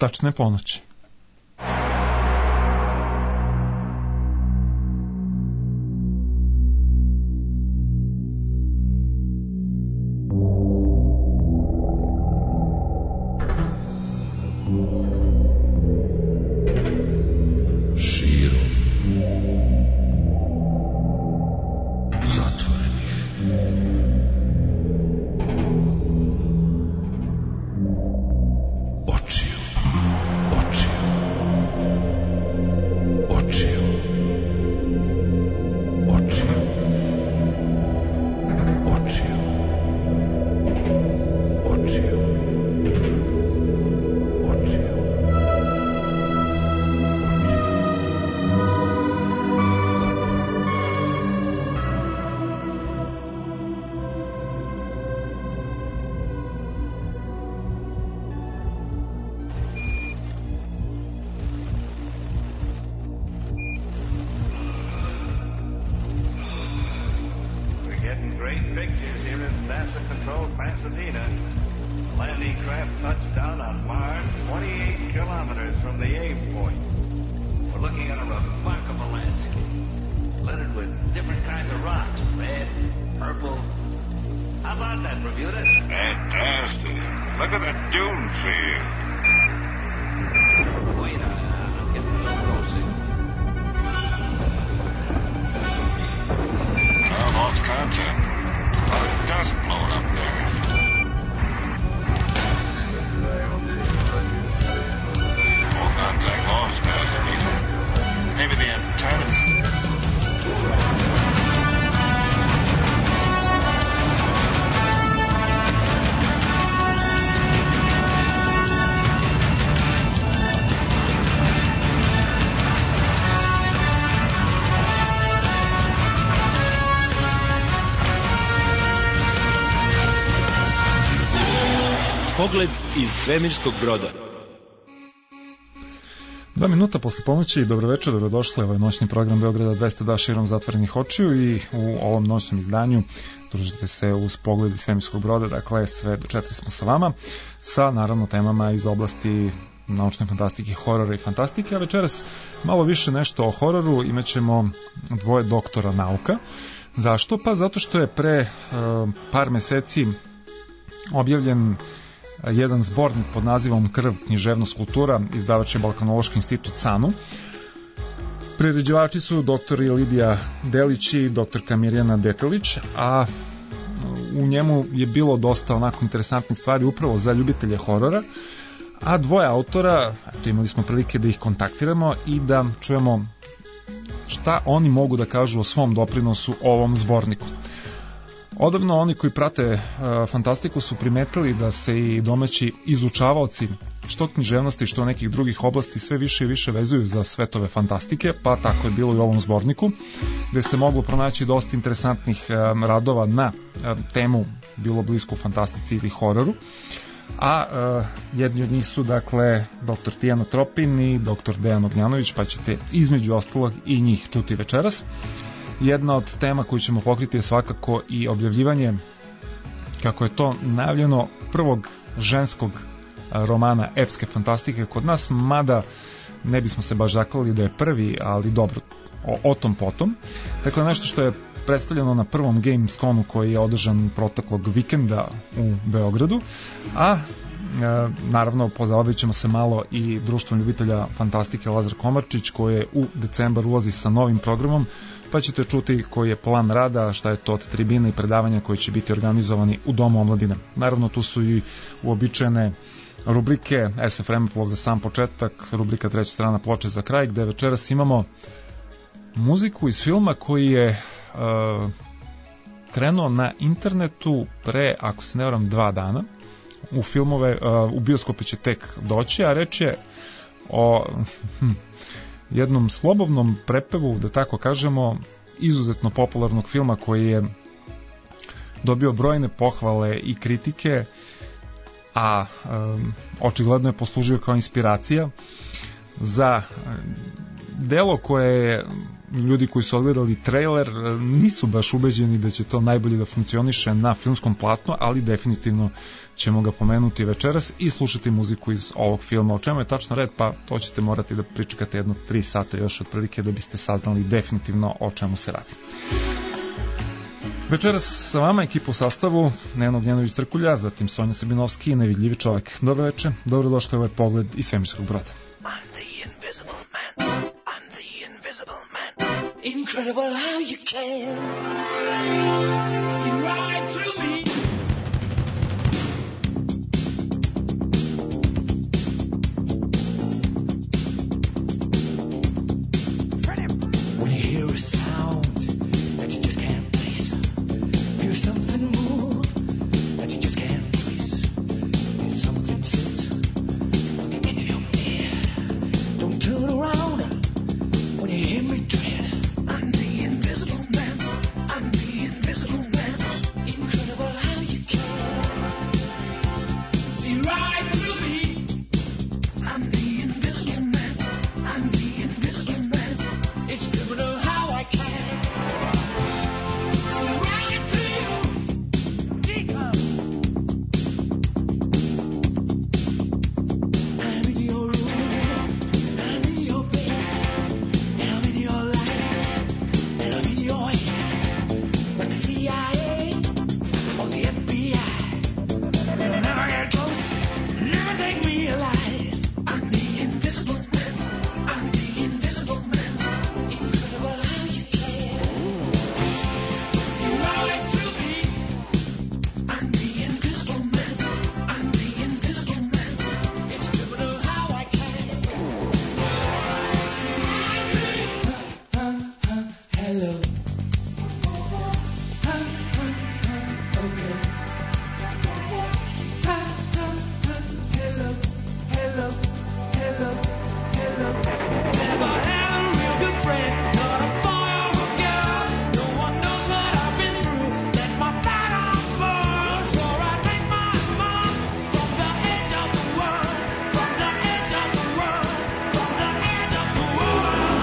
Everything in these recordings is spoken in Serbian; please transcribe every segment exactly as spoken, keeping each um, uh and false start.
tačne ponoći. Pogled iz svemirskog broda. Dva minuta posle ponoći, dobroveče, dobrodošli, ovo je noćni program Beograda dvesta dva širom zatvorenih očiju i u ovom noćnom izdanju družite se uz Pogled iz svemirskog broda, dakle sve do četiri smo sa vama, sa naravno temama iz oblasti naučne fantastike, horora i fantastike, a večeras malo više nešto o hororu, imat ćemo dvoje doktora nauka. Zašto? Pa zato što je pre uh, par meseci objavljen jedan zbornik pod nazivom Krv, književnost, kultura, izdavač je Balkanološki institut SANU. Priređivači su doktori Lidija Delić i doktorka Mirjana Detelić, a u njemu je bilo dosta onako interesantnih stvari upravo za ljubitelje horora, a dvoje autora, eto, imali smo prilike da ih kontaktiramo i da čujemo šta oni mogu da kažu o svom doprinosu ovom zborniku. Odavno oni koji prate uh, fantastiku su primetili da se i domaći izučavaoci što književnosti, što nekih drugih oblasti sve više i više vezuju za svetove fantastike, pa tako je bilo i u ovom zborniku, gde se moglo pronaći dosta interesantnih uh, radova na uh, temu bilo blisku fantastici ili hororu. A uh, jedni od njih su dakle doktor Tijana Tropin i doktor Dejan Ognjanović, pa ćete između ostalog i njih čuti večeras. Jedna od tema koju ćemo pokriti je svakako i objavljivanje, kako je to najavljeno, prvog ženskog romana epske fantastike kod nas, mada ne bismo se baš zaklali da je prvi, ali dobro, o, o tom potom. Dakle, nešto što je predstavljeno na prvom Gamescomu koji je održan proteklog vikenda u Beogradu, a e, naravno pozabavit ćemo se malo i društvom ljubitelja fantastike Lazar Komarčić, koji u decembar ulazi sa novim programom, pa ćete čuti koji je plan rada, šta je to od tribina i predavanja koji će biti organizovani u Domu omladine. Naravno, tu su i uobičajene rubrike S F R M-plov za sam početak, rubrika Treća strana ploče za kraj, gde večeras imamo muziku iz filma koji je uh, krenuo na internetu pre, ako se ne varam, dva dana. U filmove, uh, u bioskope će tek doći, a reč je o hm, jednom slobovnom prepevu, da tako kažemo, izuzetno popularnog filma koji je dobio brojne pohvale i kritike, a um, očigledno je poslužio kao inspiracija za delo koje je ljudi koji su odgledali trailer nisu baš ubeđeni da će to najbolje da funkcioniše na filmskom platnu, ali definitivno ćemo ga pomenuti večeras i slušati muziku iz ovog filma. O čemu je tačno red, pa to ćete morati da pričekate jedno tri sata još otprilike da biste saznali definitivno o čemu se radi. Večeras sa vama ekipa u sastavu Neno Gnjanović Trkulja, zatim Sonja Sabinovski i Nevidljivi čovek. Dobro večer, dobrodošli u ovaj pogled iz svemirskog broda. I'm the invisible man, I'm the invisible man. Incredible how you can see right through me. When you hear a sound that you just can't place, feel something move that you just can't trace, feel something sit in your head. Don't turn around when you hear me tread. I'm the invisible man, I'm the invisible man. Incredible how you can see right through me. I'm the invisible man, I'm the invisible man. It's criminal how I can see right through you. Jacob. I'm in your room, I'm in your bed, and I'm in your life, and I'm in your head. Like the C I A or the F B I, you'll never get close, never take me alive. I'm the invisible man, I'm the invisible man. Incredible how you can see right through me. I'm the invisible man, I'm the invisible man. It's criminal how I can see right through you. Huh, huh, hello. Huh, huh, huh, okay. Huh, huh, huh, hello, hello, hello, hello. Never had a real good friend, not a boy or a girl. No one knows what I've been through. Let my fire on burn. Swore I'd take my mom from the edge of the world, from the edge of the world, from the edge of the world.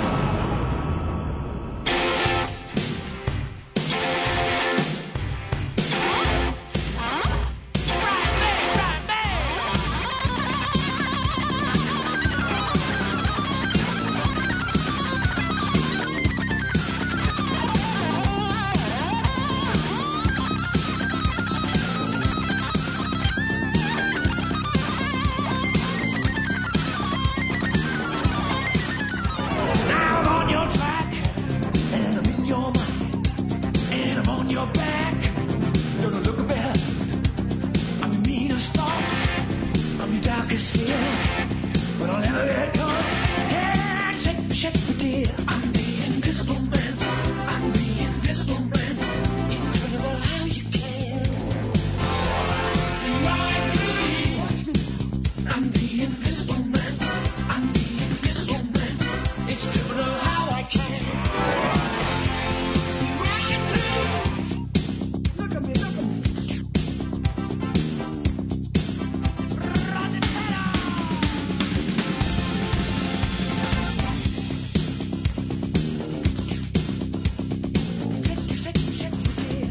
Right there, right there. Now I'm on your track, and I'm in your mind, and I'm on your back. Don't look back. I'm your meanest thought, I'm your darkest fear, but I'll never get caught. Yeah, shake me, shake me, dear. I'm the invisible man, I'm the invisible man. Incredible how you can see right through me. I'm the invisible man, I'm the invisible man. It's criminal how I can see right through. Look at me, look at me. Run it better. Shake me, shake me, shake me, dear.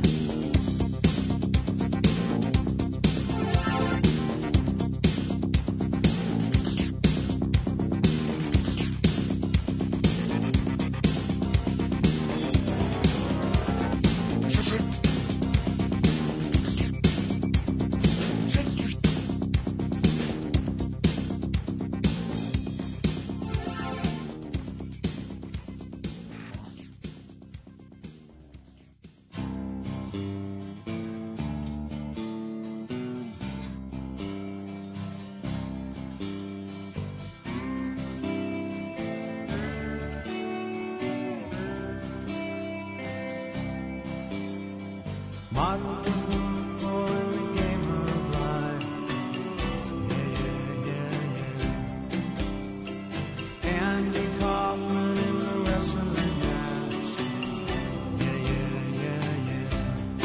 Martin Luther in the game of life. Yeah, yeah, yeah, yeah. Andy Kaufman in the wrestling match. Yeah, yeah, yeah, yeah.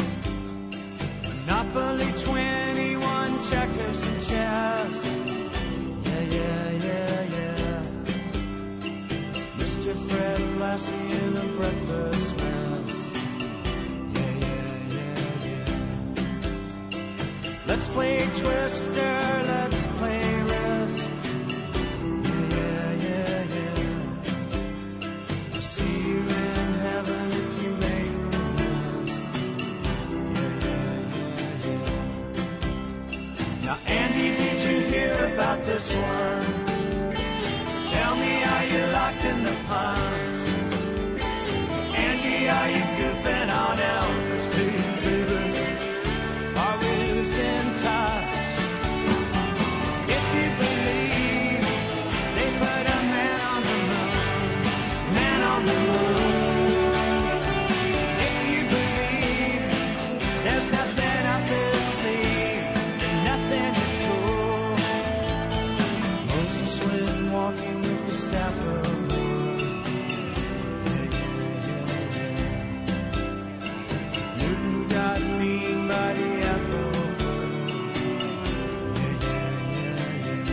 Monopoly twenty-one, checkers and chess. Yeah, yeah, yeah, yeah. Mister Fred Left classy in a breakfast mess. Yeah, yeah, yeah, yeah. Let's play Twister, let's play Risk. Yeah, yeah, yeah. I'll see you in heaven if you make the list. Yeah, yeah, yeah, yeah. Now, Andy, did you hear about this one? Tell me, are you locked in the pond? Andy, are you goofing on Elvis, baby? Are we losing touch? If you believe they put a man on the moon, man on the moon. If you believe there's nothing up his sleeve, then nothing is cool. Moses went walking with the staff of wood. Yeah, yeah, yeah, yeah. Newton got mean by the apple wood. Yeah, yeah, yeah,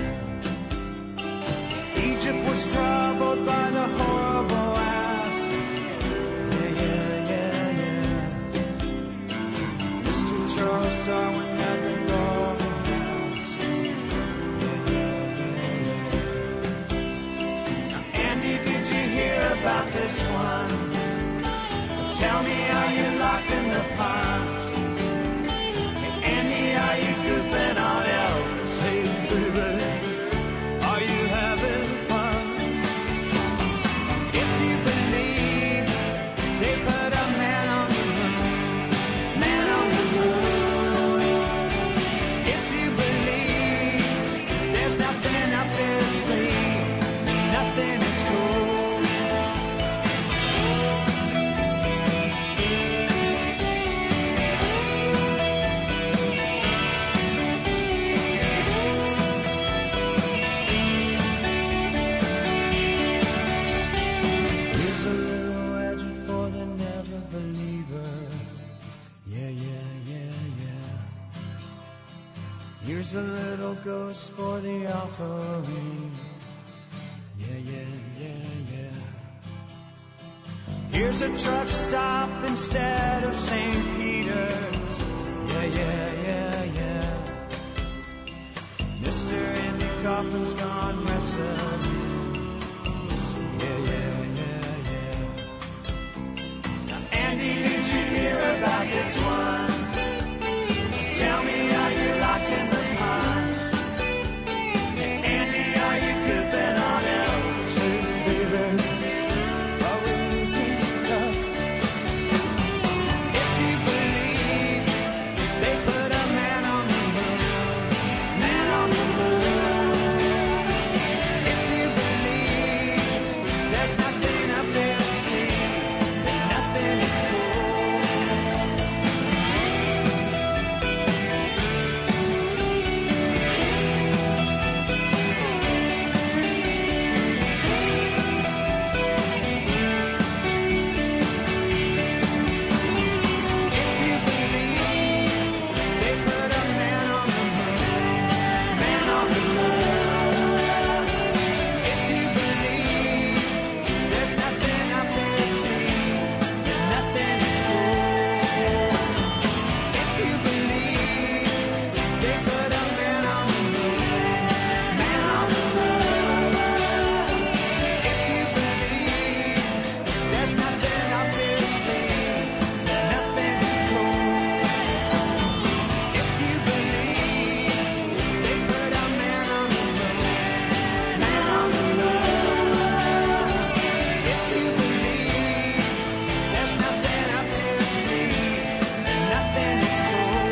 yeah. Egypt was troubled by the horrible ass. Yeah, yeah, yeah, yeah. Mister Charles Darwin had the golden house. Yeah, yeah, yeah, yeah. Andy, did you hear about this one? Tell me, are you locked in the pond? Andy, are you goofing on Elvis? Hey, baby, are you having fun? If you believe they put a man on the moon, man on the moon. If you believe there's nothing up their sleeve, nothing is cool. Here's a little legend for the never believer. Yeah, yeah, yeah, yeah. Here's a little ghost for the offering. Yeah, yeah, yeah, yeah. Here's a truck stop instead of Saint Peter's. Yeah, yeah, yeah, yeah. Mister Andy Kaufman's gone wrestling. Yeah, yeah, yeah, yeah. Now, Andy, did you hear about this one? Tell me, are you locked in the pond? Andy, are you goofing on Elvis? Hey, baby, are we losing touch? If you believe they put a man on the moon, man on the moon. If you believe there's nothing up their sleeve, then nothing is cool. If you believe they put a man on the moon, man on the moon. If you believe there's nothing up their sleeve, then nothing is cool. If you believe they put a man on the moon, man on the moon. If you believe there's nothing up their sleeve, then nothing is cool. If you believe they put a man on the moon, man on the moon. If you believe there's nothing up their sleeve, then nothing is cool.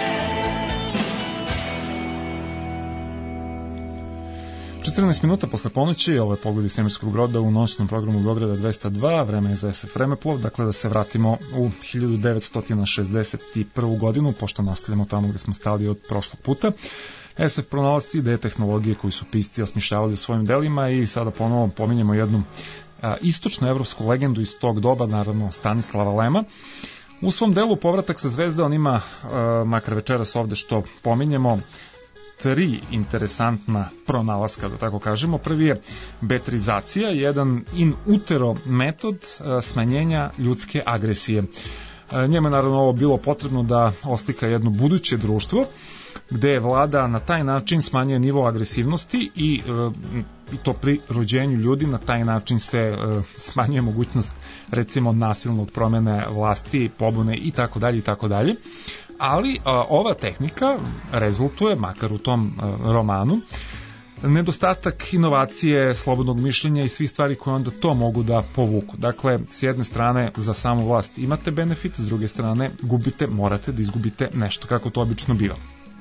četrnaest minuta posle ponoći, ovo je Pogled iz svemirskog broda u noćnom programu Beograda dvesta dva, vreme je za S F Vremeplov, dakle da se vratimo u hiljadu devetsto šezdeset prvu godinu, pošto nastavljamo tamo gde smo stali od prošlog puta. S F pronalasci ideje tehnologije koji su pisci osmišljavali u svojim delima i sada ponovo pominjemo jednu a, istočnoevropsku legendu iz tog doba, naravno Stanislava Lema. U svom delu Povratak sa zvezde on ima, a, makar večeras ovde što pominjemo, tri interesantna pronalaska, da tako kažemo. Prvi je betrizacija, jedan in utero metod smanjenja ljudske agresije. Njemu je naravno ovo bilo potrebno da oslika jedno buduće društvo gde vlada na taj način smanjuje nivo agresivnosti i, i to pri rođenju ljudi. Na taj način se smanjuje mogućnost recimo nasilnog promene vlasti, pobune i tako dalje i tako dalje. Ali ova tehnika rezultuje, makar u tom romanu, nedostatak inovacije, slobodnog mišljenja i svih stvari koje onda to mogu da povuku. Dakle, s jedne strane za samu vlast imate benefit, s druge strane gubite, morate da izgubite nešto, kako to obično biva.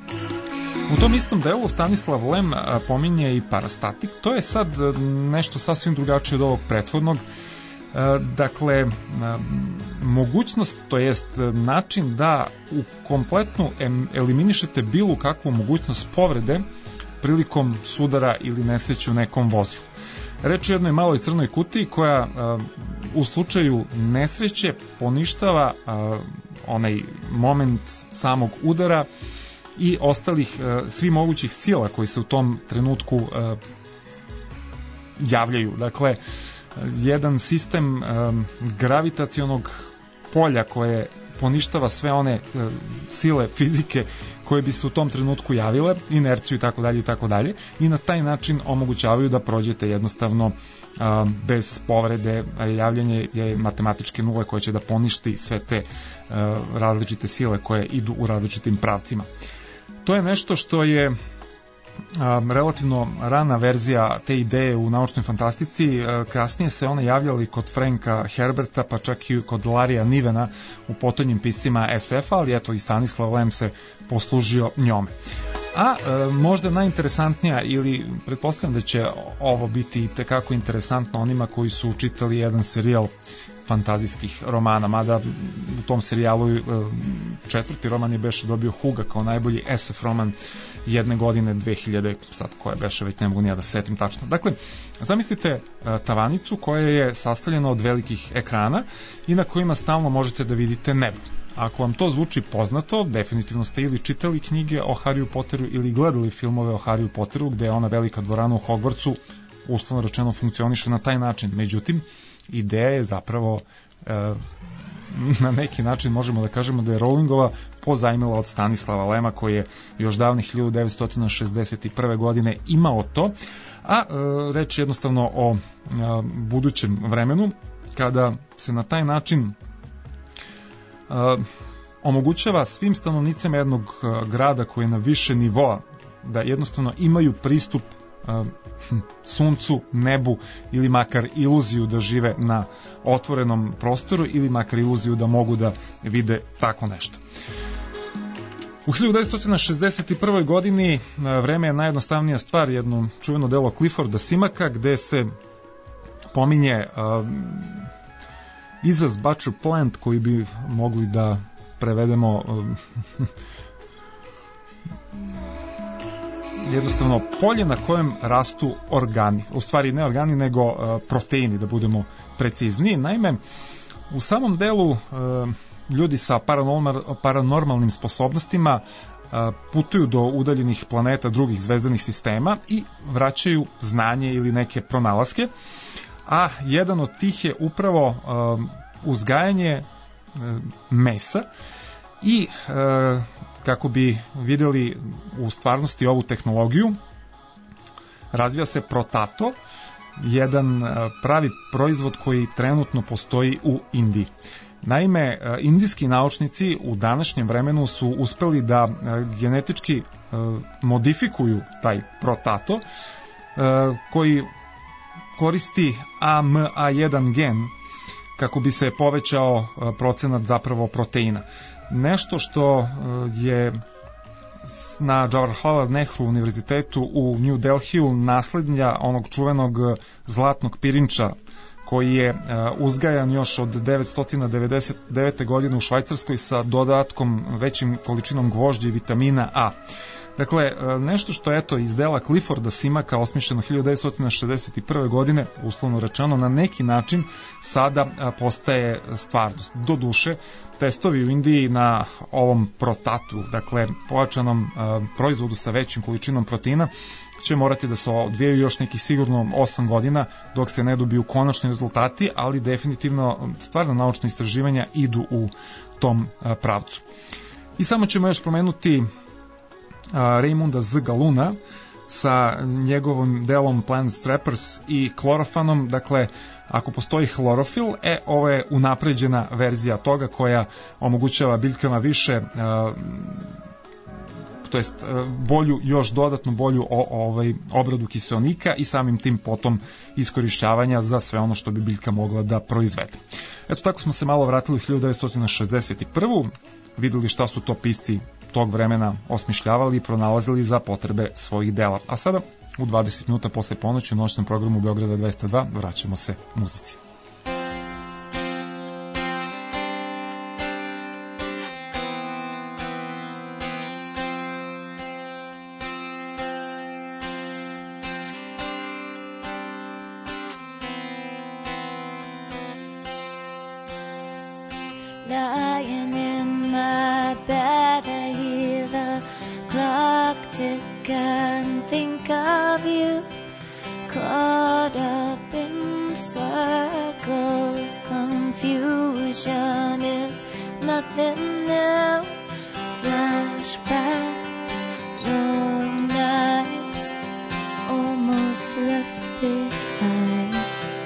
U tom istom delu Stanislav Lem pominje i parastatik. To je sad nešto sasvim drugačije od ovog prethodnog. Dakle, mogućnost, to jest način da u kompletnu eliminišete bilo kakvu mogućnost povrede prilikom sudara ili nesreće u nekom vozilu. Reč je o jednoj maloj crnoj kutiji koja u slučaju nesreće poništava onaj moment samog udara i ostalih svi mogućih sila koji se u tom trenutku javljaju. Dakle, jedan sistem gravitacionog polja koje poništava sve one sile fizike koje bi se u tom trenutku javile, inerciju i tako dalje i tako dalje, i na taj način omogućavaju da prođete jednostavno a, bez povrede. Javljanje je matematičke nule koje će da poništi sve te a, različite sile koje idu u različitim pravcima. To je nešto što je a, relativno rana verzija te ideje u naučnoj fantastici. A, kasnije se one javljali kod Franka Herberta, pa čak i kod Larija Nivena u potonjim piscima es efa, ali eto i Stanislav Lem se poslužio njome. A e, možda najinteresantnija, ili pretpostavljam da će ovo biti tekako interesantno onima koji su čitali jedan serijal fantazijskih romana, mada u tom serijalu e, četvrti roman je beše dobio Huga kao najbolji es ef roman jedne godine, dve hiljade, sad koja beše, već ne mogu nija da setim tačno. Dakle, zamislite e, tavanicu koja je sastavljena od velikih ekrana i na kojima stalno možete da vidite nebo. Ako vam to zvuči poznato, definitivno ste ili čitali knjige o Harryu Potteru ili gledali filmove o Harryu Potteru, gde je ona velika dvorana u Hogwartsu uslovno rečeno funkcioniše na taj način. Međutim, ideja je zapravo e, na neki način možemo da kažemo da je Rowlingova pozajmila od Stanislava Lema, koji je još davnih hiljadu devetsto šezdeset prve godine imao to, a e, reč je jednostavno o e, budućem vremenu kada se na taj način Uh, omogućava svim stanovnicima jednog uh, grada koji je na više nivoa da jednostavno imaju pristup uh, suncu, nebu ili makar iluziju da žive na otvorenom prostoru ili makar iluziju da mogu da vide tako nešto. U hiljadu devetsto šezdeset prve godini uh, vreme je najjednostavnija stvar, jedno čuveno delo Clifforda Simaka gde se pominje uh, izraz butcher plant koji bi mogli da prevedemo um, jednostavno polje na kojem rastu organi, u stvari ne organi nego uh, proteini, da budemo precizniji. Naime, u samom delu uh, ljudi sa paranormal, paranormalnim sposobnostima uh, putuju do udaljenih planeta drugih zvezdanih sistema i vraćaju znanje ili neke pronalaske, a jedan od tih je upravo uh, uzgajanje uh, mesa i uh, kako bi videli u stvarnosti ovu tehnologiju, razvija se Protato, jedan uh, pravi proizvod koji trenutno postoji u Indiji. Naime, uh, indijski naučnici u današnjem vremenu su uspeli da uh, genetički uh, modifikuju taj Protato uh, koji koristi A M A jedan gen kako bi se povećao procenat zapravo proteina. Nešto što je na Jawaharlal Nehru univerzitetu u New Delhiju naslednja onog čuvenog zlatnog pirinča koji je uzgajan još od devetsto devedeset devete godine u Švajcarskoj sa dodatkom većim količinom gvožđa i vitamina A. Dakle, nešto što je eto iz dela Clifforda Simaka osmišljeno hiljadu devetsto šezdeset prve godine, uslovno rečeno, na neki način sada postaje stvarnost. Do duše, testovi u Indiji na ovom protatu, dakle pojačanom proizvodu sa većim količinom proteina, će morati da se odvijaju još nekih sigurno osam godina dok se ne dobiju konačni rezultati, ali definitivno stvarno naučna istraživanja idu u tom pravcu. I samo ćemo još spomenuti Raymunda Z. Galuna sa njegovim delom Planet Trappers i klorofanom. Dakle, ako postoji hlorofil, e, ovo je unapređena verzija toga koja omogućava biljkama više, to jest bolju, još dodatnu bolju o, ovaj, obradu kiseonika i samim tim potom iskorišćavanja za sve ono što bi biljka mogla da proizvede. Eto, tako smo se malo vratili u hiljadu devetsto šezdeset prvu. Videli šta su to pisci tog vremena osmišljavali i pronalazili za potrebe svojih dela. A sada, u dvadeset minuta posle ponoći u noćnom programu Beograda dvesta dva, vraćamo se muzici. Lying in my bed, I hear the clock tick and think of you, caught up in circles. Confusion is nothing new. Flashback, long nights almost left behind.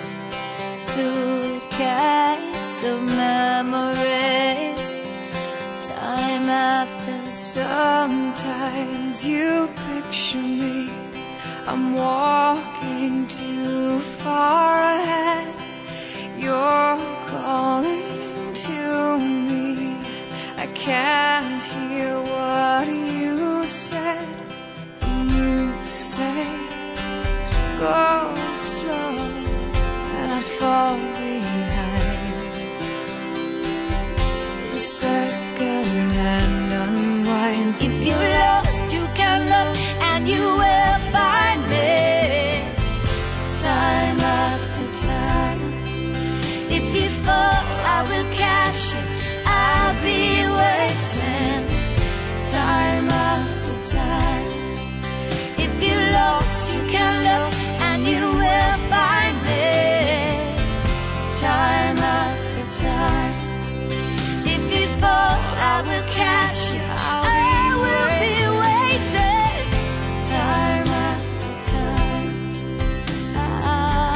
Suitcase of memories, time after. Sometimes you picture me, I'm walking too far ahead. You're calling to me, I can't hear what you said. You say, go slow, and I fall behind. The second hand unwinds. If you're lost, you can look, and you will find me. Time after time. If you fall, I will catch you. I'll be waiting. Time after time. If you're lost, you can look, and you will find me. Time after time. If you fall, I will catch you. I'll I will be waiting. Time after time. Ah.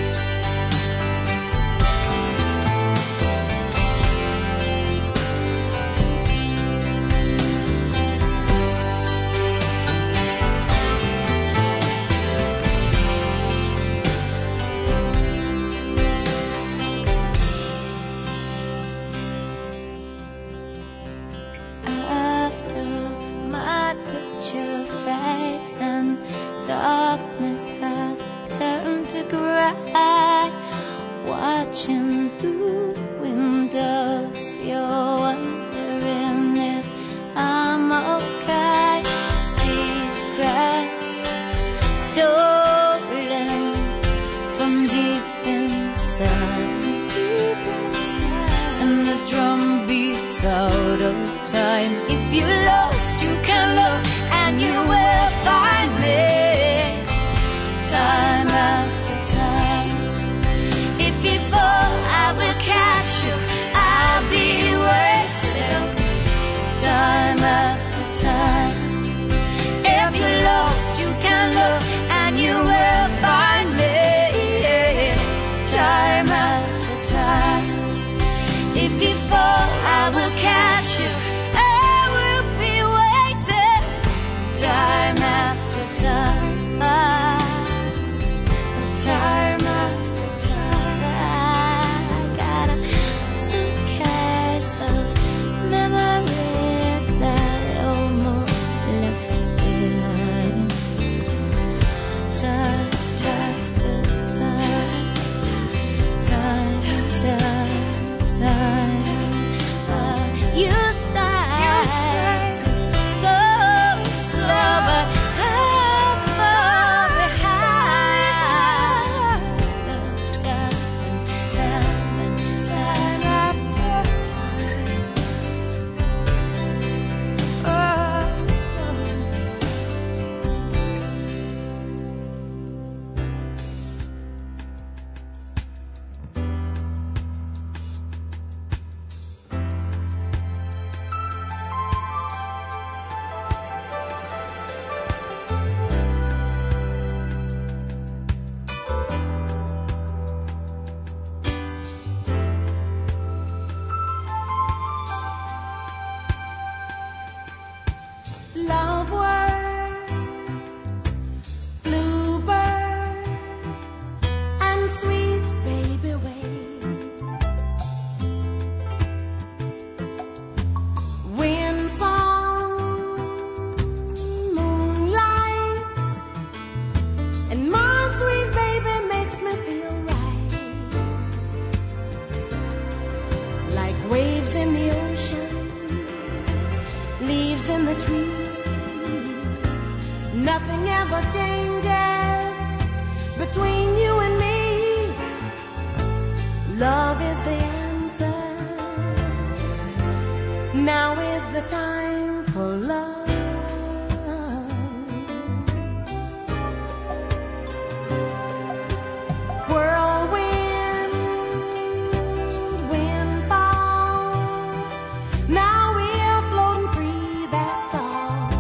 Fades and darkness has turned to gray. Watching through windows, you're wondering if I'm okay. Secrets stolen from deep inside, deep inside, and the drum beats out of time. If you're lost, you can look, and you will find me. Time after time. If you fall, I will catch you. I'll be waiting. nothing ever changes between you and me. Love is the answer. Now is the time for love. Whirlwind, windfall. Now we're floating free, that's all.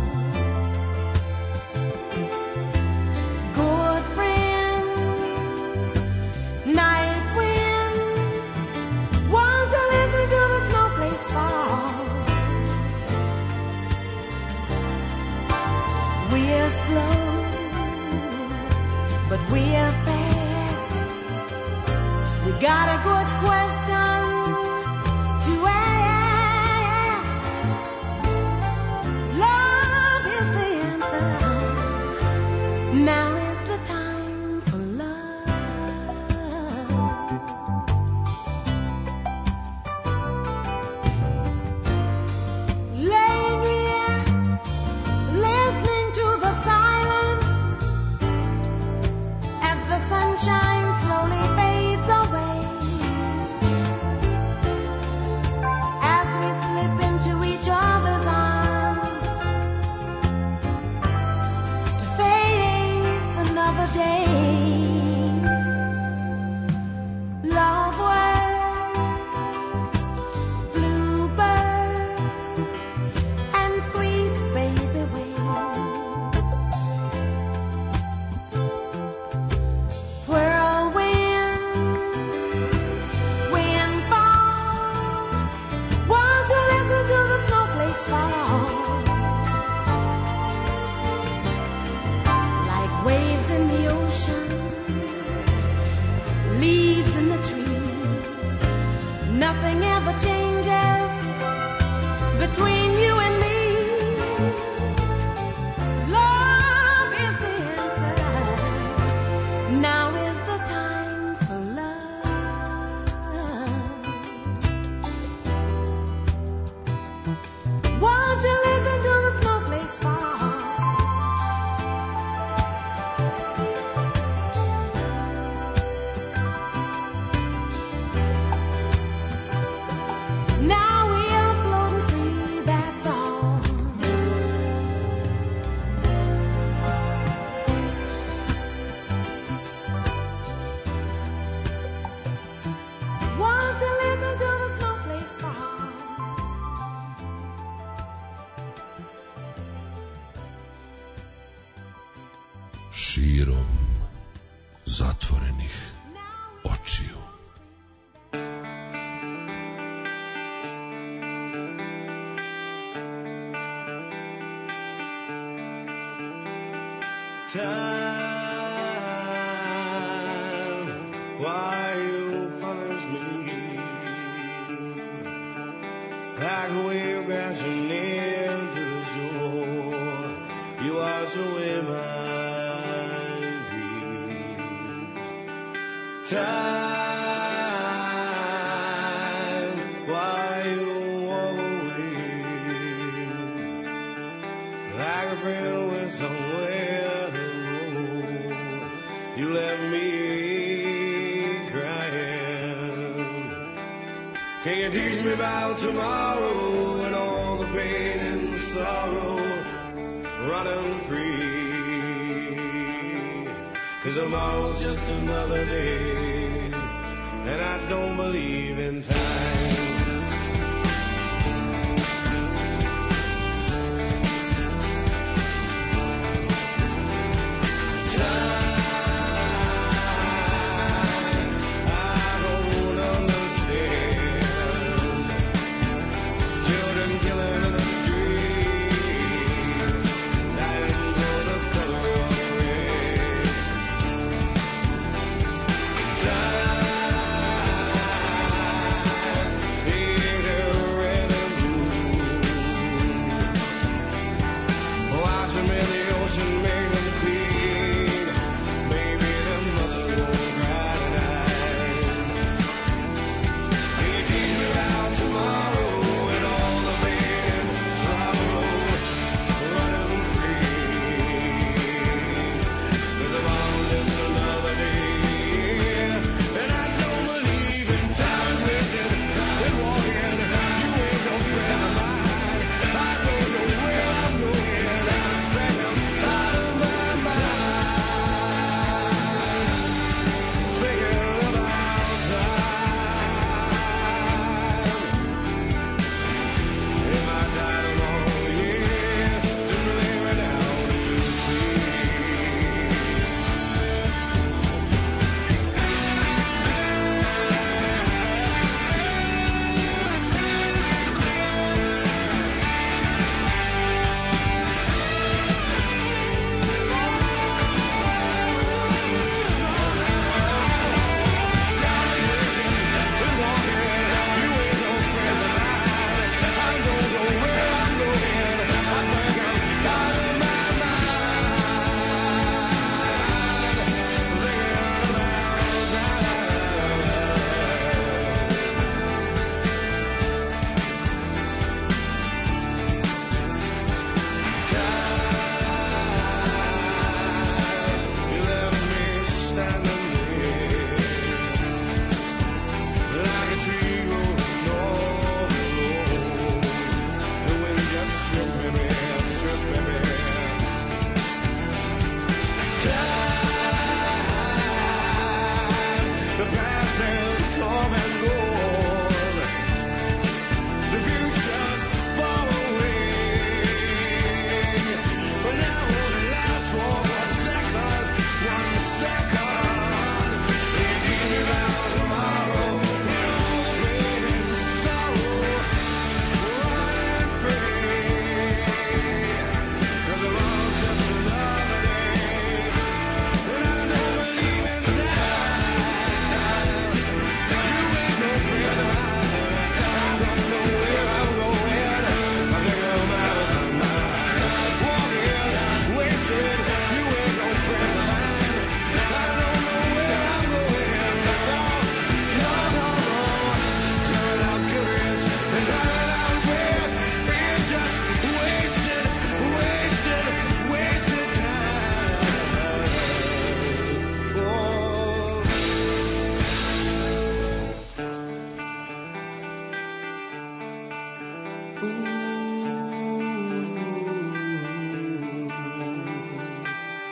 Good friends, night winds. Won't you listen to the snowflakes fall? We're slow, but we're fast. We got a good question to ask. Love is the answer. Now is the time for love. Laying here, listening to the silence as the sunshine slowly fades away. As we slip into each other's arms to face another day. Love words, bluebirds, and sweet baby wings. Whirlwind, windfall. Won't you listen to the snowflakes fall? Like waves in the ocean, leaves in the trees. Nothing ever changes between you and me. Love is the answer. Now is the time for love. Won't you listen to the snowflakes fall? Now we are floating free, that's all. Won't you listen to the snowflakes fall? Širom zatvorenih očiju. Time, why you punish me? Like a wave crashing into the shore, you wash away my grief. Time, why you walk away? Like a friend went somewhere to go, you left me crying. Can you teach me about tomorrow and all the pain and sorrow running free? 'Cause tomorrow's just another day, and I don't believe in time.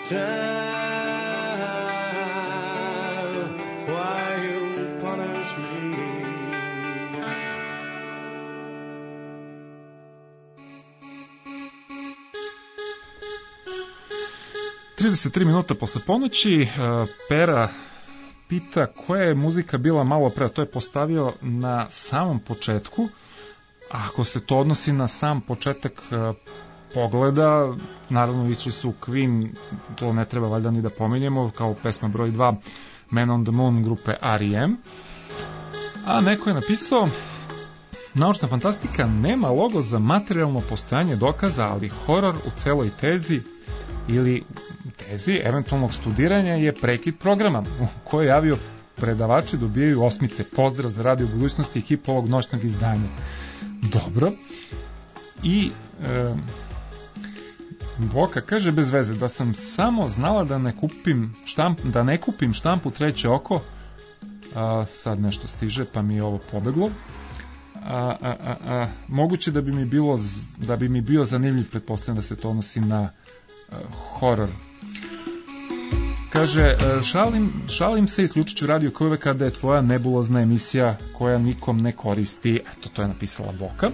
time. Why you punish me? trideset tri minuta posle ponoći, Pera pita koja je muzika bila malo pre, to je postavio na samom početku. Ako se to odnosi na sam početak Pogleda, naravno išli su Queen, to ne treba valjda ni da pominjemo, kao pesma broj dva Man on the Moon grupe R E M. A neko je napisao: naučna fantastika nema logo za materijalno postojanje dokaza, ali horor u celoj tezi ili tezi eventualnog studiranja je prekid programa u kojoj javio predavači dobijaju osmice. Pozdrav za Radio budućnosti i ekipa ovog noćnog izdanja. Dobro. I e, Boka kaže bez veze da sam samo znala da ne kupim štamp, da ne kupim štampu Treće oko. A, sad nešto stiže pa mi je ovo pobeglo. A, a, a, a, moguće da bi mi bilo da bi mi bio zanimljiv, pretpostavljam da se to odnosi na uh, horor. Kaže, šalim, šalim se, isključit ću radio kao uvek kada je tvoja nebulozna emisija koja nikom ne koristi. Eto, to je napisala Boka.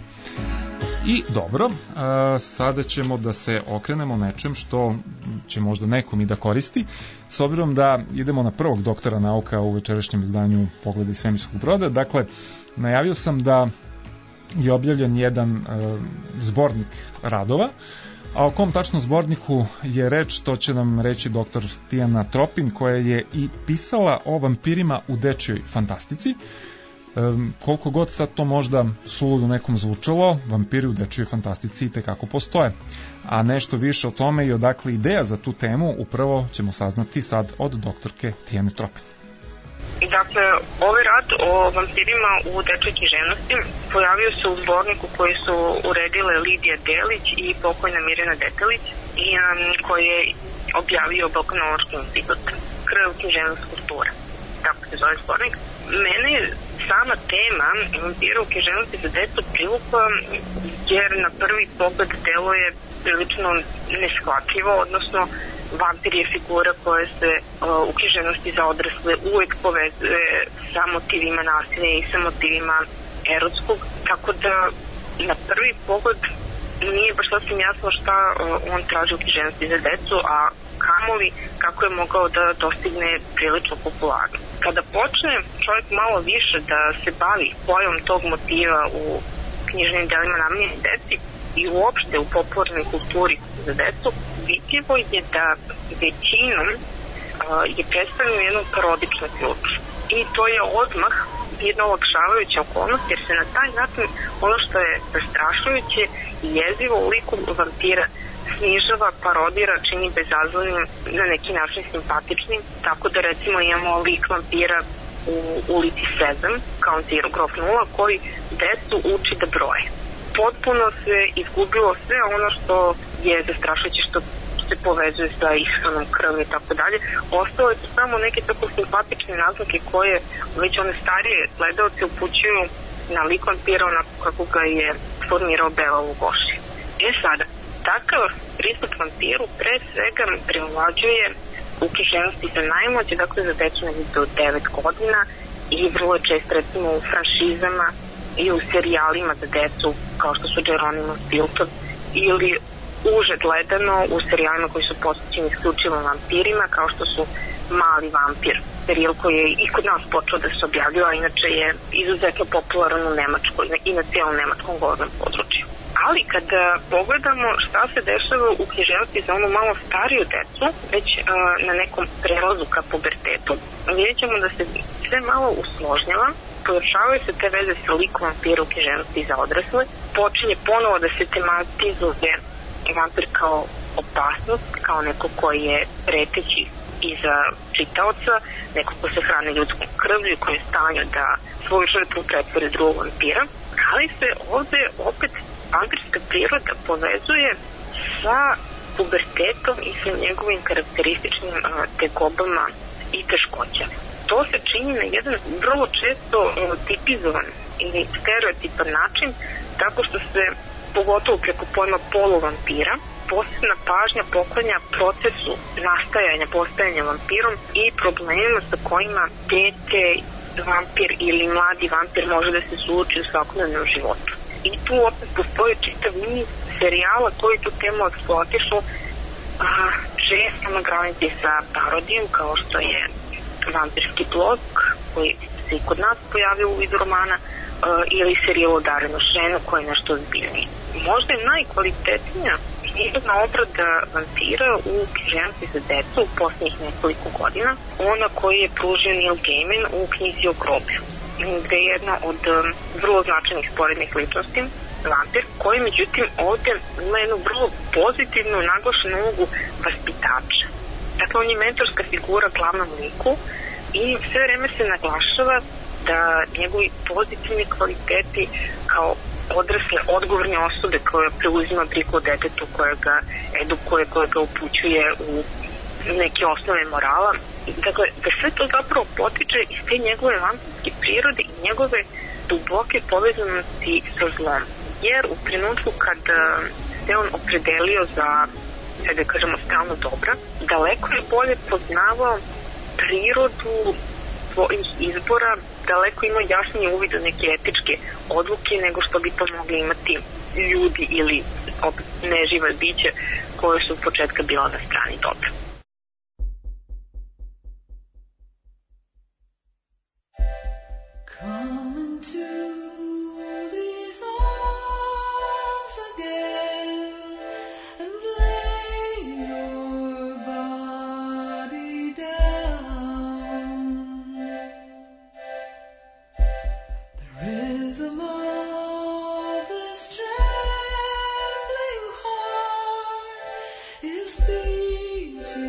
I dobro, a, sada ćemo da se okrenemo nečem što će možda nekom i da koristi, s obzirom da idemo na prvog doktora nauka u večerašnjem izdanju Pogleda iz svemirskog broda. Dakle, najavio sam da je objavljen jedan a, zbornik radova, a o kom tačno zborniku je reč, to će nam reći doktor Tijana Tropin, koja je i pisala o vampirima u dečjoj fantastici. Um, koliko god sad to možda suludo nekom zvučalo, vampiri u dečjoj fantastici i tekako postoje. A nešto više o tome i odakle ideja za tu temu upravo ćemo saznati sad od doktorke Tijane Tropin. Dakle, ovaj rad o vampirima u dečjoj književnosti pojavio se u zborniku koji su uredile Lidija Delić i pokojna Mirjana Detelić i um, koji je objavio Balkanološki institut Krv književnost kultura, tako se zove zbornik. Mene je sama tema vampira u književnosti za decu privukla jer na prvi pogled delo je prilično neshvatljivo, odnosno vampir je figura koja se uh, u književnosti za odrasle uvek povezuje sa motivima nasilja i sa motivima erotskog, tako da na prvi pogled nije baš sasvim jasno šta uh, on traži u književnosti za decu, a kamoli kako je mogao da dostigne prilično popularno. Kada počne čovjek malo više da se bavi pojom tog motiva u književnim delima namenjenim deci i uopšte u popularnoj kulturi za decu, vidljivo je da većinom uh, je predstavljeno jednom parodičnom ključu. I to je odmah jedna olakšavajuća okolnost, jer se na taj način ono što je zastrašujuće i jezivo u liku vampira snižava, parodira, čini bezazlenim, na neki način simpatičnim, tako da recimo imamo lik vampira u ulici sedam, kao Zero Grof nula, koji decu uči da broje. Potpuno se izgubilo sve ono što je zastrašujuće, što se povezuje sa ishranom krvi i tako dalje. Ostale su samo neke tako simpatične naznake koje već one starije gledalce upućuju na lik vampira onako kako ga je formirao Bela Lugoši. E sada, takav pristup vampiru pre svega privlađuje u književnosti za najmlađe, dakle za decu do devet godina i vrlo često recimo u franšizama i u serijalima za decu kao što su Geronimo Stilton ili uže gledano u serijalima koji su posvećeni isključivo vampirima kao što su Mali vampir, serijal koji je i kod nas počeo da se objavljuje, a inače je izuzetno popularan u Nemačkoj i na cijelom nemačkom govornom području. Ali kada pogledamo šta se dešava u književnosti za onu malo stariju decu, već uh, na nekom prelazu ka pubertetu, vidjet ćemo da se sve malo usložnjava, pojačavaju se te veze sa likom vampira u književnosti za odrasle, počinje ponovo da se tematizuje vampir kao opasnost, kao neko koji je preteći i za čitaoca, neko ko se hrane ljudskom krvlju, koji je u stanju da svoju žrtvu pretvori drugog vampira, ali se ovde opet vampirska priroda povezuje sa pubertetom i sa njegovim karakterističnim uh, tegobama i teškoćama. To se čini na jedan vrlo često uh, tipizovan ili stereotipan način, tako što se pogotovo preko pojma poluvampira posebna pažnja poklanja procesu nastajanja, postajanja vampirom i problemima sa kojima dete, vampir ili mladi vampir može da se suoči u svakodnevnom životu. I tu opet postoji čitav niz serijala koji tu temu eksploatišu, a, često na granici sa parodijom, kao što je Vampirski blog, koji se i kod nas pojavio u vidu romana, a, ili serijal o Darenu Šenu, koji je nešto ozbiljniji. Možda je najkvalitetnija književna obrada vampira u književnosti za decu u posljednjih nekoliko godina, ona koju je pružio Neil Gaiman u knjizi o groblju, gde je jedna od um, vrlo značajnih sporednih ličnosti, vampir, koji međutim ovde ima jednu vrlo pozitivnu naglašenu ulogu vaspitača. Dakle, on je mentorska figura glavnom liku i sve vreme se naglašava da njegovi pozitivni kvaliteti kao odrasle, odgovorne osobe koja preuzima brigu o detetu, koja ga edukuje, koja ga upućuje u neke osnove morala. Dakle, da sve to zapravo potiče iz te njegove vampirske prirode i njegove duboke povezanosti sa zlom. Jer u trenutku kad se on opredelio za, da kažemo, stalno dobra, daleko je bolje poznavao prirodu svojih izbora, daleko ima jasnije uvid u neke etičke odluke nego što bi to mogli imati ljudi ili opet neživa biće koje su od početka bila na strani dobra. Come into these arms again and lay your body down. The rhythm of this trembling heart is beating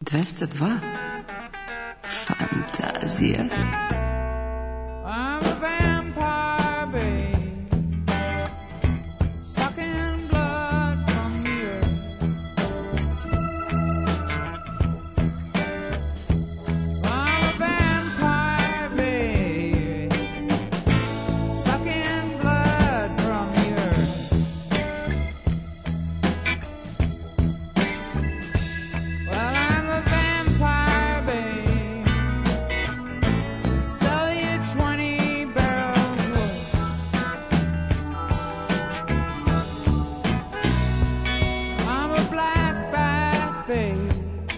dvesta dva. Fantazija. I'm a vampire, babe, sucking blood from the earth. I'm a vampire, babe, sucking blood from the earth. Well, I'm a vampire, babe, sell you twenty barrels worth. I'm a black bat, babe,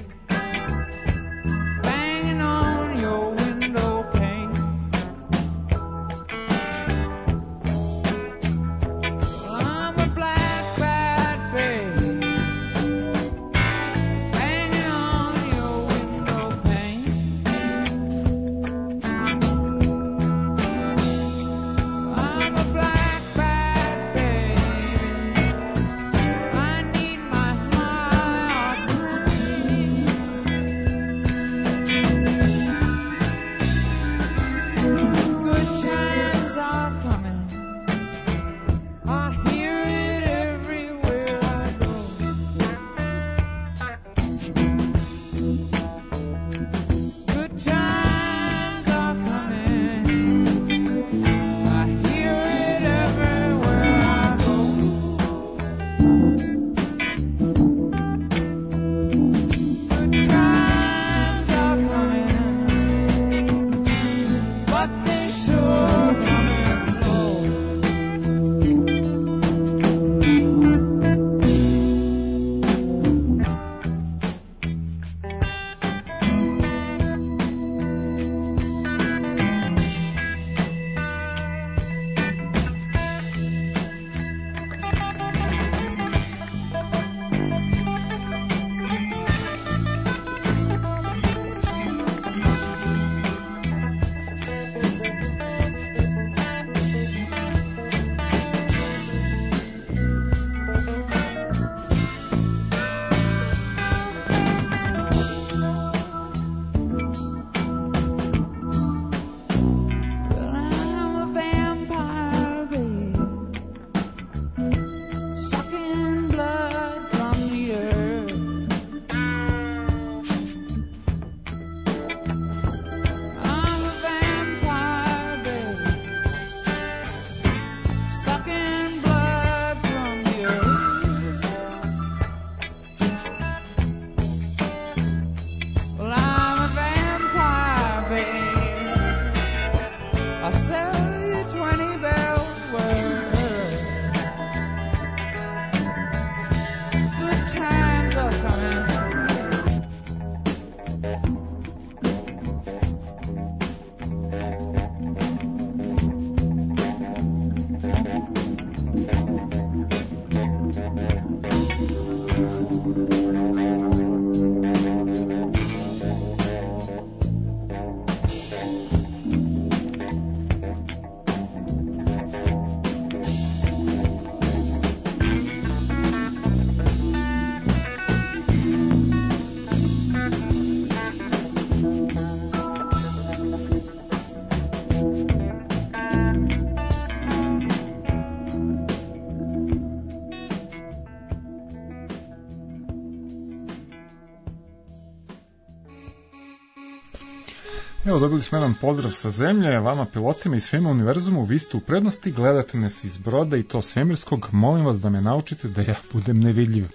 banging on your window pane. I'm a black bat, babe, banging on your window pane. I'm a black bat, babe. I need my heart clean. Good times are coming. I hear it everywhere I go. Good times are coming. I hear it everywhere I go. Good times are coming, but they sure coming slow. Well, I'm a vampire, babe, sucking blood from the earth. I'm a vampire, babe, sucking blood from the earth. Well, I'm a vampire, babe, I'll sell you twenty barrels worth. Good times are coming. Evo, dobili smo jedan pozdrav sa zemlje, vama pilotima i svima u univerzumu, vi ste u prednosti, gledate nas iz broda i to svemirskog, molim vas da me naučite da ja budem nevidljiv. E,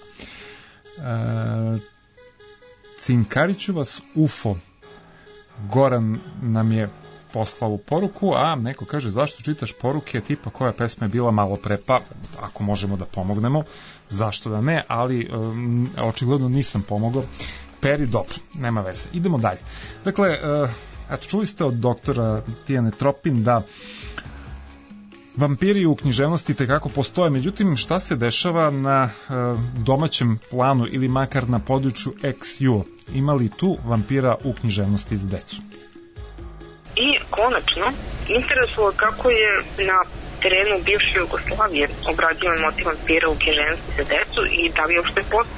Cinkariću vas U F O, Goran nam je poslao poruku, a neko kaže zašto čitaš poruke tipa koja pesma je bila malo pre, pa ako možemo da pomognemo, zašto da ne, ali um, očigledno nisam pomogao. Peri, dobro, nema veze. Idemo dalje. Dakle, uh, eto, čuli ste od doktora Tijane Tropin da vampiri u književnosti tekako postoje, međutim, šta se dešava na uh, domaćem planu ili makar na području ex ju? Ima li tu vampira u književnosti za decu? I konačno, interesuje kako je na terenu bivše Jugoslavije obrađivan motiv vampira u književnosti za decu i da li je uopšte postojalo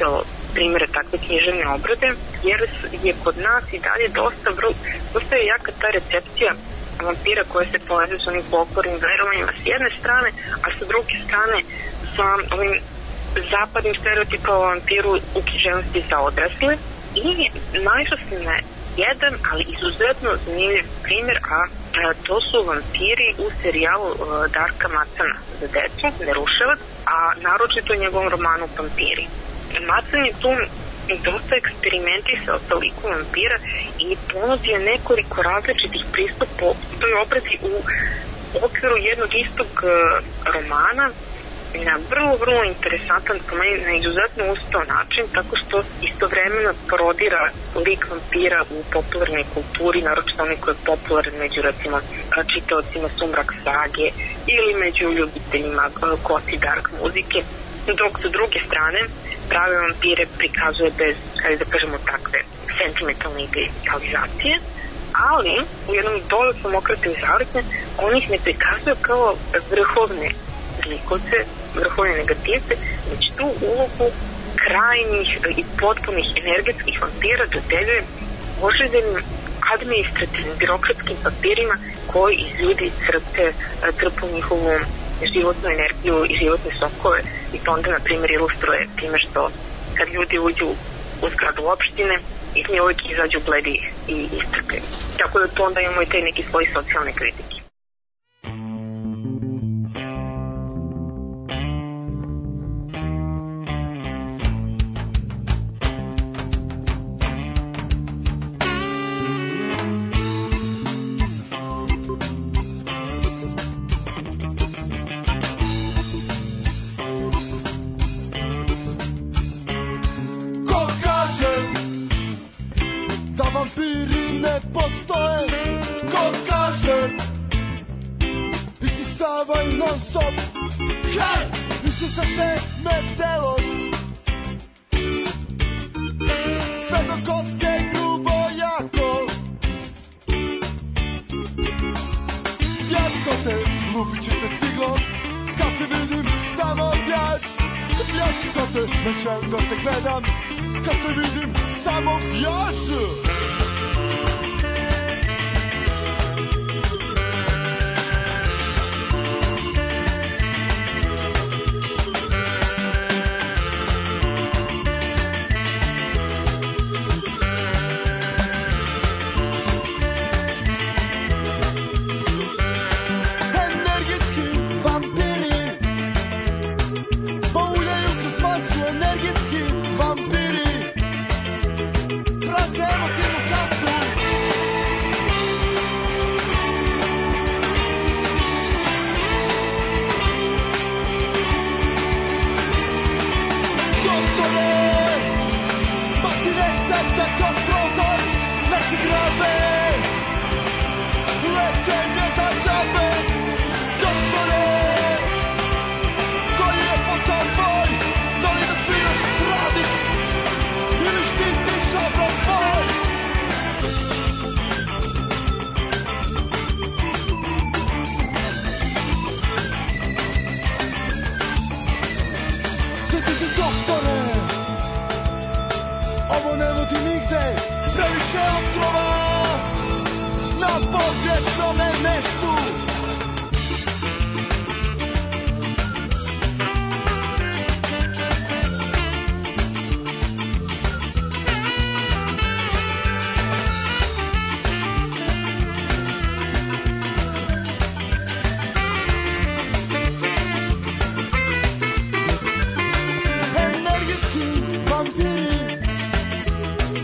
primjere takve književne obrade, jer je kod nas i dalje dosta, vrlo, dosta je jaka ta recepcija vampira koja se povezuje s onim folklornim verovanjima s jedne strane, a sa druge strane sa ovim zapadnim stereotipom o vampiru u književnosti za odrasle. I naišla sam na jedan, ali izuzetno zanimljiv primjer, a, a to su vampiri u serijalu a, Darka Macana za decu, Neruševac, a naročito u njegovom romanu Vampiri. Macan je tu dosta eksperimentisao sa likom vampira i ponudio nekoliko različitih pristupa toj obradi u okviru jednog istog uh, romana na vrlo, vrlo interesantan, po meni, na izuzetno uspeo način, tako što istovremeno parodira lik vampira u popularnoj kulturi, naročito onaj koji je popularan među, recimo, čitaocima Sumrak sage ili među ljubiteljima goth i dark muzike, dok sa druge strane prave vampire prikazuje bez, kada da kažemo, takve sentimentalne idealizacije, ali u jednom dodatnom okretu zavrtne on ih ne prikazuje kao vrhovne zlikovce, vrhovne negativce, već tu ulogu krajnjih i potpunih energetskih vampira dodeljuje oželjenim administrativnim birokratskim papirima koji iz ljudi crpe, crpu njihovu životnu energiju i životne sokove i to onda, na primjer, ilustruje time što kad ljudi uđu u zgradu opštine, iz nje uvijek izađu bledi i istrpljeni. Tako da to onda imamo i taj neki svoj socijalne kritike.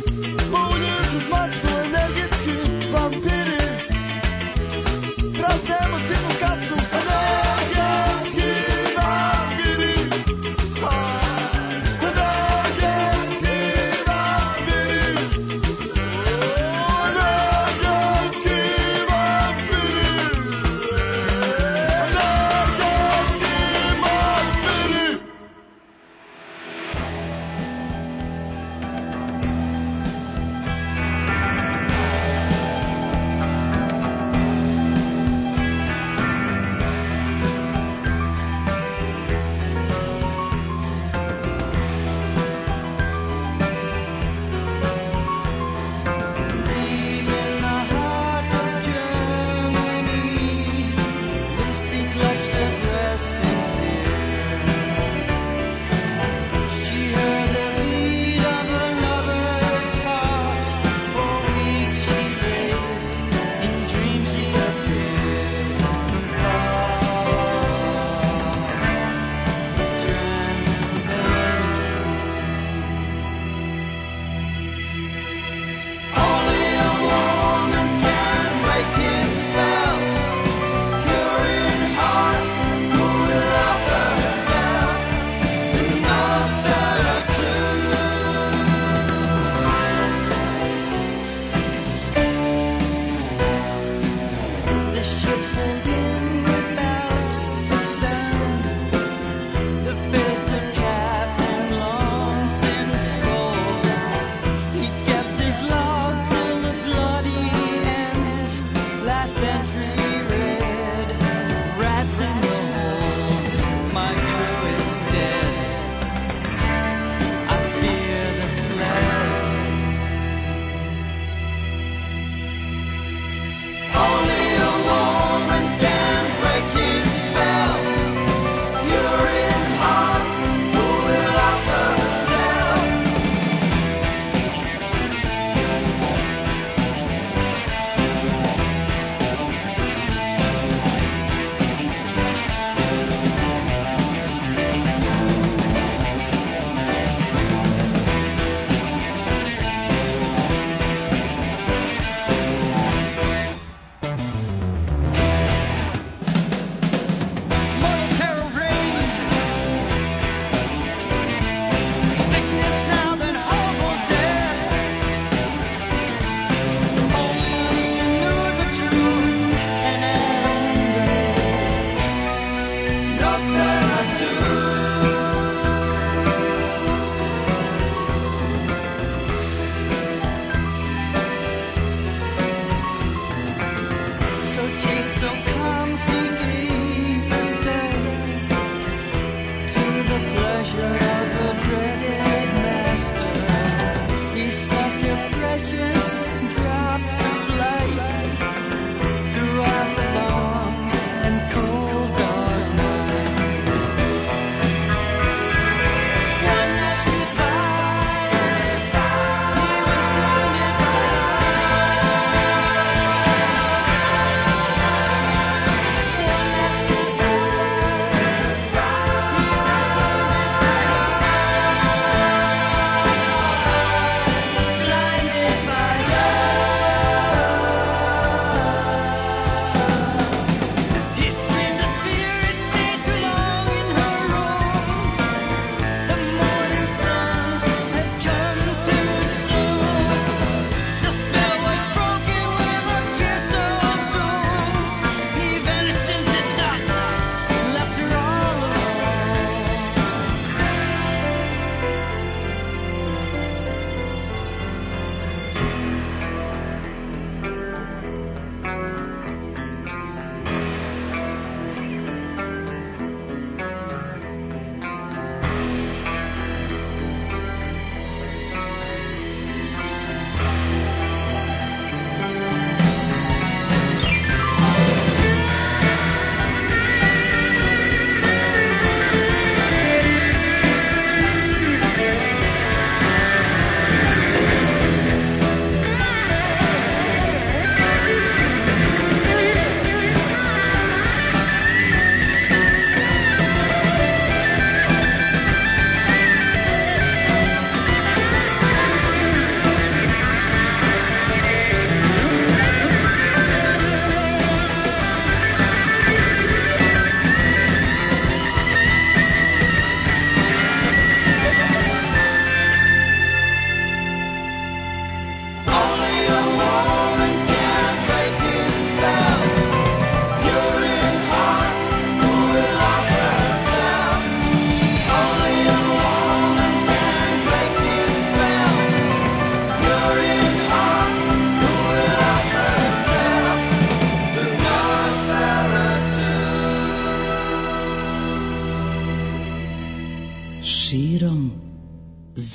Razem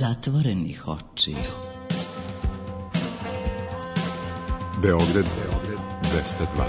zatvorenih očiju. Beograd dvesta dva.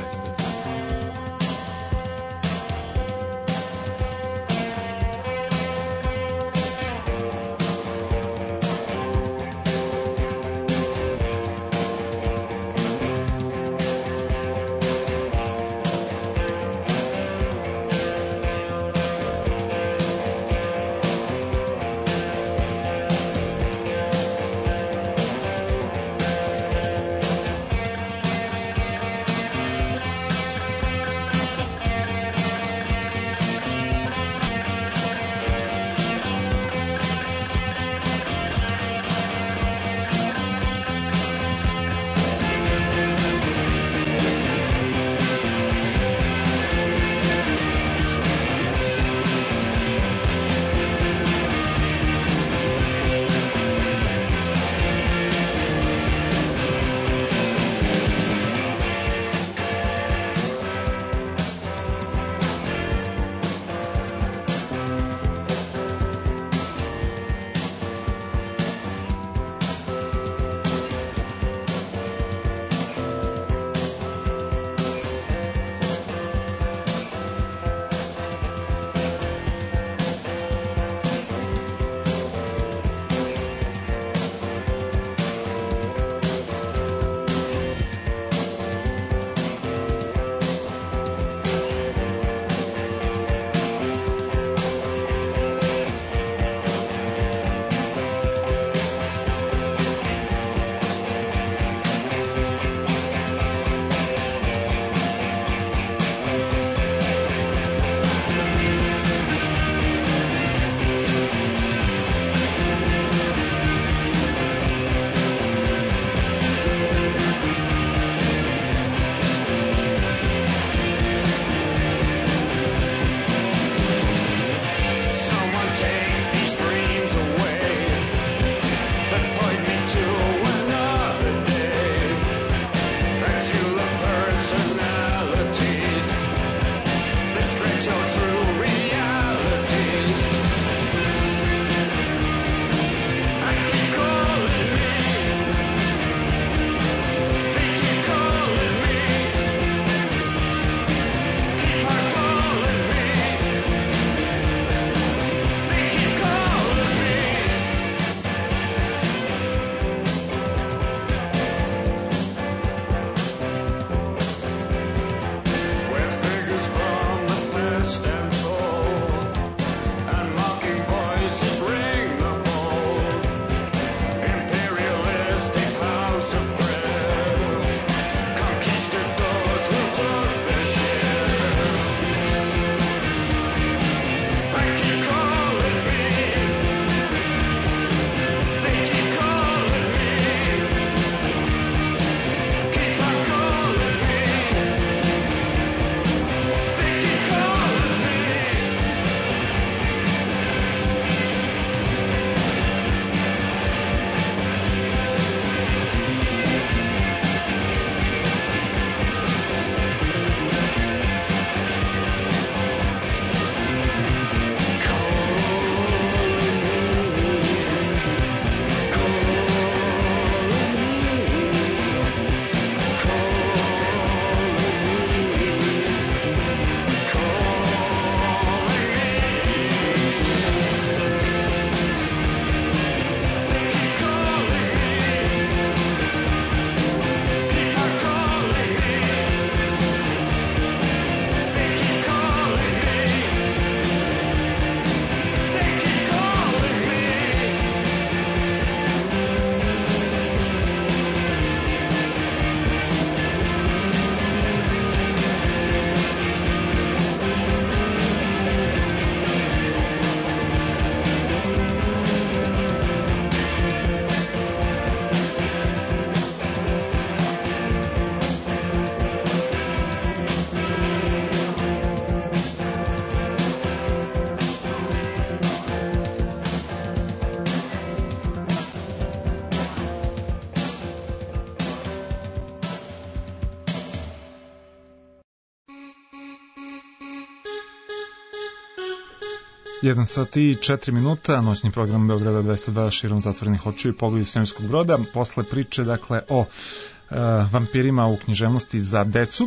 jedan sat i četiri minuta, noćni program Beograda dvesta dva širom zatvorenih očiju i pogled iz svemirskog broda. Posle priče, dakle, o e, vampirima u književnosti za decu,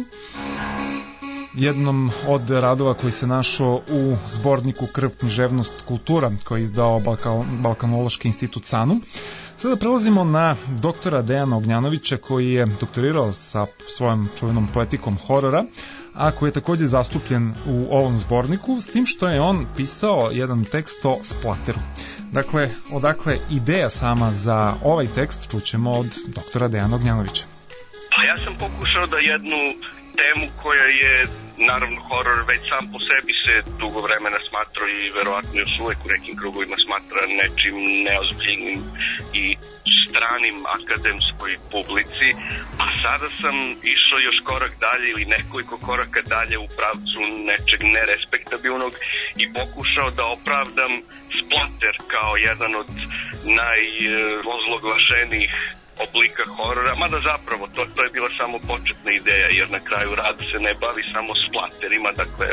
jednom od radova koji se našao u zborniku Krv, književnost, kultura, koji je izdao Balkan, Balkanološki institut SANU. Sada prelazimo na doktora Dejana Ognjanovića, koji je doktorirao sa svojom čuvenom poetikom horora, a koji je takođe zastupljen u ovom zborniku, s tim što je on pisao jedan tekst o splateru. Dakle, odakle ideja sama za ovaj tekst čućemo od doktora Dejana Ognjanovića. Pa ja sam pokušao da jednu temu koja je, naravno, horor već sam po sebi se dugo vremena smatra i verovatno još uvek u nekim krugovima smatra nečim neozbiljnim i stranim akademskoj publici, a sada sam išao još korak dalje ili nekoliko koraka dalje u pravcu nečeg nerespektabilnog i pokušao da opravdam splater kao jedan od najozloglašenijih oblika horora, mada zapravo to, to je bila samo početna ideja, jer na kraju rad se ne bavi samo splaterima, dakle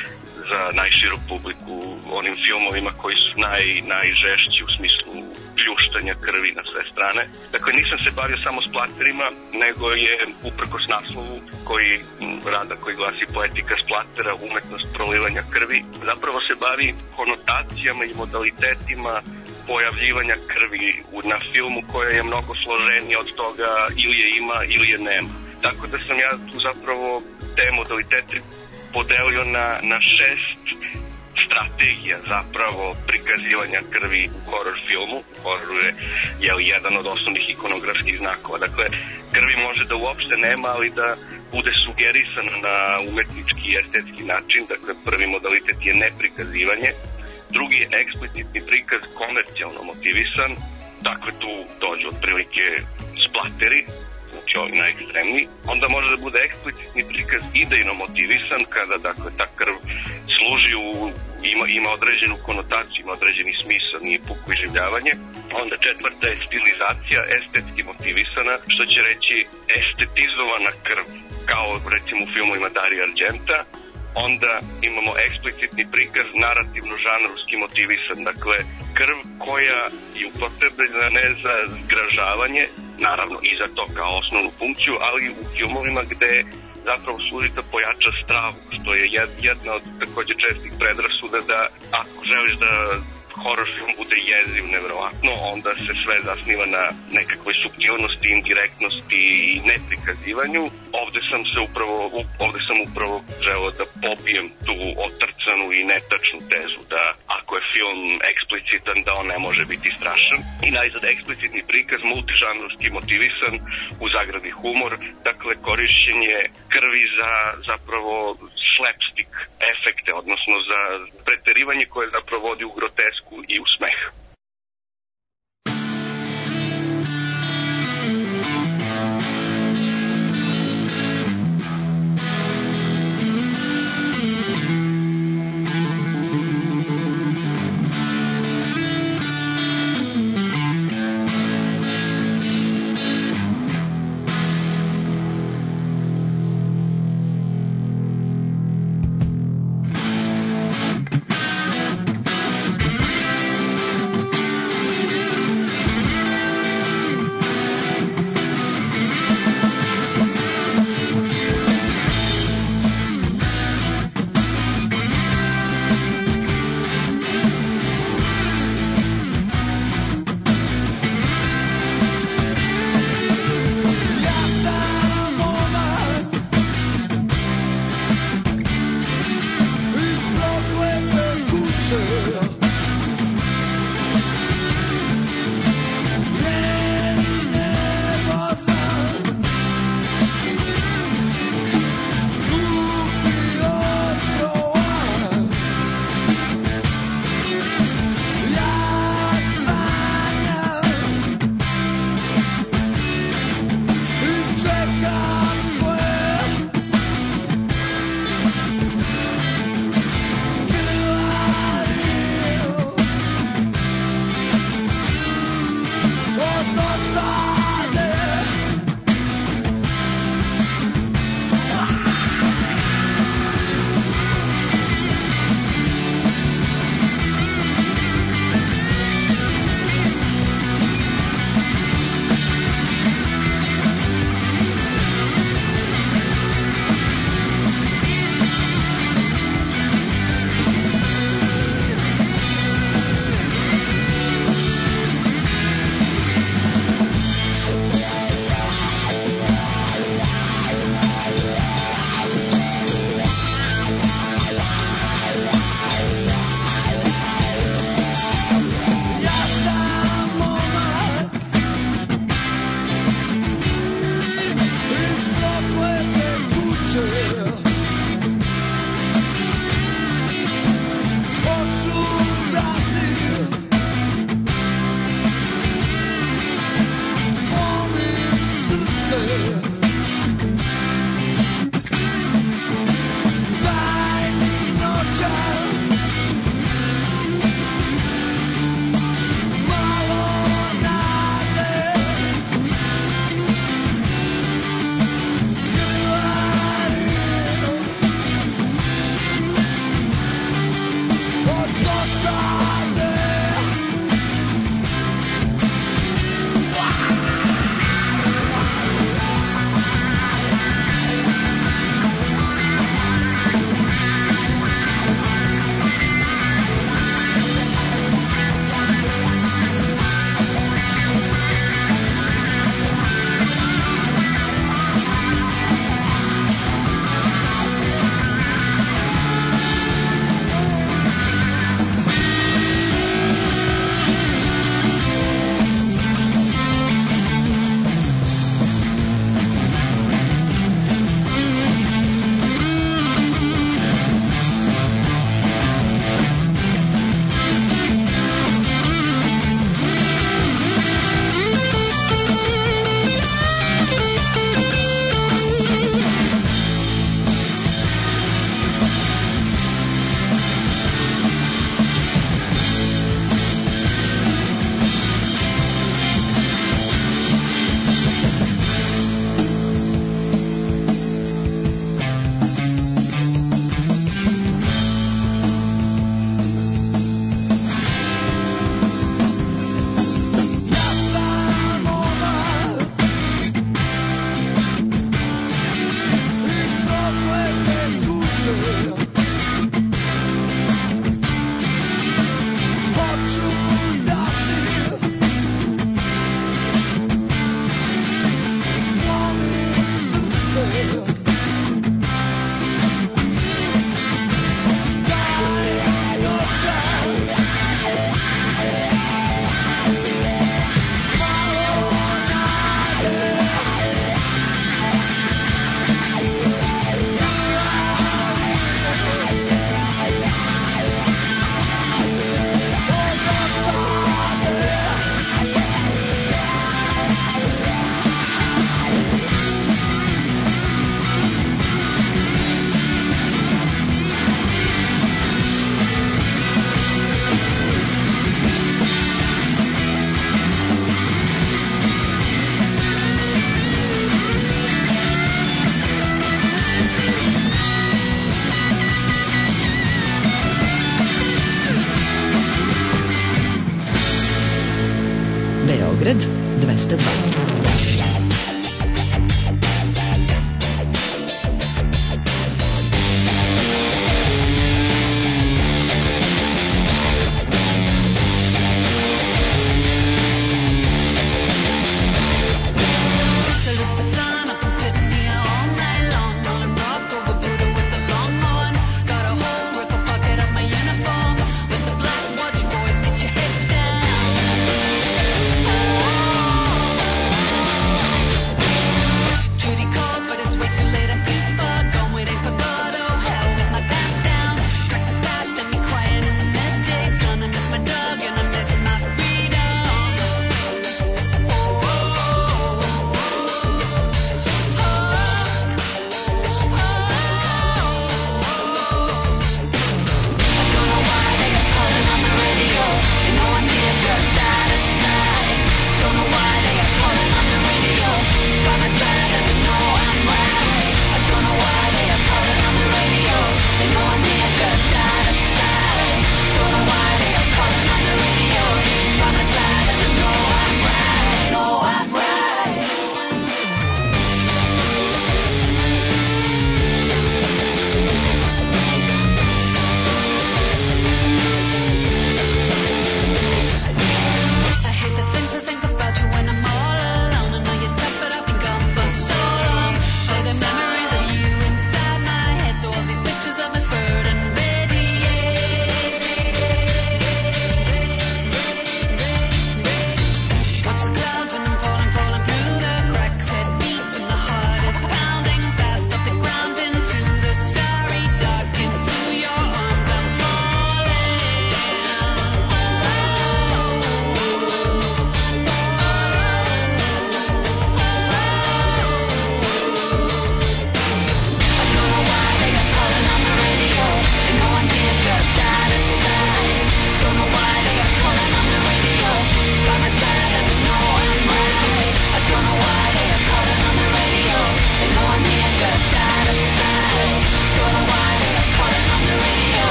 za najširu publiku, onim filmovima koji su naj, najžešći u smislu pljuštanja krvi na sve strane. Dakle, nisam se bavio samo splaterima, nego je uprkos naslovu koji rada koji glasi Poetika splatera, umetnost prolivanja krvi, zapravo se bavi konotacijama i modalitetima pojavljivanja krvi na filmu koja je mnogo složenija od toga ili je ima ili je nema. Tako da sam ja tu zapravo te modalitete podelio na, na šest strategija zapravo prikazivanja krvi u horror filmu. Horror je, je jedan od osnovnih ikonografskih znakova. Dakle, krvi može da uopšte nema, ali da bude sugerisana na umetnički i estetski način. Dakle, prvi modalitet je neprikazivanje. Drugi je eksplicitni prikaz komercijalno motivisan. Dakle, tu dođu otprilike splateri, znači ovi najekstremniji. Onda može da bude eksplicitni prikaz idejno motivisan, kada dakle ta krv služi u, ima, ima određenu konotaciju, ima određeni smisao, nije puko iživljavanje. Onda četvrta je stilizacija, estetski motivisana, što će reći estetizovana krv, kao recimo u filmovima Dario Argenta. Onda imamo eksplicitni prikaz narativno-žanrovski motivisan, dakle krv koja je upotrebljena ne za zgražavanje, naravno i za to kao osnovnu funkciju, ali u filmovima gde zapravo služi da pojača strahu, što je jedna od takođe čestih predrasuda da ako želiš da horror film bude jeziv nevjerovatno, onda se sve zasniva na nekakvoj suptilnosti, indirektnosti i neprikazivanju. Ovde sam se upravo, ovde sam upravo želeo da pobijem tu otrcanu i netačnu tezu da ako je film eksplicitan da on ne može biti strašan. I najzad eksplicitni prikaz, multižanrovski motivisan, u zagradi humor, dakle korišćenje krvi za zapravo slapstick efekte, odnosno za preterivanje koje zapravo vodi u grotesku i u smeh. Thank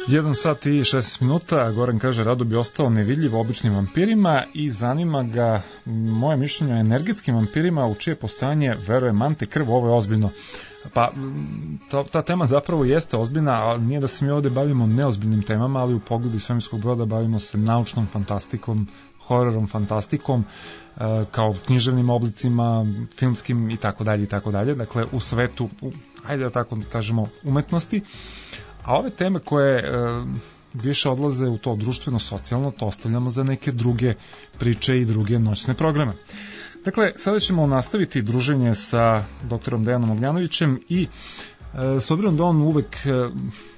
jedan sat i šesnaest minuta, Goran kaže rado bi ostao nevidljiv običnim vampirima i zanima ga moje mišljenje o energetskim vampirima u čije postojanje veruje Mante Krv, ovo je ozbiljno. Pa ta, ta tema zapravo jeste ozbiljna, ali nije da se mi ovde bavimo neozbiljnim temama, ali u pogledu svemirskog broda bavimo se naučnom fantastikom, hororom, fantastikom, kao književnim oblicima, filmskim i tako dalje i tako dalje. Dakle, u svetu, u, ajde da tako kažemo, umetnosti. A ove teme koje e, više odlaze u to društveno-socijalno, to ostavljamo za neke druge priče i druge noćne programe. Dakle, sada ćemo nastaviti druženje sa doktorom Dejanom Ognjanovićem i e, s obzirom da on uvek e,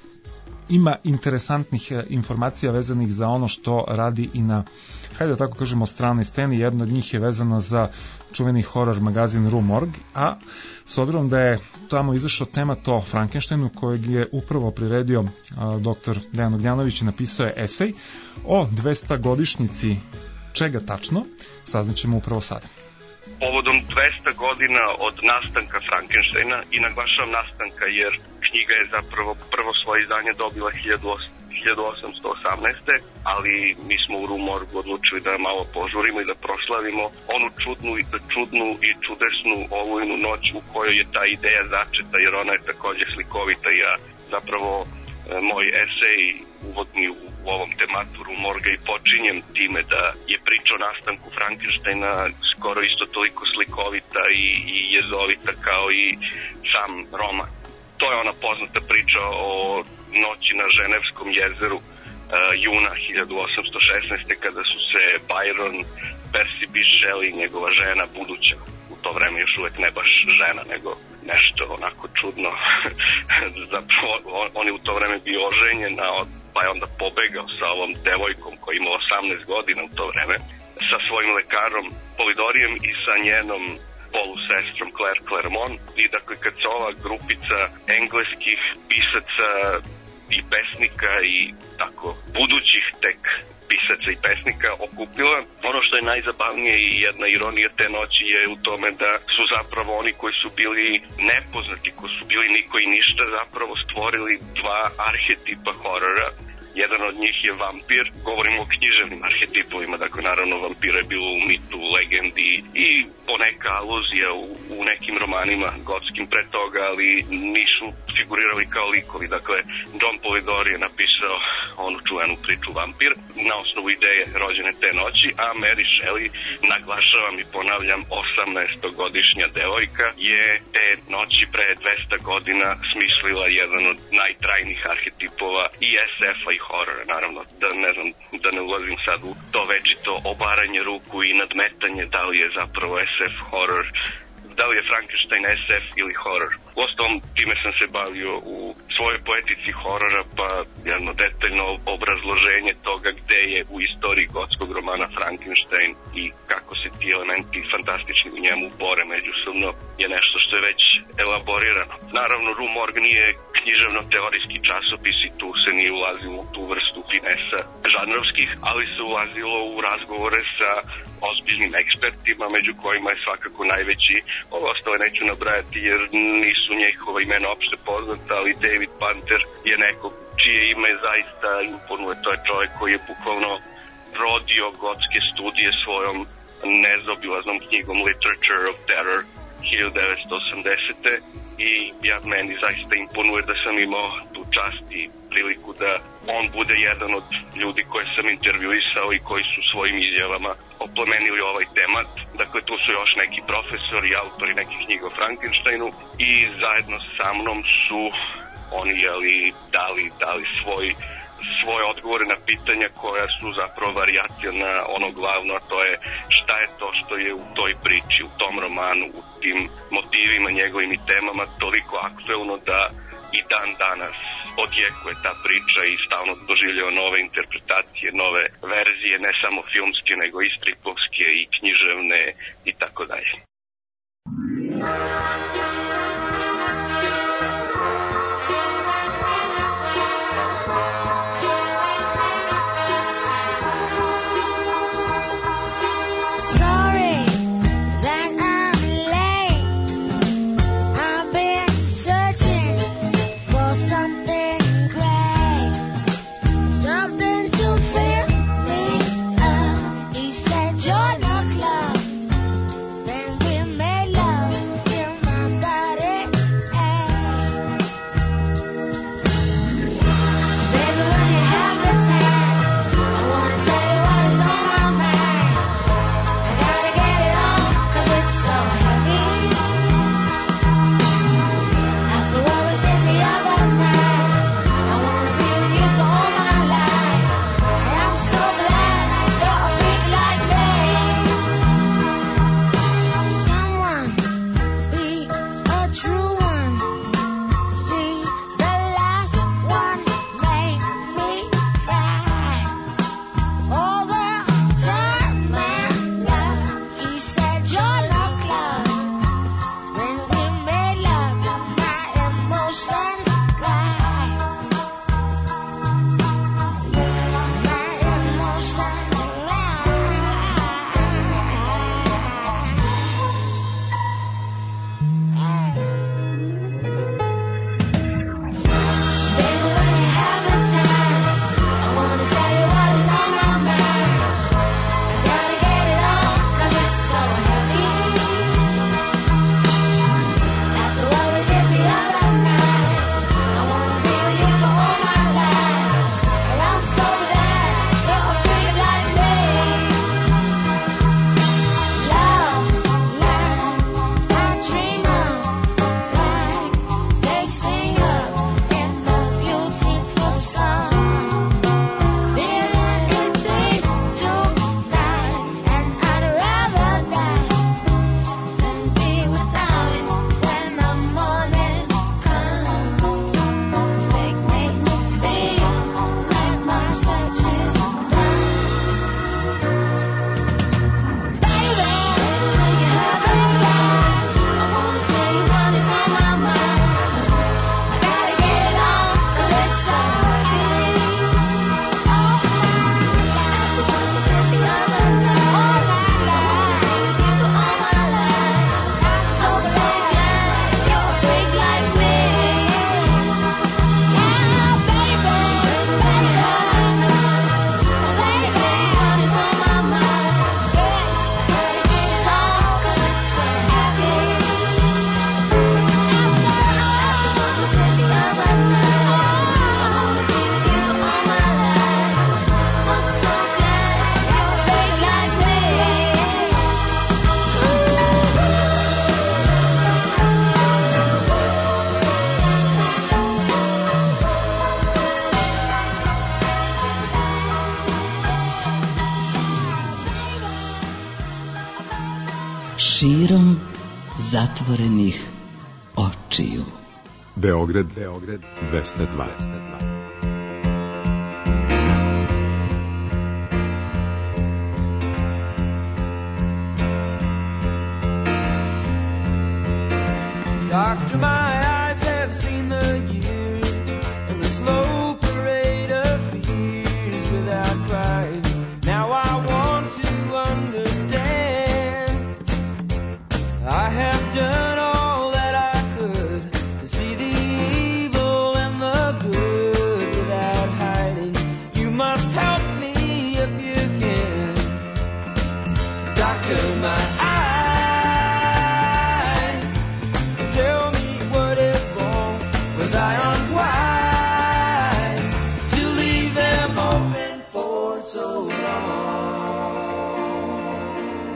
ima interesantnih e, informacija vezanih za ono što radi i na, hajde da tako kažemo, stranoj sceni. Jedna od njih je vezana za čuveni horror magazin Rue Morgue, a s obzirom da je tamo izašao tema to Frankensteinu, kojeg je upravo priredio a, doktor Dejan Ognjanović i napisao je esej o dvestogodišnjici čega tačno, saznaćemo upravo sada. Povodom dvesta godina od nastanka Frankensteina, i naglašavam nastanka jer knjiga je zapravo prvo svoje izdanje dobila hiljadu osamsto osamnaeste. ali mi smo u Rue Morgue odlučili da malo požurimo i da proslavimo onu čudnu, čudnu i čudesnu olujnu noć u kojoj je ta ideja začeta, jer ona je takođe slikovita. Ja zapravo moj esej uvodni u ovom tematu Rue Morgue i počinjem time da je priča o nastanku Frankensteina skoro isto toliko slikovita i, i jezovita kao i sam roman. To je ona poznata priča o noći na Ženevskom jezeru uh, juna hiljadu osamsto šesnaeste. kada su se Byron, Percy Bysshe Shelley, njegova žena buduća, u to vreme još uvek ne baš žena, nego nešto onako čudno, zapravo on, on je u to vreme bio oženjen, pa je onda pobegao sa ovom devojkom koja ima osamnaest godina u to vreme, sa svojim lekarom Polidorijem i sa njenom polusestrom Claire Claremont. I dakle, kad se ova grupica engleskih pisaca i pesnika i tako budućih tek pisaca i pesnika okupila, ono što je najzabavnije i jedna ironija te noći je u tome da su zapravo oni koji su bili nepoznati, koji su bili niko i ništa, zapravo stvorili dva arhetipa horora. Jedan od njih je vampir, govorimo o književnim arhetipovima, dakle naravno vampira je bilo u mitu, legendi i poneka aluzija u, u nekim romanima gotskim pre toga, ali nisu figurirali kao likovi. Dakle, John Polidori je napisao onu čuvenu priču Vampir na osnovu ideje rođene te noći, a Mary Shelley, naglašavam i ponavljam, osamnaestogodišnja devojka, je te noći pre dvesta godina smislila jedan od najtrajnijih arhetipova i es efa i horora, naravno, da ne znam, da ne ulazim sad u to večito obaranje ruku i nadmetanje da li je zapravo es ef horor, da li je Frankenstein es ef ili horor. Uostalom, time sam se bavio u svojoj poetici horora, pa jedno detaljno obrazloženje toga gde je u istoriji gotskog romana Frankenstein i kako se ti elementi fantastični u njemu bore međusobno je nešto što je već elaborirano. Naravno, Rue Morgue nije književno-teorijski časopis i tu se nije ulazilo u tu vrstu finesa žanrovskih, ali se ulazilo u razgovore sa ozbiljnim ekspertima, među kojima je svakako najveći, ovo ostale neću nabrajati jer nisu njihova imena opšte poznata, ali David Panter je neko čije ime zaista imponuje. To je čovjek koji je bukvalno rodio gotske studije svojom nezaobilaznom knjigom Literature of Terror hiljadu devetsto osamdesete. i ja meni zaista imponuje da sam imao tu čast i priliku da on bude jedan od ljudi koje sam intervjuisao i koji su svojim izjavama oplemenili ovaj temat. Dakle, tu su još neki profesori i autori nekih knjiga o Frankensteinu i zajedno sa mnom su oni jeli, dali, dali svoj svoje odgovore na pitanja koja su zapravo varijacija na ono glavno, a to je šta je to što je u toj priči, u tom romanu, u tim motivima njegovim i temama toliko aktuelno da i dan danas odjekuje ta priča i stalno doživljava nove interpretacije, nove verzije, ne samo filmske, nego i stripovske i književne i tako dalje. zatvorenih očiju. Beograd, Beograd dvesta dva. Doctor, my eyes have seen the years and the slow parade of fears without crying. Now I want to understand. I have done all that I could to see the evil and the good without hiding. You must help me if you can. Doctor, my eyes. I unwise to leave them open for so long.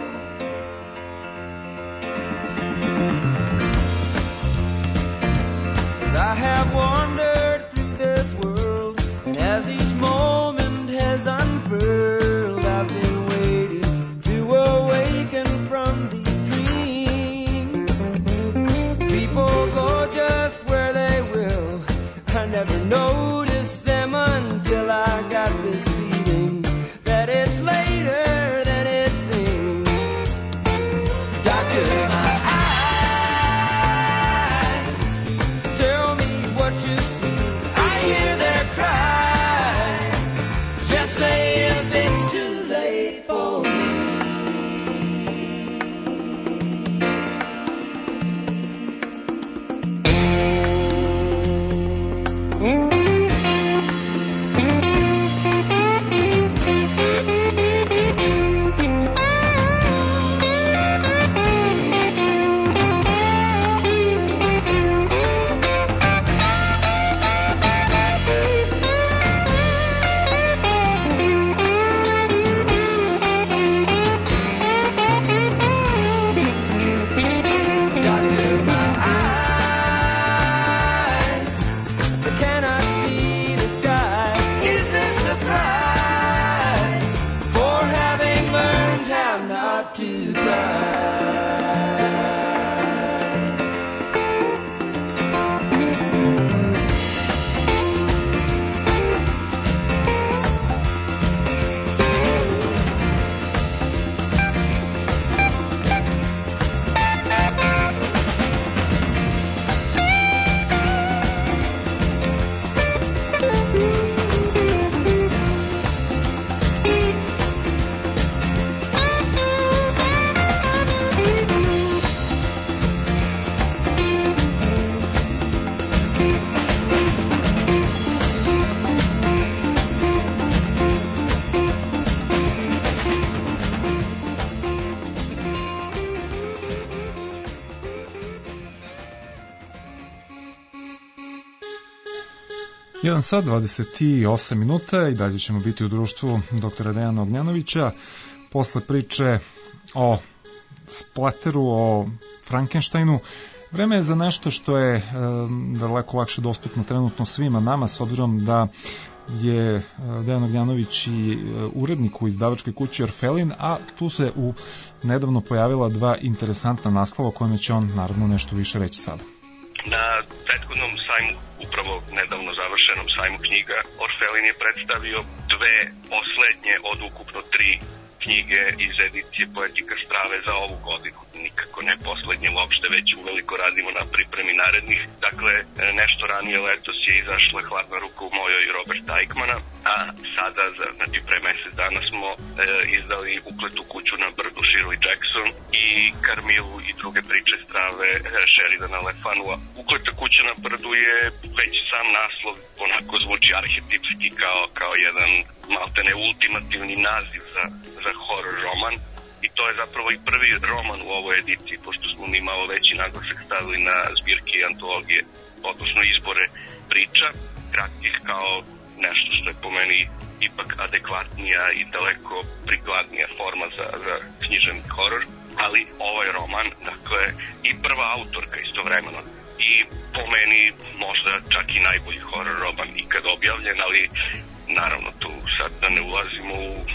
As I have wandered through this world, and as each moment has unfurled, I've been waiting to awaken from these dreams. People go just where they will. I never noticed them until I got this feeling that it's later than it seems. Doctor, my eyes, tell me what you see. I hear their cries. Just say if it's too late for me. jedan sat dvadeset osam minuta i dalje ćemo biti u društvu doktora Dejana Ognjanovića posle priče o Splatteru, o Frankensteinu. Vreme je za nešto što je e, daleko lakše dostupno trenutno svima nama, s obzirom da je Dejan Ognjanović i urednik u izdavačkoj kući Orfelin, a tu se u nedavno pojavila dva interesantna naslova o kojima će on naravno nešto više reći sada. Na prethodnom sajmu, upravo nedavno završenom sajmu knjiga, Orfelin je predstavio dve poslednje od ukupno tri knjige iz edicije Poetika strave za ovu godinu. Nikako ne poslednje uopšte, već uveliko radimo na pripremi narednih. Dakle, nešto ranije letos je izašla Hladna ruka u mojoj Roberta Aikmana, a sada, za, znači pre mesec dana smo e, izdali Ukletu kuću na brdu Shirley Jackson i Karmilu i druge priče strave e, Sheridana Le Fanua. Ukleta kuća na brdu je već sam naslov, onako zvuči arhetipski kao, kao jedan maltene ultimativni naziv za, za horror roman. I to je zapravo i prvi roman u ovoj ediciji, pošto smo mi malo veći naglasak stavili na zbirke i antologije, odnosno izbore priča, kratkih kao nešto što je po meni ipak adekvatnija i daleko prikladnija forma za, za književni horor. Ali ovaj roman, dakle, i prva autorka istovremeno. I po meni možda čak i najbolji horor roman ikad objavljen, ali naravno tu sad da ne ulazimo u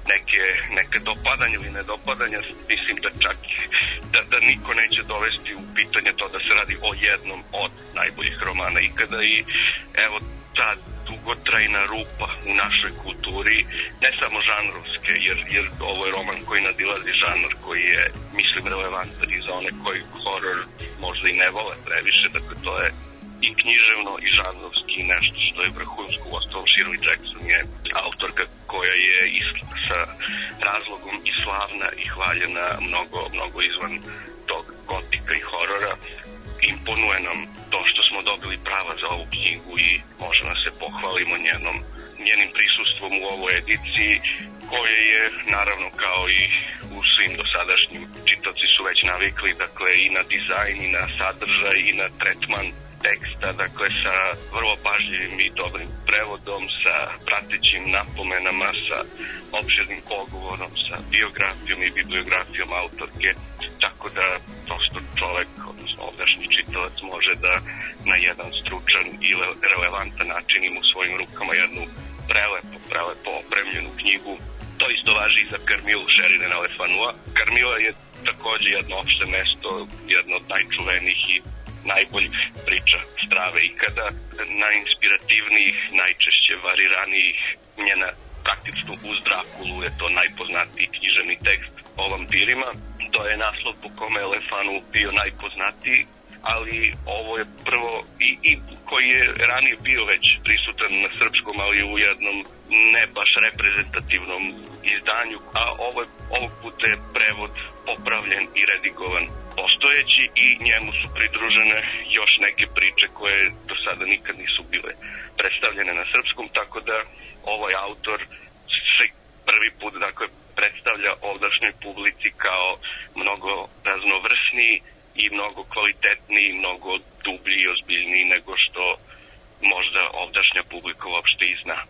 neke, neke dopadanja ili nedopadanja, mislim da čak da, da niko neće dovesti u pitanje to da se radi o jednom od najboljih romana ikada i evo ta dugotrajna rupa u našoj kulturi, ne samo žanrovske, jer, jer ovo je roman koji nadilazi žanr, koji je, mislim, relevantan i za one koji horor možda i ne vole previše, dakle to je i književno i žanrovski nešto što je vrhunsko. Uostalom Shirley Jackson je autorka koja je sa razlogom i slavna i hvaljena mnogo, mnogo izvan tog gotika i horora. Imponuje nam to što smo dobili prava za ovu knjigu i možemo se pohvalimo njenom, njenim prisustvom u ovoj ediciji, koje je naravno kao i u svim dosadašnjim, čitaoci su već navikli, dakle i na dizajn i na sadržaj i na tretman teksta, dakle sa vrlo pažljivim i dobrim prevodom, sa pratećim napomenama, sa opširnim pogovorom, sa biografijom i bibliografijom autorke, tako da prosto čovek, odnosno ovdašnji čitalac, može da na jedan stručan i relevantan način ima u svojim rukama jednu prelepo, prelepo opremljenu knjigu. To isto važi i za Carmilu Sheridana Le Fanua. Carmila je takođe jedno opšte mesto, jedno od najčuvenijih i najboljih priča strave ikada, najinspirativnijih, najčešće variranijih. Njena praktično uz Drakulu je to najpoznatiji književni tekst o vampirima. To je naslov po kome je Le Fanu bio najpoznatiji, ali ovo je prvo i, i koji je ranije bio već prisutan na srpskom, ali u jednom ne baš reprezentativnom izdanju, a ovo, ovog puta je prevod popravljen i redigovan postojeći i njemu su pridružene još neke priče koje do sada nikad nisu bile predstavljene na srpskom, tako da ovaj autor se prvi put, dakle, predstavlja ovdašnjoj publici kao mnogo raznovrsniji i mnogo kvalitetniji, mnogo dublji i ozbiljniji nego što možda ovdašnja publika uopšte i zna.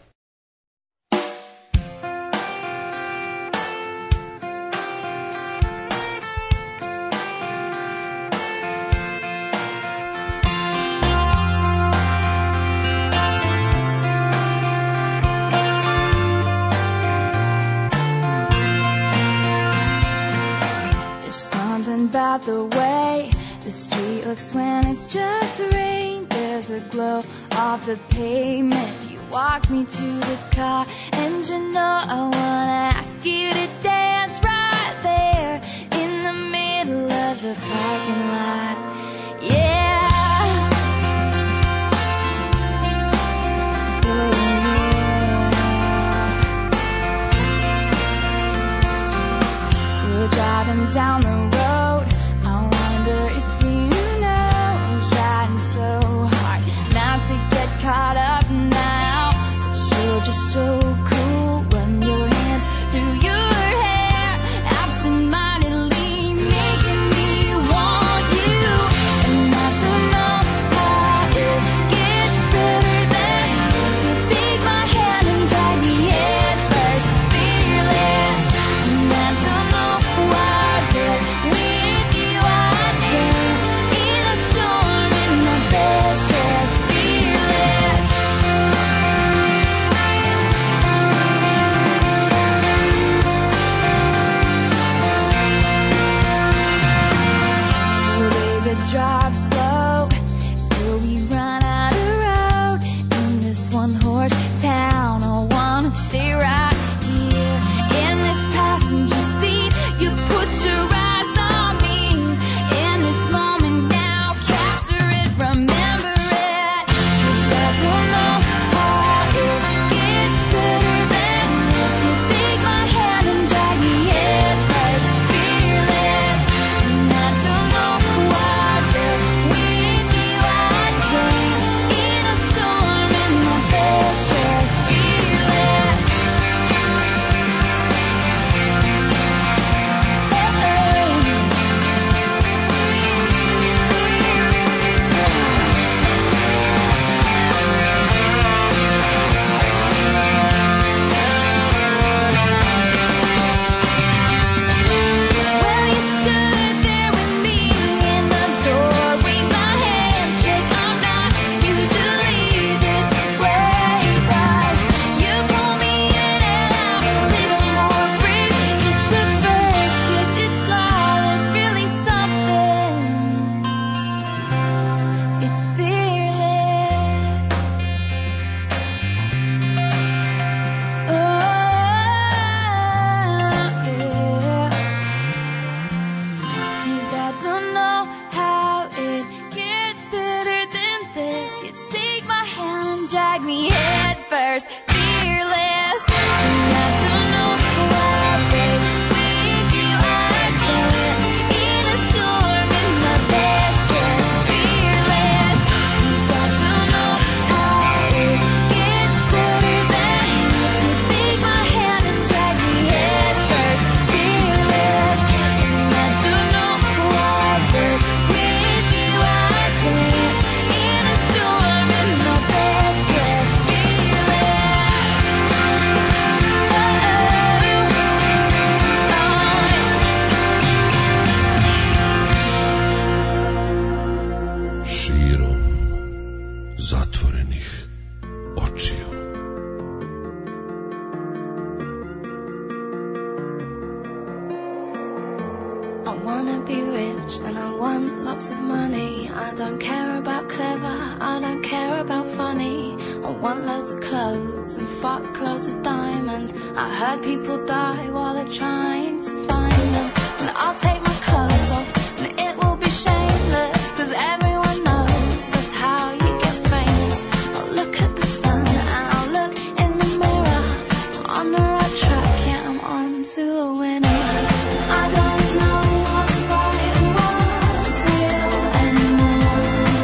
About the way the street looks when it's just rain. There's a glow off the pavement. You walk me to the car, and you know I wanna ask you to dance right there in the middle of the parking lot. Yeah. Oh, yeah. We're driving down the road. Caught up now, but you're just so cool. Run your hands through your hair, absent-mindedly making me want you. And I don't know how it gets better than this. So take my hand and drag me head first, fearless. And I don't know why, but with you I dance in a storm in my best dress, fearless. Drive slow till we run out of road in this one horse town. I wanna stay right here in this passenger seat. You put your eyes on me in this moment now. Capture it, remember it. 'Cause I don't know how it gets better than this. You take my hand and drag me head first, fearless. And I don't know why. We money. I don't care about clever, I don't care about funny. I want loads of clothes and fuck loads of diamonds. I heard people die while they're trying to find them. And I'll take my clothes off and it will be shameless, cause everyone knows that's how you get famous. I'll look at the sun and I'll look in the mirror. I'm on the right track, yeah, I'm on to a winner. I don't know what's right and what's real anymore.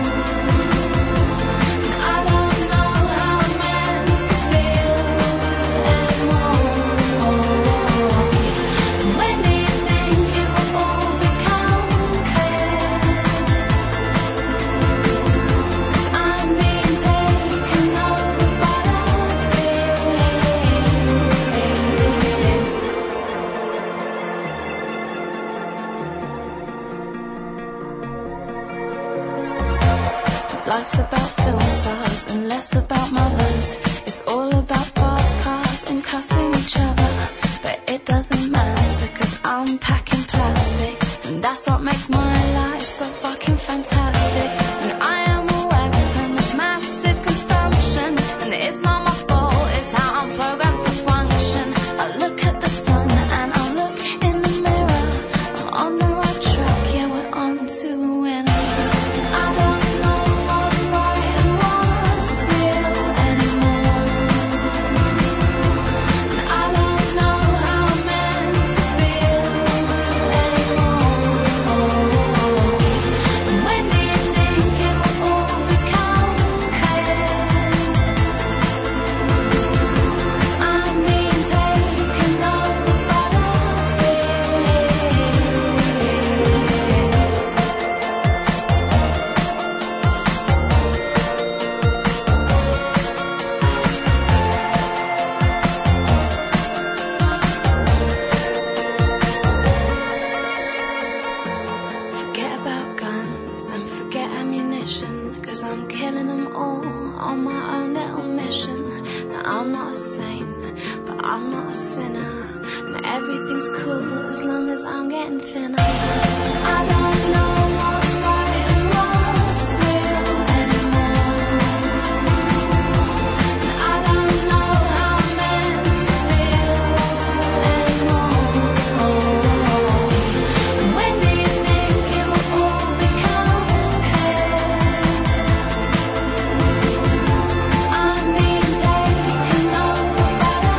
And I don't know how I'm meant to feel anymore. When do you think it will all become clear? 'Cause I'm being taken over by the fear. Life's about film stars and less about mothers. It's all about fast cars and cussing each other. But it doesn't matter, cause I'm packing plastic, and that's what makes my life so fucking fantastic. And I am a weapon of massive consumption, and it's not my fault, it's how I'm programmed to function. I look at the sun and I look in the mirror. I'm on the right track, yeah, we're on to a winner. I don't know what's right and what's real anymore. And I don't know how I'm meant to feel anymore. And when do you think it will all become clear? 'Cause I'm being taken over by the fear. Forget about guns and forget ammunition, cause I'm killing them all on my own little mission. Now I'm not a saint, but I'm not a sinner, and everything's cool as long as I'm getting thinner. I don't know what's right and what's real anymore. And I don't know how I'm meant to feel anymore. When do you think it will all become clear? 'Cause I'm being taken over by the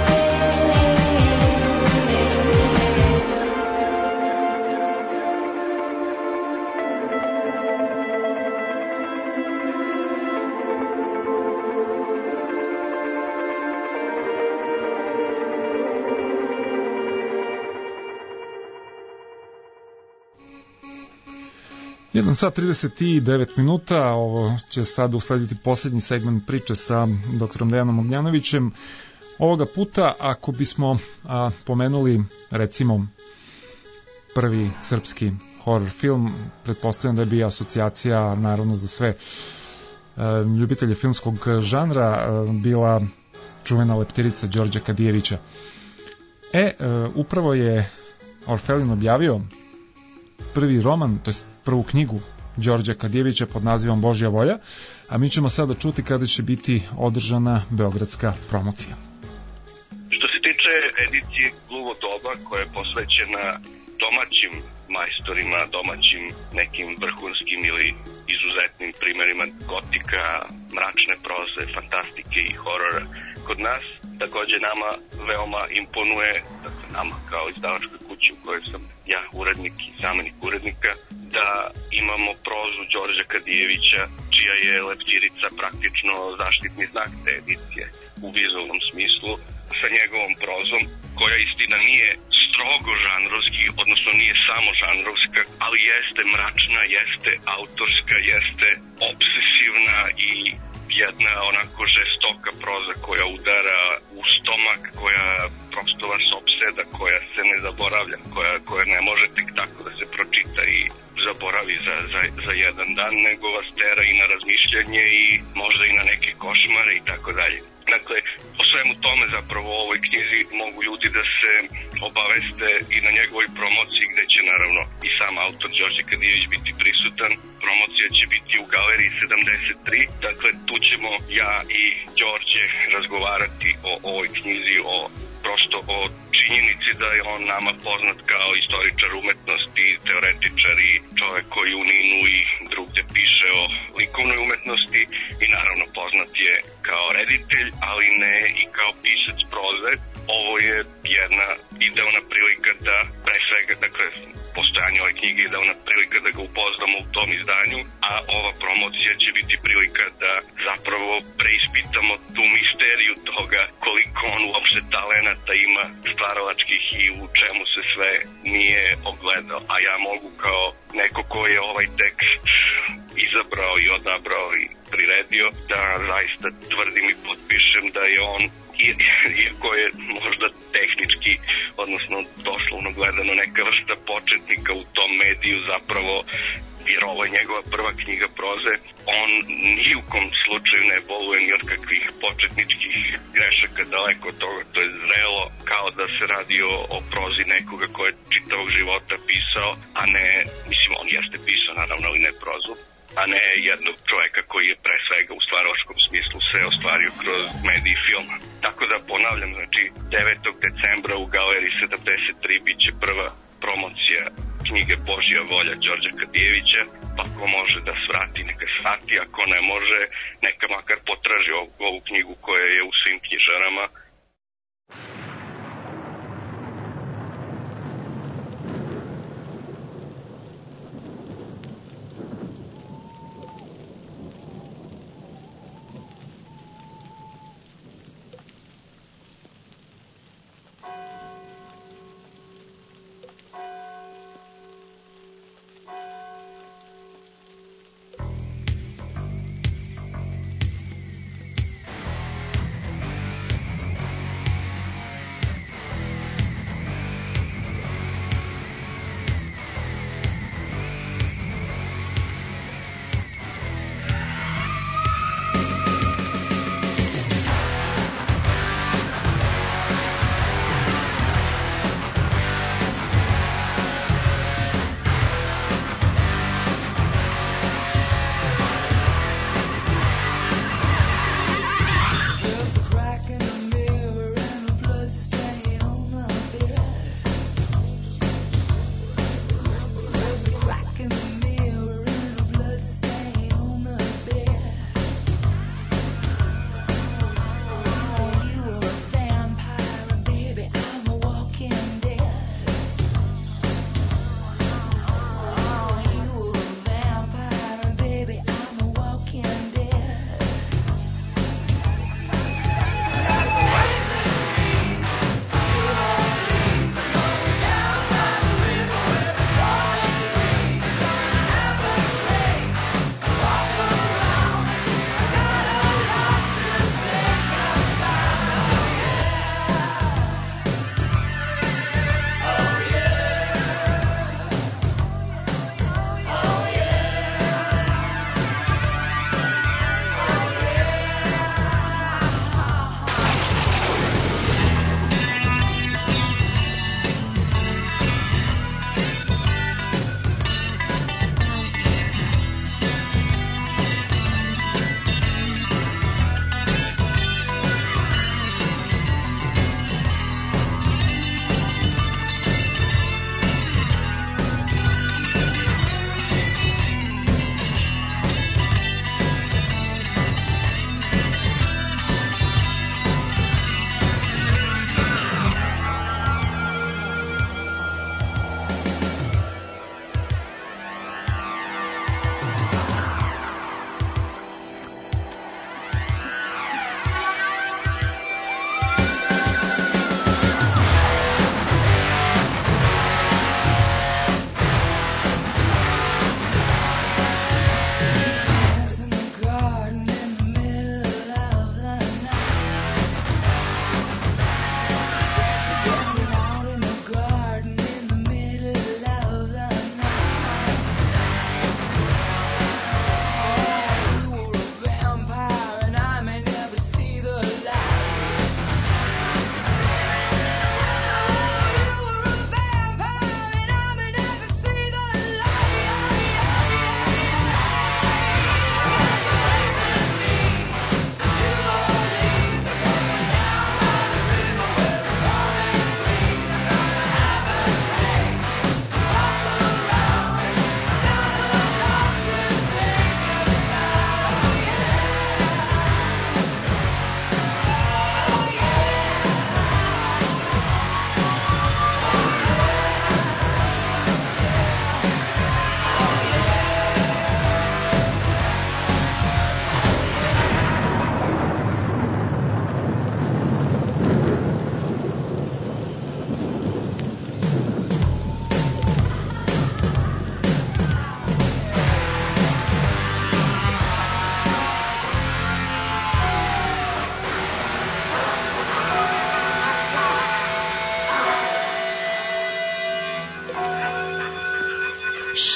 jedan sat trideset devet minuta, ovo će sad uslediti posljednji segment priče sa doktorom Dejanom Ognjanovićem. Ovoga puta, ako bismo a, pomenuli recimo prvi srpski horror film, pretpostavljam da je bio asocijacija naravno za sve a, ljubitelje filmskog žanra a, bila čuvena leptirica Đorđa Kadijevića. E, a, upravo je Orfelin objavio prvi roman, to jest prvu knjigu Đorđa Kadijevića pod nazivom Božja volja, a mi ćemo sada čuti kada će biti održana beogradska promocija. Što se tiče edicije Gluvo doba, koja je posvećena domaćim majstorima, domaćim nekim vrhunskim ili izuzetnim primerima gotika, mračne proze, fantastike i horora, kod nas takođe nama veoma imponuje, dakle nama kao izdavačkoj kući u kojoj sam ja urednik i zamenik urednika, da imamo prozu Đorđa Kadijevića, čija je leptirica praktično zaštitni znak te edicije u vizualnom smislu, sa njegovom prozom, koja istina nije strogo žanrovski, odnosno nije samo žanrovska, ali jeste mračna, jeste autorska, jeste obsesivna i jedna onako žestoka proza koja udara u stomak, koja prosto vas opseda, koja se ne zaboravlja, koja, koja ne može tek tako da se pročita i zaboravi za, za, za jedan dan, nego vas tera i na razmišljanje i možda i na neke košmare i tako dalje. Dakle, o svemu tome zapravo u ovoj knjizi mogu ljudi da se obaveste i na njegovoj promociji, gde će naravno i sam autor Đorđe Kadijević biti prisutan. Promocija će biti u Galeriji sedamdeset tri, dakle tu ćemo ja i Đorđe razgovarati o ovoj knjizi, o prosto o činjenici da je on nama poznat kao istoričar umetnosti, teoretičar i čovek koji u Ninu i drugde piše o likovnoj umetnosti i naravno poznat je kao reditelj, ali ne i kao pisac proze. Ovo je jedna idealna prilika da pre svega, dakle, postojanje ove knjige je idealna prilika da ga upoznamo u tom izdanju, a ova promocija će biti prilika da zapravo preispitamo tu misteriju toga koliko on uopšte talenata ima stvaralačkih i u čemu se sve nije ogledao. A ja mogu kao neko ko je ovaj tekst izabrao i odabrao i priredio, da zaista tvrdim i potpišem da je on, iako je možda tehnički, odnosno doslovno gledano neka vrsta početnika u tom mediju, zapravo jer ovo je njegova prva knjiga proze, on ni u kom slučaju ne boluje ni od kakvih početničkih grešaka, daleko od toga, to je zrelo, kao da se radi o, o prozi nekoga ko je čitavog života pisao, a ne, mislim, on jeste pisao, naravno, ali ne prozu, a ne jednog čoveka koji je pre svega u stvaralačkom smislu se ostvario kroz medij i film. Tako da ponavljam, znači devetog decembra u Galeriji sedamdeset tri biće prva promocija knjige Božja volja Đorđa Kadijevića, pa ko može da svrati, neka svrati, ako ne može, neka makar potraži ovu, ovu knjigu koja je u svim knjižarama.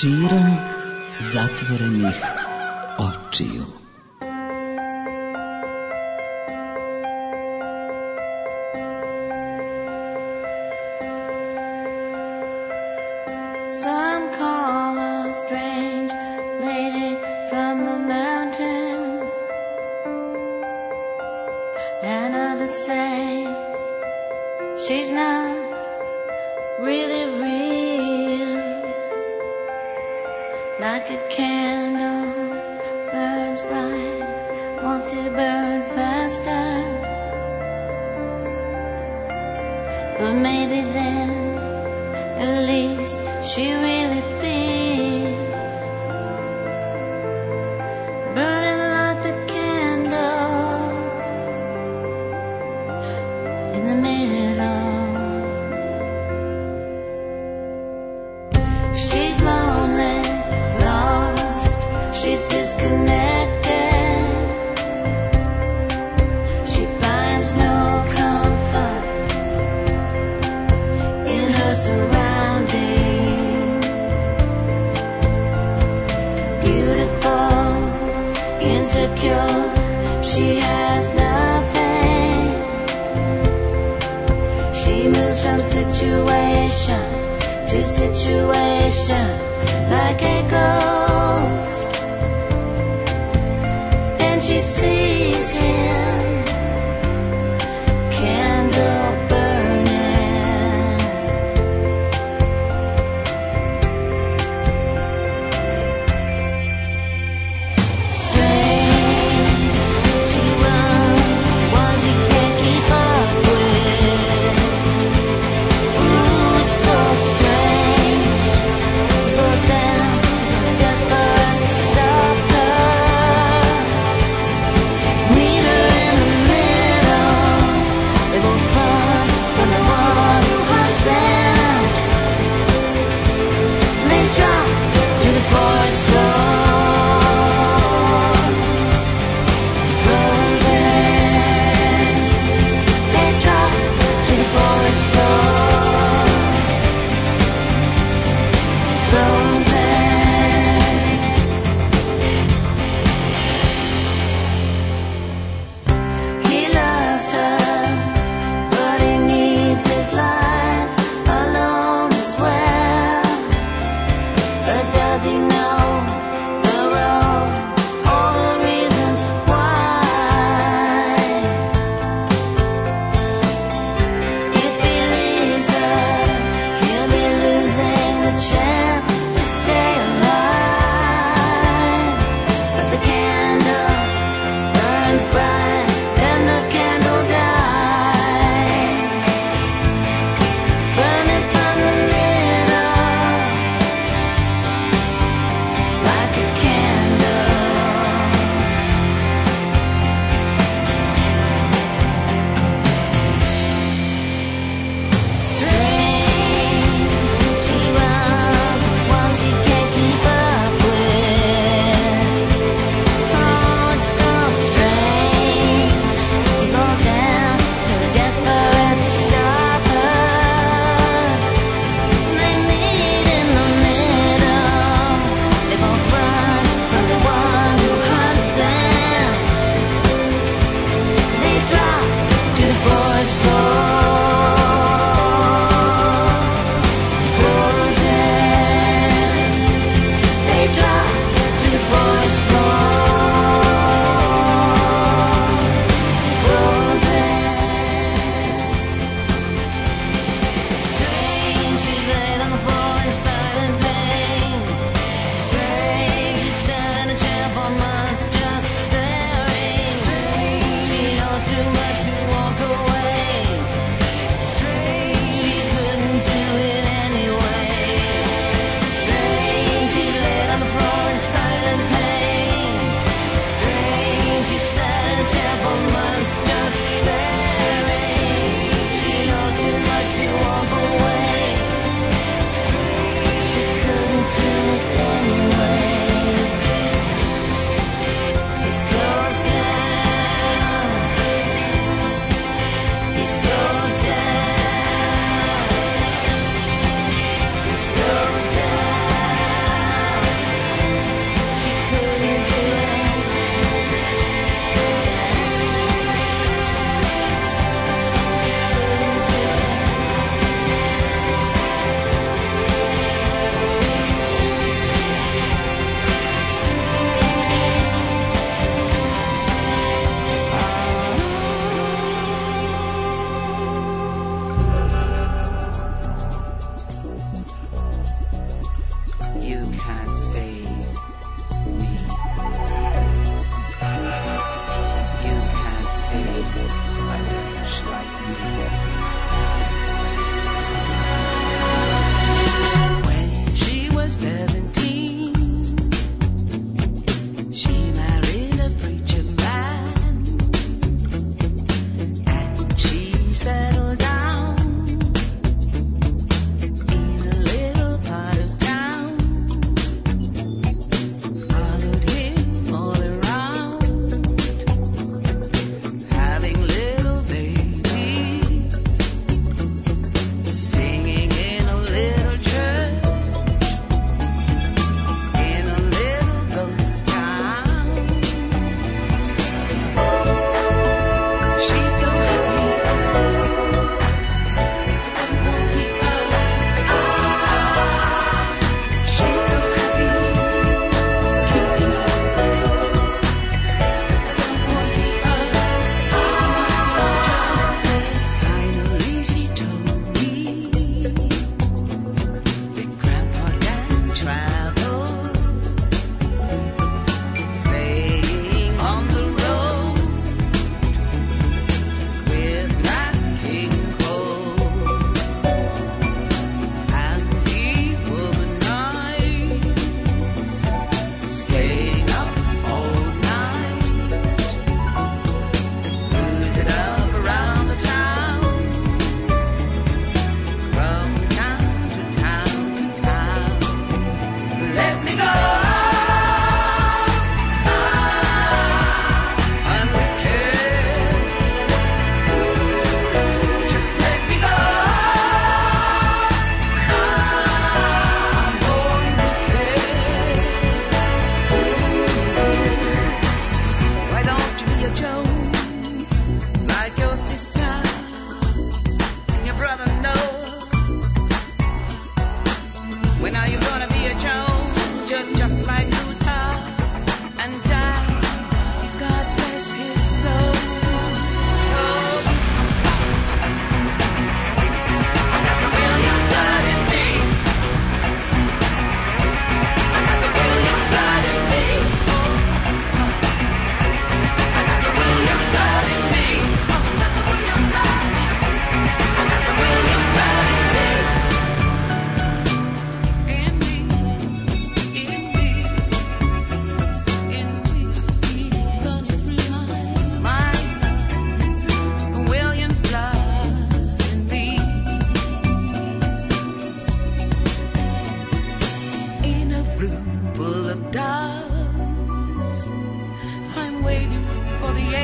širom zatvorenih očiju. Some call her strange lady from the mountains, and others say she's not really real. Like a candle burns bright, wants to burn faster, but maybe then at least she really feels burning like the candle in the middle. She's lonely, lost, she's disconnected. She finds no comfort in her surroundings. Beautiful, insecure, she has nothing. She moves from situation to situation like a ghost. Then she sees him, candle burning. Strange, she runs, one she can't keep up with. Ooh, it's so strange. Slows down, so desperate to stop her.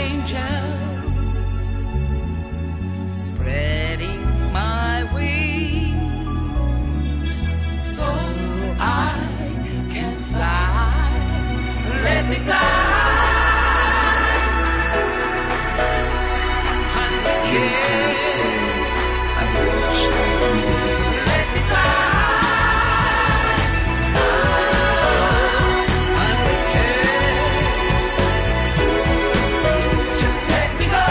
angels spreading my wings so I can fly. Let me fly. Under care. Let me fly. Under care. Just let me go.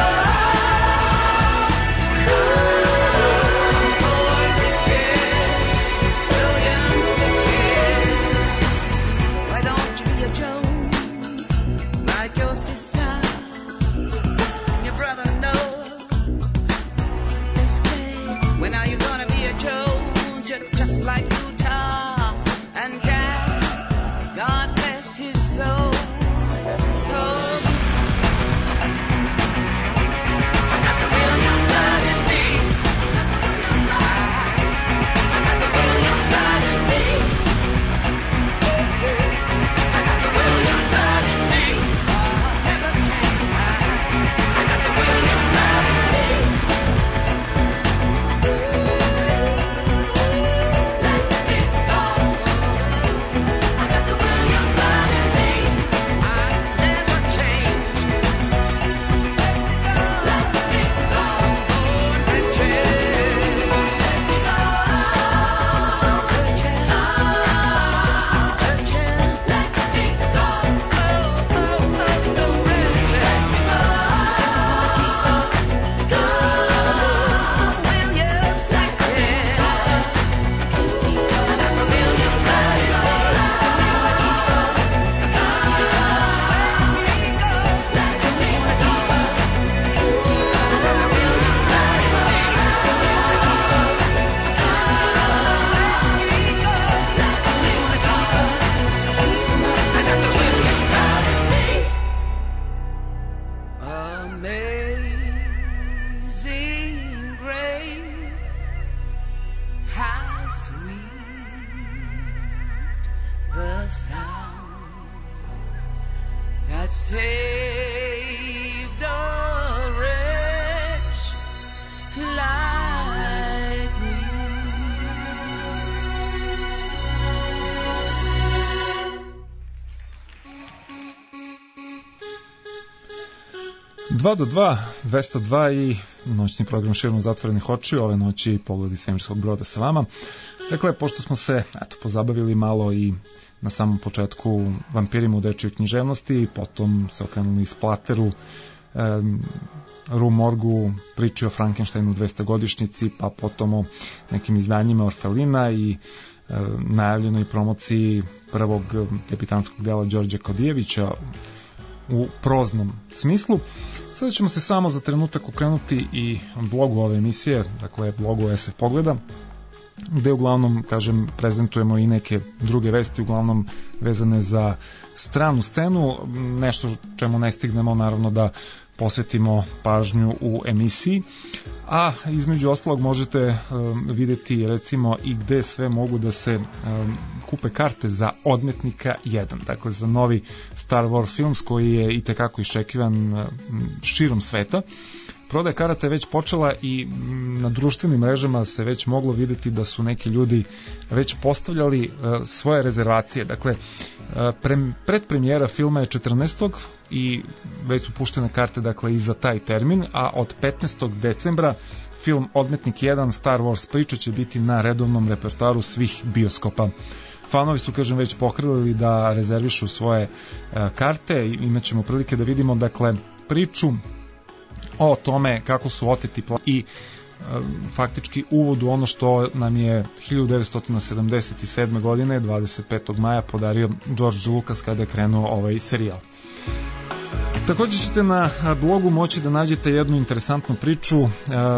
I'm going to care. Williams will care. Why don't you be a Joe? Like your sister, your brother Noah. They say, when are you gonna be a Jones? Just, just like Utah and Cat. God bless his soul. Oh, I got the Williams blood in me. I got the Williams blood in me. I got the Williams blood in me. Never change. I got the Williams blood in me. Let it go. I got the Williams blood in me. I never change. Let it go. Let it change. Could you? Could you? Let it go. Oh, oh, oh, so really let me go. Go. Will you say it? I got the Williams blood in me. Amazing grace, how sweet the sound that saved a wretch like me. dva do dva, dvesta dva i noćni program širom zatvorenih očiju, ove noći Pogledi svemirskog broda sa vama. Dakle, pošto smo se eto, pozabavili malo i na samom početku vampirima u dečjoj književnosti, potom se okrenuli Splatteru, um, Rue Morgu, priči o Frankensteinu dvestogodišnjici, pa potom o nekim izdanjima Orfelina i um, najavljenoj promociji prvog debitanskog dela Đorđa Kodijevića u proznom smislu. Sada ćemo se samo za trenutak okrenuti i blogu ove emisije, dakle blogu es ef Pogleda, gde uglavnom, kažem, prezentujemo i neke druge vesti, uglavnom vezane za stranu scenu, nešto čemu ne stignemo naravno da posvetimo pažnju u emisiji, a između ostalog možete um, vidjeti recimo i gde sve mogu da se um, kupe karte za Odmetnika jedan, dakle za novi Star Wars films koji je i tekako iščekivan um, širom sveta. Prodaja karata je već počela i na društvenim mrežama se već moglo vidjeti da su neki ljudi već postavljali uh, svoje rezervacije. Dakle, uh, pre, predpremijera filma je četrnaestog i već su puštene karte dakle i za taj termin, a od petnaestog decembra film Odmetnik jedan Star Wars priča će biti na redovnom repertoaru svih bioskopa. Fanovi su, kažem, već pokrenuli da rezervišu svoje uh, karte i imat ćemo prilike da vidimo dakle priču o tome kako su oteti pla- i e, faktički uvod u ono što nam je hiljadu devetsto sedamdeset sedme godine dvadeset petog maja podario George Lucas kada je krenuo ovaj serijal. Također ćete na blogu moći da nađete jednu interesantnu priču e,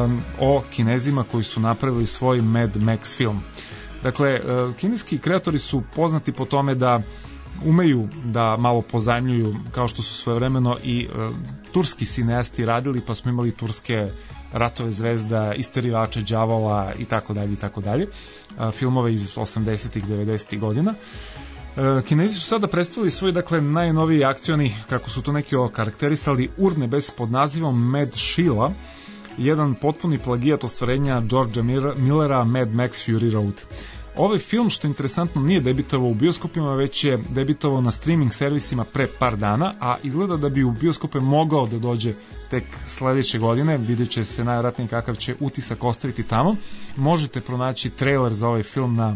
o Kinezima koji su napravili svoj Mad Max film. Dakle, e, kineski kreatori su poznati po tome da umeju da malo pozajmljuju, kao što su svojevremeno i e, turski cineasti radili, pa smo imali turske Ratove zvezda, Isterivače đavola i tako dalje i tako dalje, filmove iz osamdesetih devedesetih godina. Kinezi su sada predstavili svoj, dakle, najnoviji akcioni, kako su to neki okarakterisali, urnebes pod nazivom Mad Sheila, jedan potpuni plagijat ostvarenja Georgea Millera Mad Max Fury Road. Ovaj film, što je interesantno, nije debitovao u bioskopima, već je debitovao na streaming servisima pre par dana, a izgleda da bi u bioskope mogao da dođe tek sledeće godine. Vidjet će se najvjerojatnije kakav će utisak ostaviti tamo. Možete pronaći trailer za ovaj film na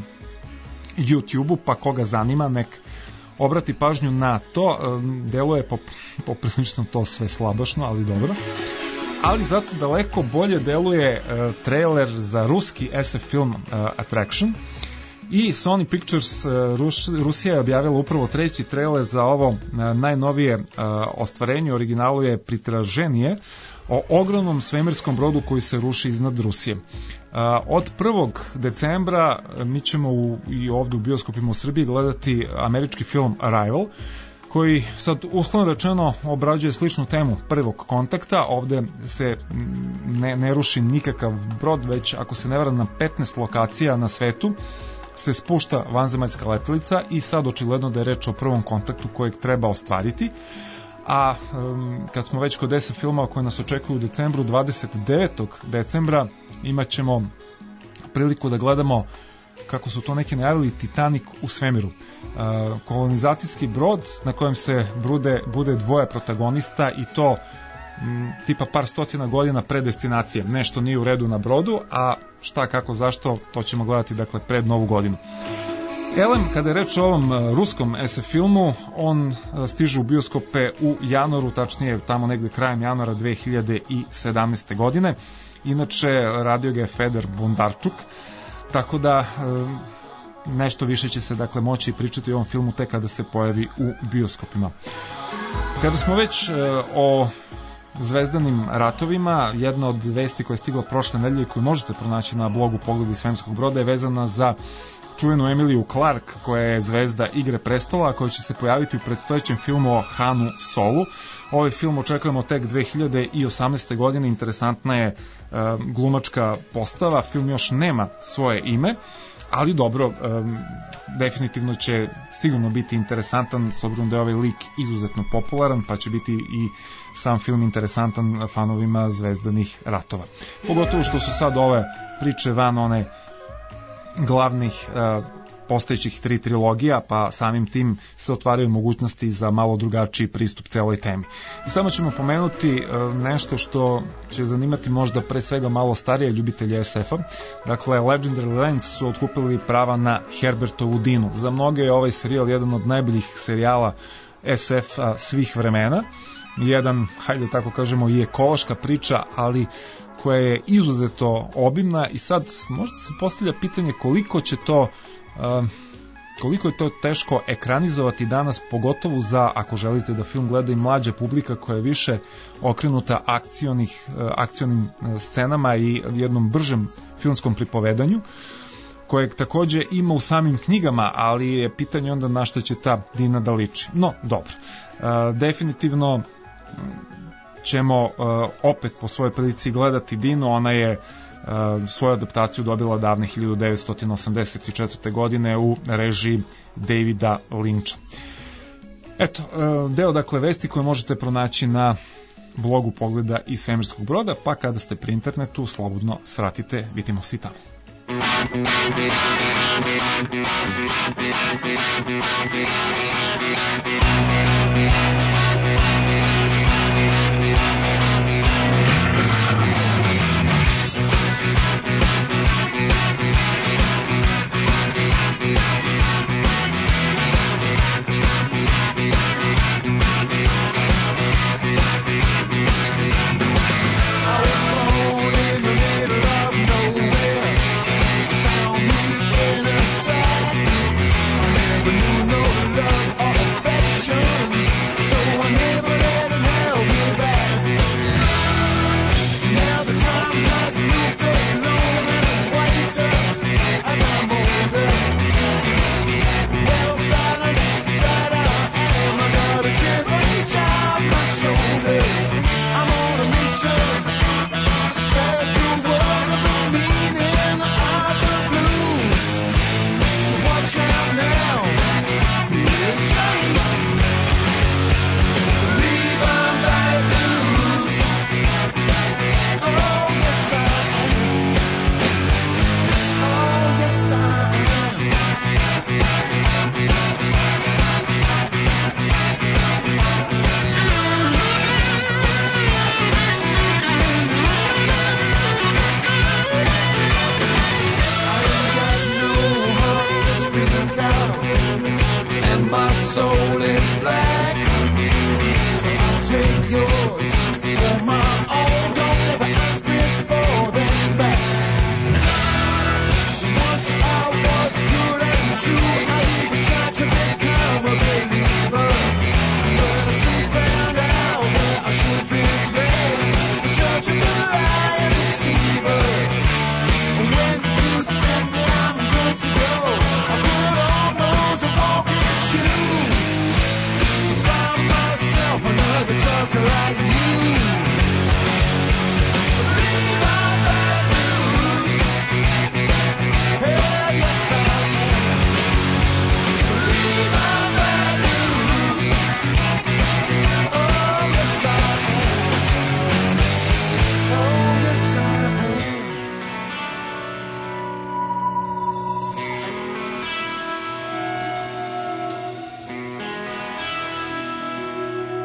YouTube-u, pa koga zanima, nek obrati pažnju na to. Deluje pop, poprilično to sve slabašno, ali dobro. Ali zato daleko bolje deluje uh, trailer za ruski es ef film uh, Attraction. I Sony Pictures uh, Rus, Rusija je objavila upravo treći trailer za ovo uh, najnovije uh, ostvarenje. Originalu je Pritraženije, o ogromnom svemirskom brodu koji se ruši iznad Rusije. Uh, od prvog decembra mi ćemo u, i ovdje u bioskopima u Srbiji gledati američki film Arrival, koji sad uslovno rečeno obrađuje sličnu temu prvog kontakta. Ovde se ne, ne ruši nikakav brod, već, ako se ne varam, na petnaest lokacija na svetu se spušta vanzemaljska letelica i sad očigledno da je reč o prvom kontaktu kojeg treba ostvariti. A um, kad smo već kod es ef filma koji nas očekuju u decembru, dvadeset devetog decembra imat ćemo priliku da gledamo, kako su to neki najavili, Titanic u svemiru. Uh, kolonizacijski brod na kojem se brude, bude dvoje protagonista i to m, tipa par stotina godina pre destinacije. Nešto nije u redu na brodu, a šta, kako, zašto, to ćemo gledati, dakle, pred novu godinu. Elem, kada je reč o ovom uh, ruskom es ef filmu, on uh, stiže u bioskope u januaru, tačnije tamo negde krajem januara dve hiljade sedamnaeste. godine. Inače, radio ga je Fedor Bondarčuk, tako da um, nešto više će se, dakle, moći pričati o ovom filmu tek kada se pojavi u bioskopima. Kada smo već uh, o zvezdanim ratovima, jedna od vesti koja je stigla prošle nedelje koju možete pronaći na blogu Pogledi svemirskog broda je vezana za čuvenu Emiliju Clarke, koja je zvezda Igre prestola, koja će se pojaviti u predstojećem filmu o Hanu Solu. Ovaj film očekujemo tek dve hiljade osamnaeste. godine. Interesantna je uh, glumačka postava. Film još nema svoje ime, ali dobro, um, definitivno će sigurno biti interesantan, s obzirom da je ovaj lik izuzetno popularan, pa će biti i sam film interesantan fanovima zvezdanih ratova. Pogotovo što su sad ove priče van one glavnih uh, postojećih tri trilogija, pa samim tim se otvaraju mogućnosti za malo drugačiji pristup celoj temi. I samo ćemo pomenuti uh, nešto što će zanimati možda pre svega malo starije ljubitelje es efa. Dakle, Legendary Lands su otkupili prava na Herbertovu Dinu. Za mnoge je ovaj serijal jedan od najboljih serijala es efa svih vremena. Jedan, hajde tako kažemo, i ekološka priča, ali koja je izuzetno obimna. I sad možda se postavlja pitanje koliko će to uh, koliko je to teško ekranizovati danas, pogotovo za, ako želite da film gleda i mlađa publika koja je više okrenuta akcionih, uh, akcionim scenama i jednom bržem filmskom pripovedanju, kojeg takođe ima u samim knjigama, ali je pitanje onda na što će ta Dina da liči. No, dobro. Uh, definitivno ćemo uh, opet po svojoj prilici gledati Dinu. Ona je uh, svoju adaptaciju dobila davne hiljadu devetsto osamdeset četvrte. godine u režiji Davida Lyncha. Eto, uh, deo, dakle, vesti koje možete pronaći na blogu Pogleda i svemirskog broda, pa kada ste pri internetu, slobodno sratite, vidimo se i tamo. Sure.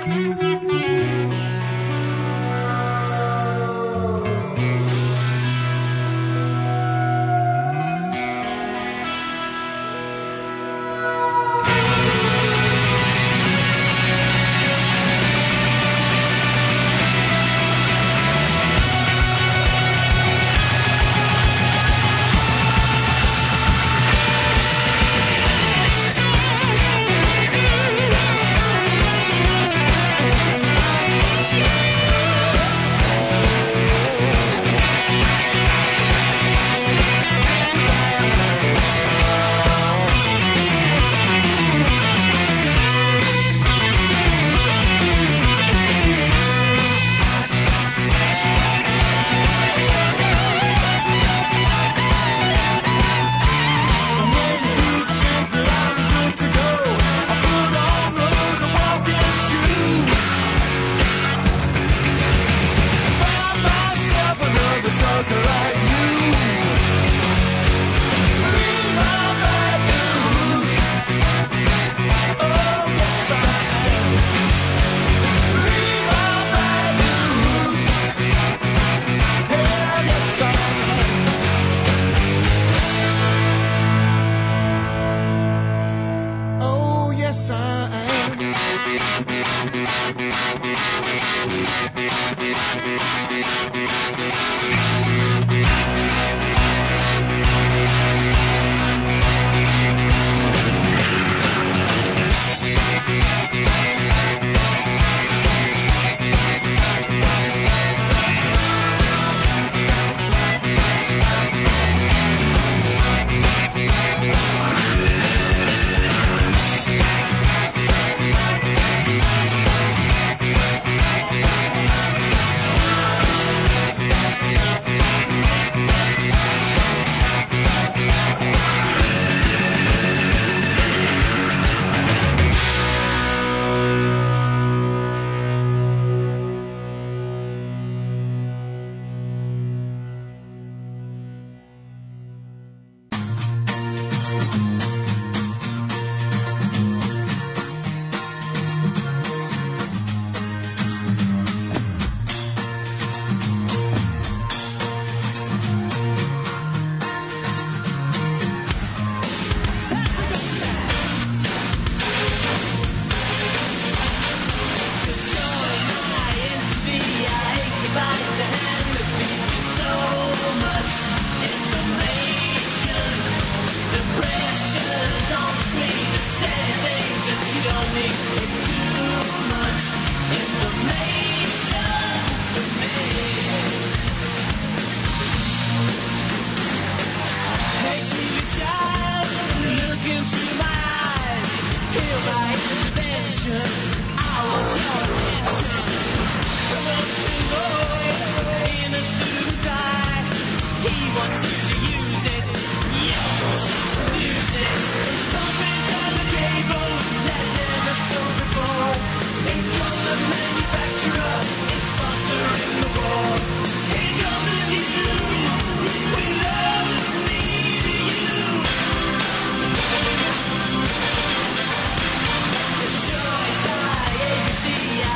Destroy, die, A B C,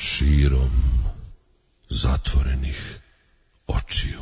širom zatvorenih očiju.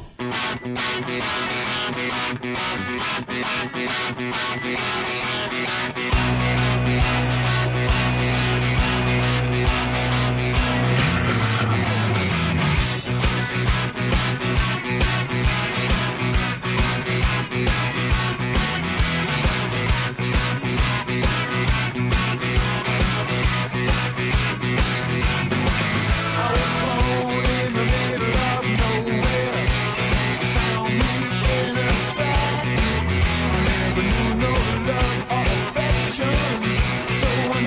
So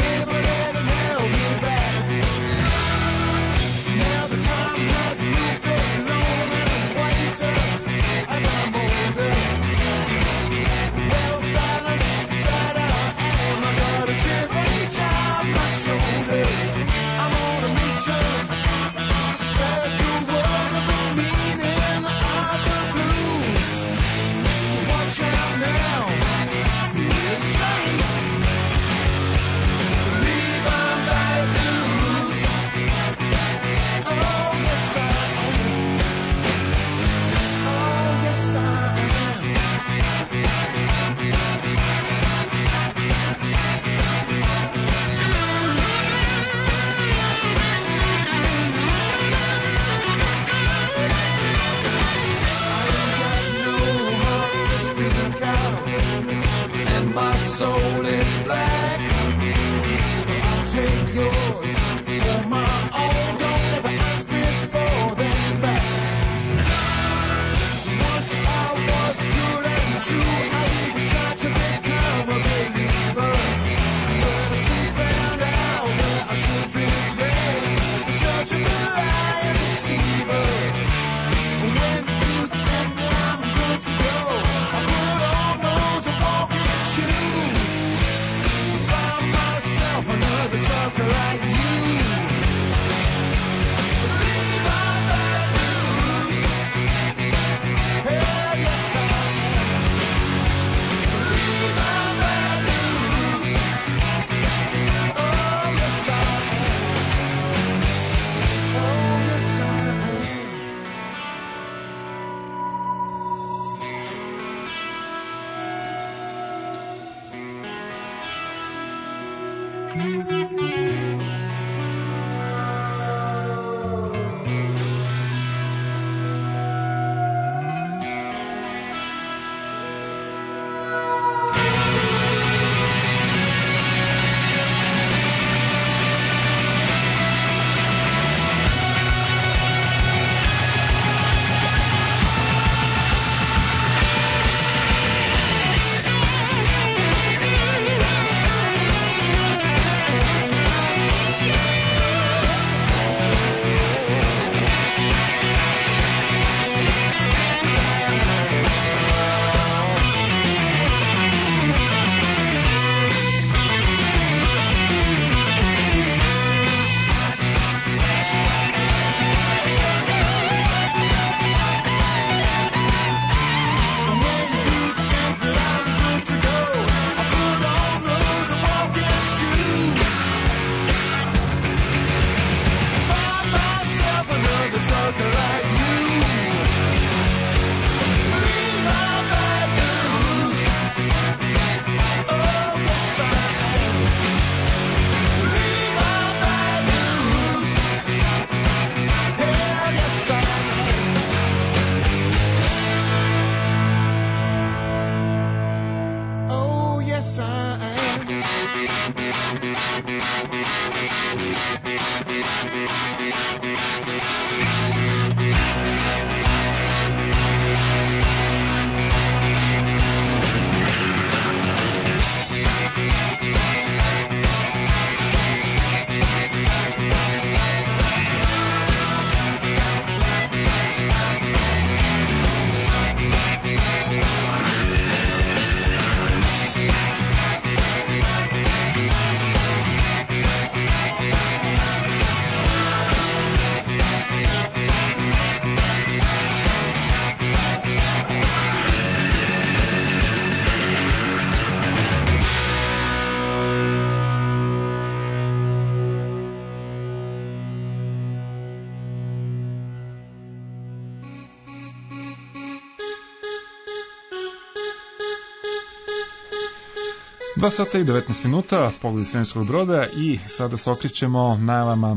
dva sata i devetnaest minuta, pogled svemirskog broda i sada se okrećemo najavama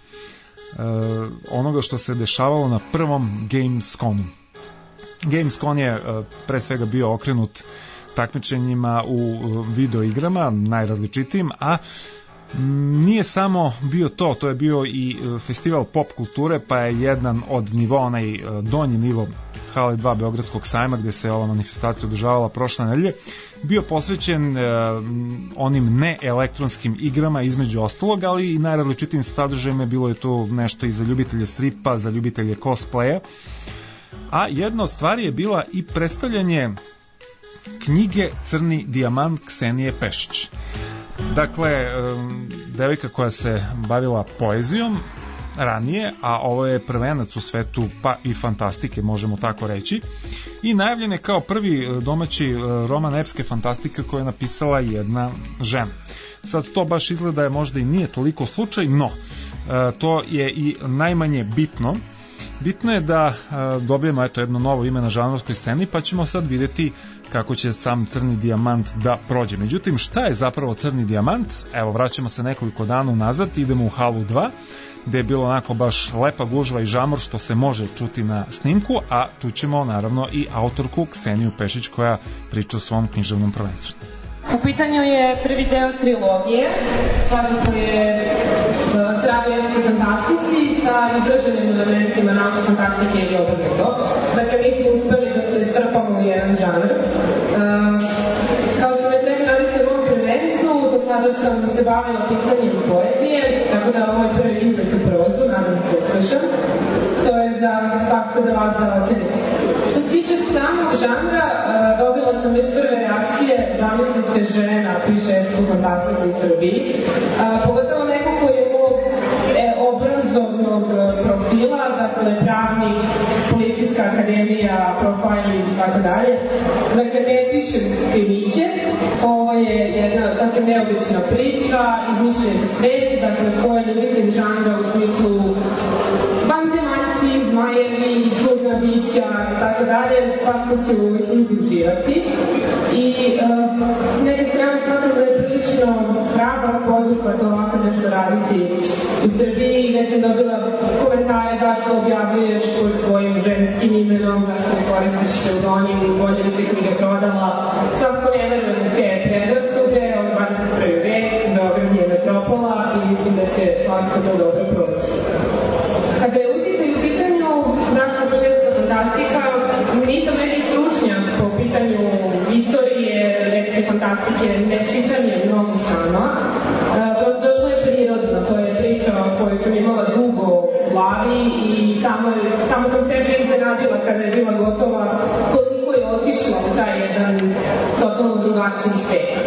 e, onoga što se dešavalo na prvom Gamesconu. Gamescon je e, pre svega bio okrenut takmičenjima u video igrama, najrazličitijim, a nije samo bio to, to je bio i festival pop kulture, pa je jedan od nivoa, onaj donji nivo hale dva Beogradskog sajma, gde se ova manifestacija održavala prošle nedelje, bio posvećen e, onim neelektronskim igrama između ostalog, ali i najrazličitijim sadržajima. Bilo je tu nešto i za ljubitelje stripa, za ljubitelje cosplaya, a jedna od stvari je bila i predstavljanje knjige Crni dijamant Ksenije Pešić. Dakle, devojka koja se bavila poezijom ranije, a ovo je prvenac u svetu pa i fantastike, možemo tako reći, i najavljen je kao prvi domaći roman epske fantastike koju je napisala jedna žena. Sad to baš izgleda je možda i nije toliko slučaj, no to je i najmanje bitno. Bitno je da dobijemo eto jedno novo ime na žanrovskoj sceni, pa ćemo sad vidjeti kako će sam Crni dijamant da prođe. Međutim, šta je zapravo Crni dijamant? Evo, vraćamo se nekoliko dana unazad, idemo u halu dva, gde je bilo onako baš lepa gužva i žamor, što se može čuti na snimku, a čućemo naravno i autorku Kseniju Pešić koja priča o svom književnom prvencu. U pitanju je prvi deo trilogije, svakako je uh, se radi o evropskoj fantastici sa izraženim elementima naučne fantastike i obrnuto. Dakle, mi smo uspeli da se strpamo u jedan žanr. Uh, kao što već rekao, radi se o mom prvencu, do kada sam se bavila pisanjem poezije, tako da ovo je prvi izlet u prozu, nadam se uspešan. To je za svakako da vas da ocenite. Što se tiče samog žanra, uh, dobila sam već prve reakcije, zamislite žena piše epsku fantastiku u Srbiji, uh, pogotovo neko koji je ovog e, obrazovnog profila, dakle pravnik, policijska akademija, profiling i tako dalje. Dakle, ne piše kriviće, ovo je jedna sasvim neobična priča, izmišljen svet, dakle, ko je ljubitelj žanra u smislu vanzemaljci, zmajevi, čudna bića i tako dalje, svako će u knjizi uživati. I uh, s neke strane smatram da je prilično hrabar poduhvat ovako nešto raditi u Srbiji. Već sam dobila komentare zašto objavljuješ pod svojim ženskim imenom, zašto ne koristiš pseudonim, bolje bi se knjiga prodala. Svakako ne verujem u te predrasude, od dvadeset prvi vek, Beograd je metropola i mislim da će svakako to dobro proći. Kada je uticaj u pitanju zašto baš epska fantastika, nisam neki stručnjak po pitanju istorije epske fantastike, ne čitanje mnogo sama. Došlo je prirodno, to je priča koju sam imala dugo u glavi i samo, samo sam sebe iznenadila kada je bila gotova, koliko je otišla u taj jedan totalno drugačiji svet.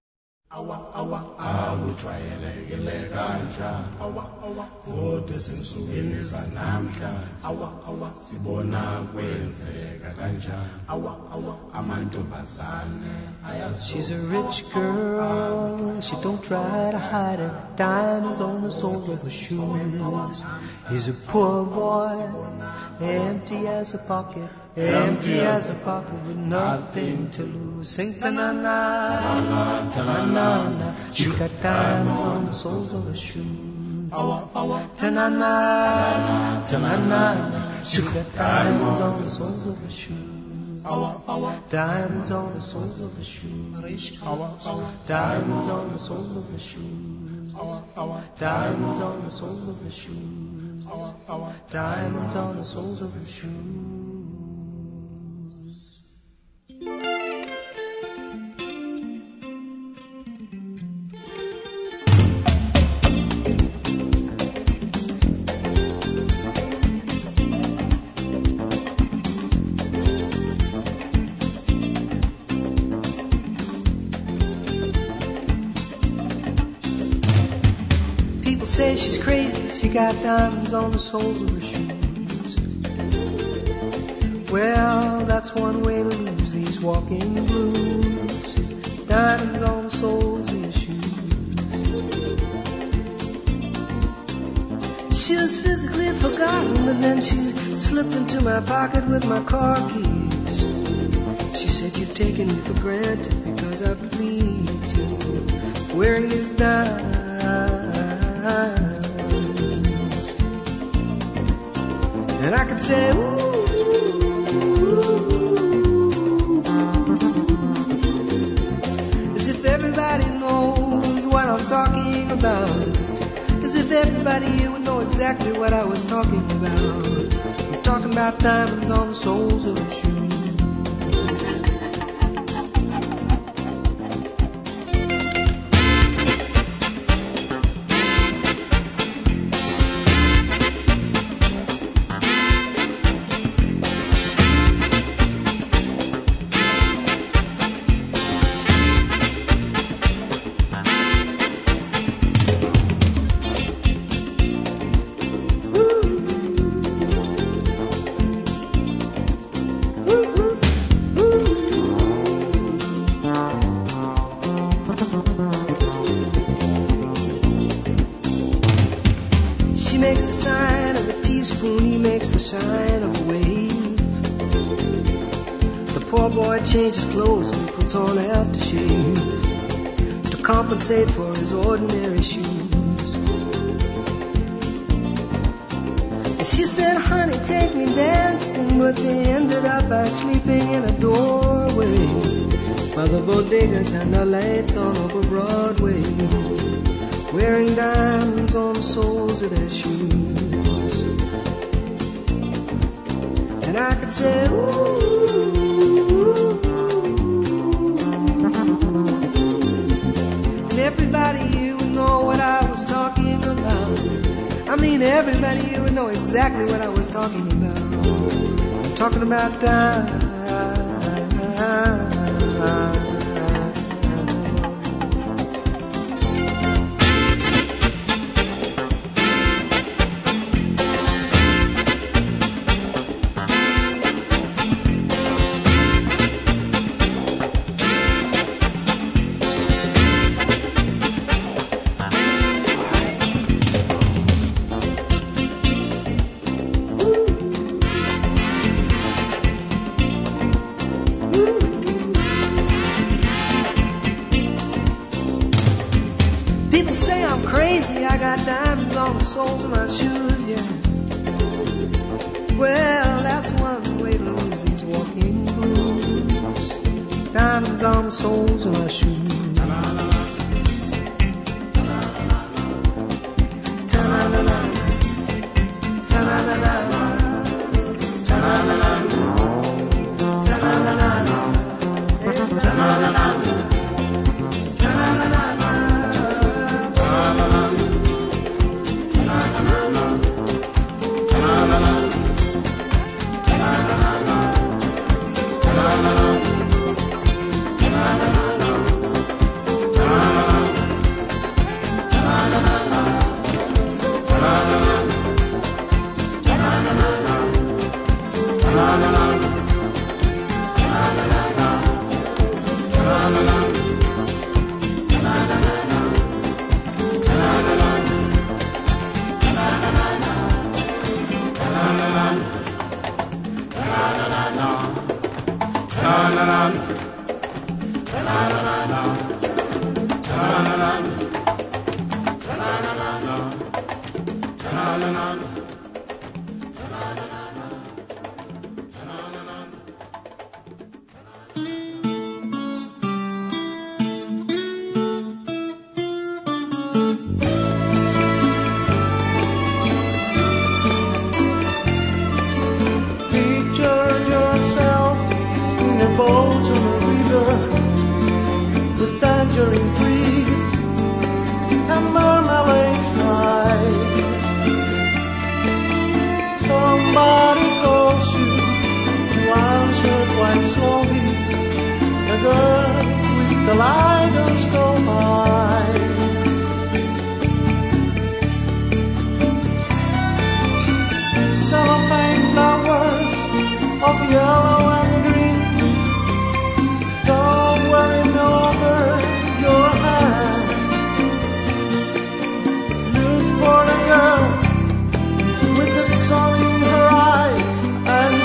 awujwayelekile kanjani futhi sensukwini zanamhlanje sibona kwenzeka kanjani amantombazane. She's a rich girl, she don't try to hide it, diamonds on the soles of her shoes. He's a poor boy, empty as a pocket, empty as a pocket with nothing to lose. Sing ta-na-na, ta-na-na, she got diamonds on the soles of her shoes. Ta-na-na, ta-na-na, she got diamonds on the soles of her shoes. Diamonds on the soles of the shoes. Diamonds on the soles of the shoes. Diamonds on the soles of the shoes. Diamonds on the soles of the shoes. Say she's crazy, she got diamonds on the soles of her shoes. Well, that's one way to lose these walking blues. Diamonds on the soles of your shoes. She was physically forgotten, but then she slipped into my pocket with my car keys. She said, you've taken me for granted because I pleased you. wearing his diamonds. And I could say, ooh, as if everybody knows what I'm talking about. As if everybody here would know exactly what I was talking about. I'm talking about diamonds on the soles of his shoes. Changes clothes and puts on aftershave to compensate for his ordinary shoes. And she said, honey, take me dancing, but they ended up by sleeping in a doorway by the bodegas and the lights on over Broadway, wearing diamonds on the soles of their shoes. And I could say, ooh, everybody here would know what I was talking about. I mean, everybody here would know exactly what I was talking about. I'm talking about time. Soles of my shoes, yeah. Well, that's one way to lose these walking blues. Diamonds on the soles of my shoes.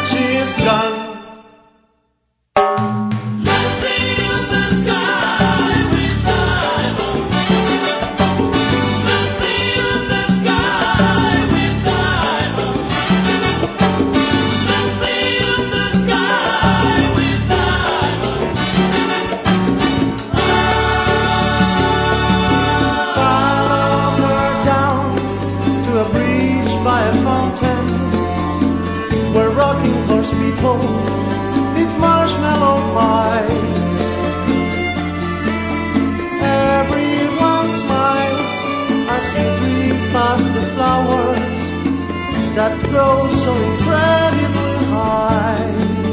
Let's see in the sky. by a fountain where rocking horse people eat marshmallow pie. Everyone smiles as you drift past the flowers that grow so incredibly high.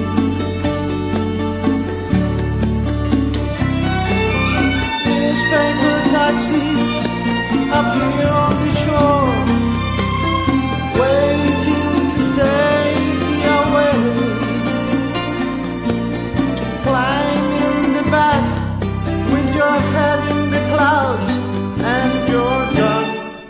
Newspaper taxis appear on the shore, waiting to take me away. Climb in the back with your head in the clouds and you're done.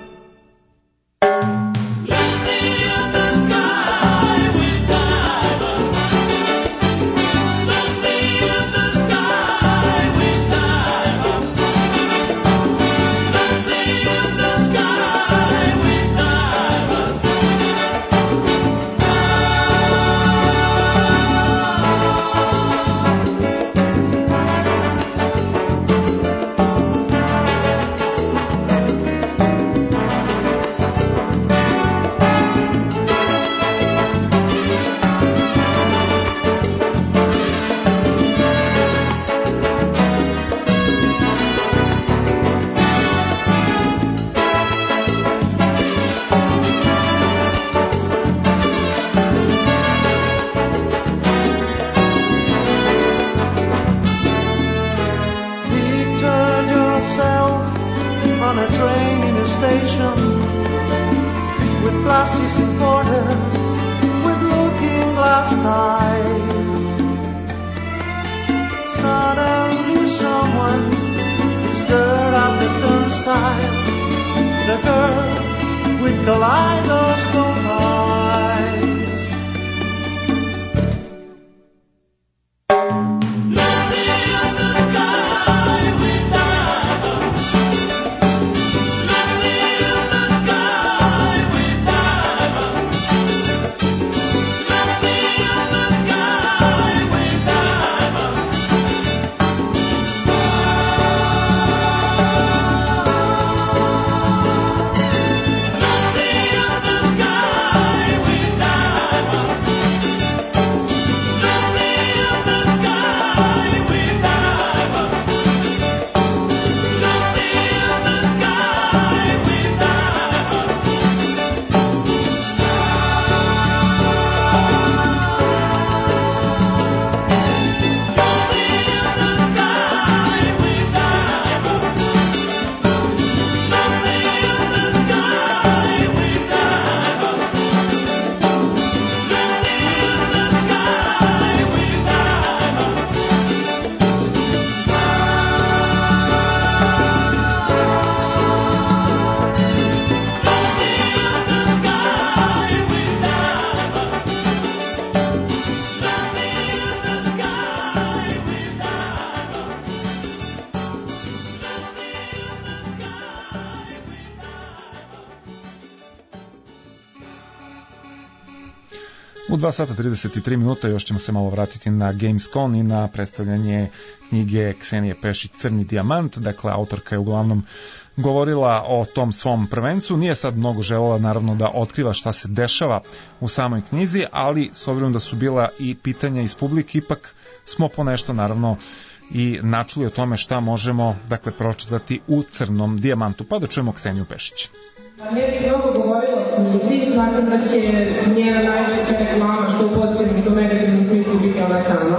U dva sata trideset tri minuta još ćemo se malo vratiti na Gamescom i na predstavljanje knjige Ksenije Pešić Crni dijamant. Dakle, autorka je uglavnom govorila o tom svom prvencu. Nije sad mnogo želela naravno da otkriva šta se dešava u samoj knjizi, ali s obzirom da su bila i pitanja iz publike, ipak smo ponešto naravno i načuli o tome šta možemo, dakle, pročitati u Crnom dijamantu. Pa da čujemo Kseniju Pešić. Ne bih mnogo govorila o knjizi, smatram da će njena najveća reklama, što u pozitivnom, što u negativnom smislu, biti ona sama.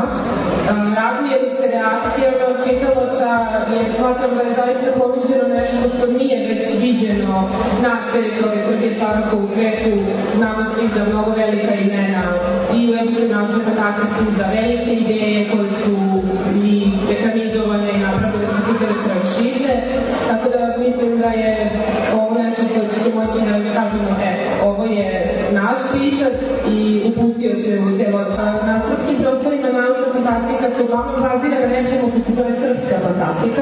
Raduje mi se reakcijama čitalaca, jer smatram da je zaista ponuđeno nešto što nije već viđeno na teritoriji Srbije, svakako u svetu. Znamo svi za mnogo velika imena i u evropskoj naučnoj fantastici, za velike ideje koje su i ekranizovane i napravljene su čitave franšize, tako da mislim da je ovo nešto što će moći da kažemo, e, ovo je naš pisac i upustio se u te vode. Na srpskim prostorima naučna fantastika se uglavnom bazira na nečemu što se zove srpska fantastika,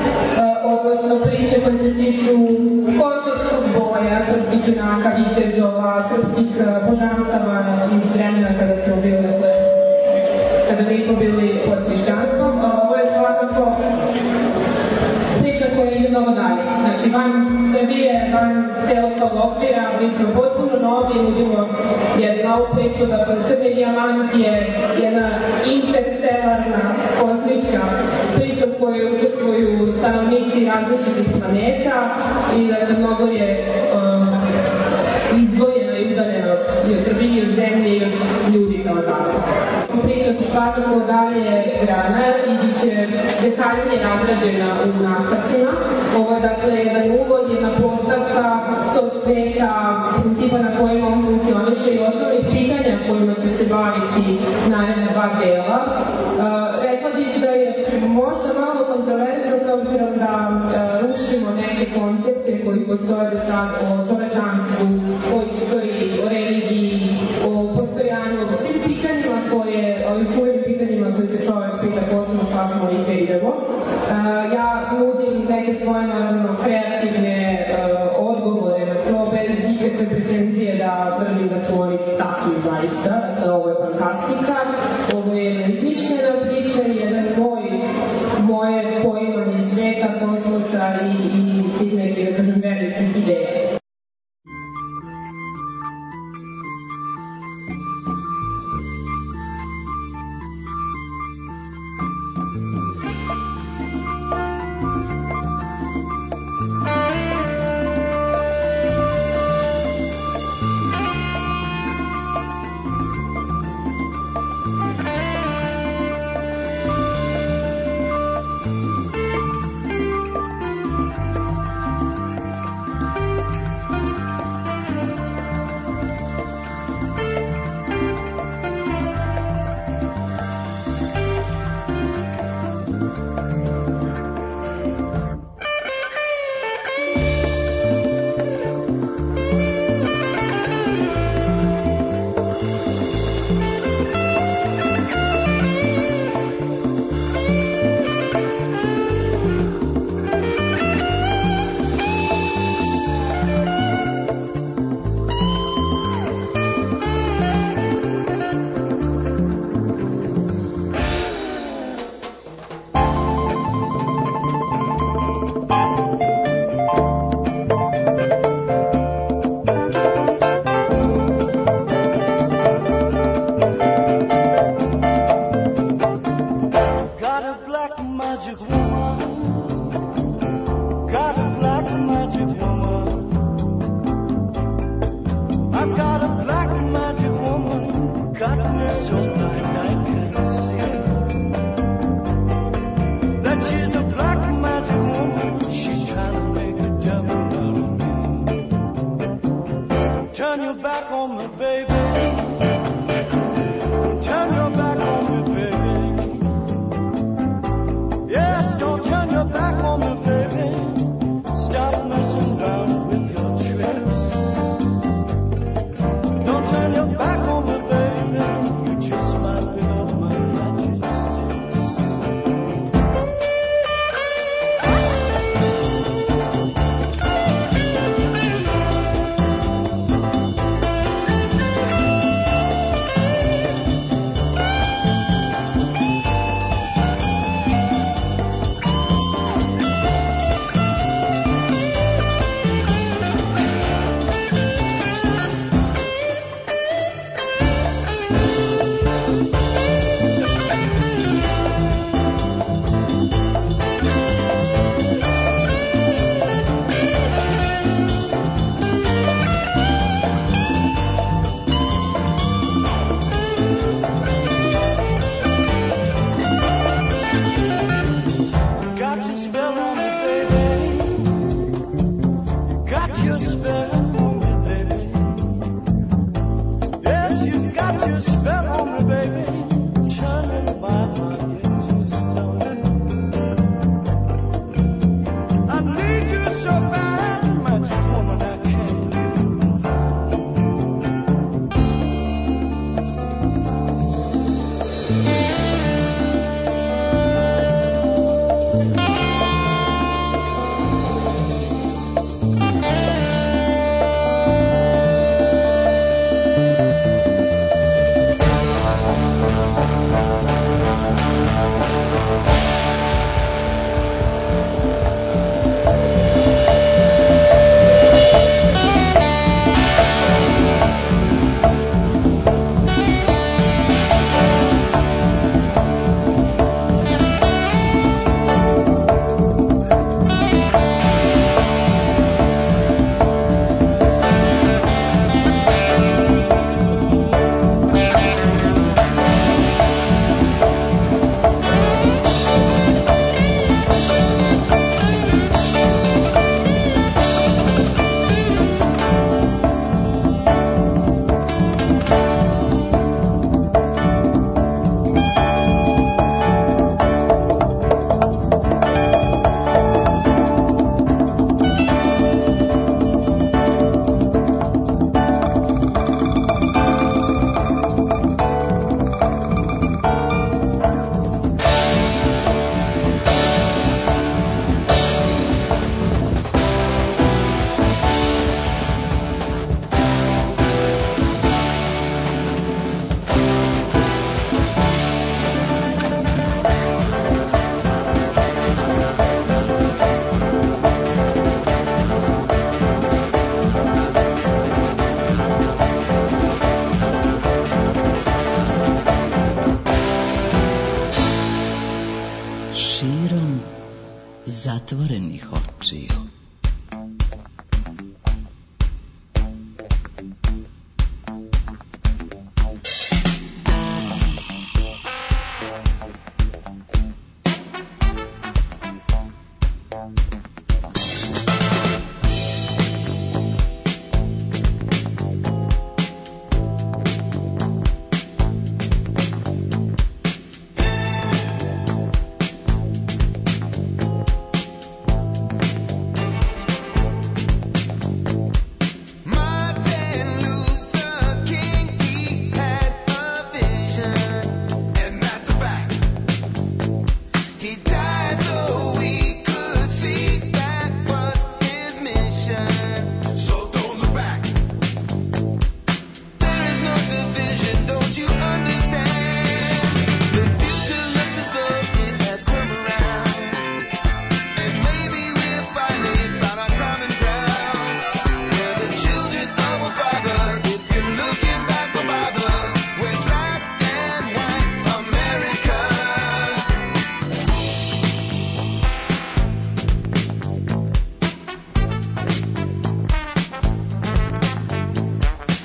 odnosno priče koje se tiču kosovskog boja, srpskih junaka, vitezova, srpskih božanstava iz vremena kada smo bili, dakle, kada nismo bili pod hrišćanstvom. Ovo je svakako priča koja ide mnogo dalje. Znači, van Srbije, van celog tog okvira, mi smo potpuno novi, nudimo jednu novu priču, dakle, Crni dijamant je jedna interstellarna, kosmička priča u kojoj učestvuju stanovnici različitih planeta i dakle, mnogo je um, izdvojeno i udaljeno i od Srbije, i od zemlje, i od ljudi kao tako. Priča se svakako dalje grana i bit će detaljnije razrađena u nastavcima. Ovo je dakle jedan uvod, jedna postavka tog sveta, principa na kojima on funkcioniše i osnovnih pitanja kojima će se baviti naredna dva dela. Uh, rekla bih da je možda malo kontroverzno s obzirom da uh, rušimo neke koncepte koji postoje do sad o čovečanstvu, o istoriji, o religiji, o postojanju, o svim pitanjima koje, ovim čuvim pitanjima koje se čovek pita posebno šta smo i gde idemo. Uh, ja nudim neke svoje, naravno, kreativne uh, odgovore na to, bez nikakve pretenzije da tvrdim da su oni takvi zaista. Dakle, ovo je fantastika, ovo je izmišljena priča i jedan moj, moje poimanje sveta, kosmosa i, i tih nekih, da kažem, velikih ideja.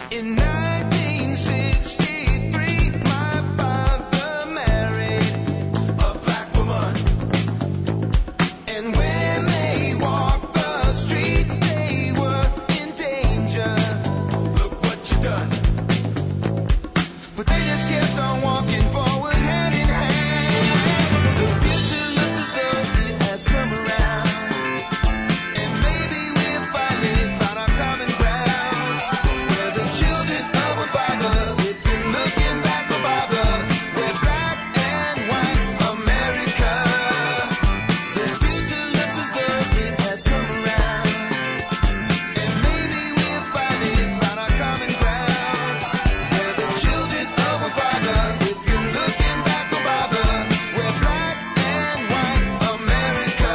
In nineteen sixty-three, my father married a black woman. And when they walked the streets, they were in danger. Look what you done. But they just kept on walking forward, hand in hand. The future looks as though it has come around. And maybe we'll finally find our common ground. We're the children of a father. If you're looking back, oh bother. We're black and white America. The future looks as though it has come around. And maybe we'll finally find our common ground. We're the children of a father. If you're looking back, oh bother. We're black and white America.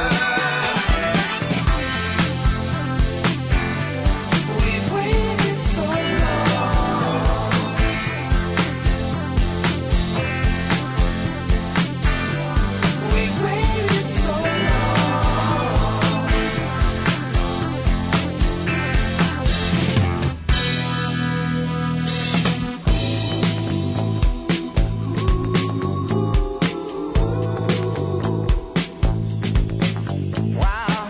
We've waited so long. We've waited so long. Wow.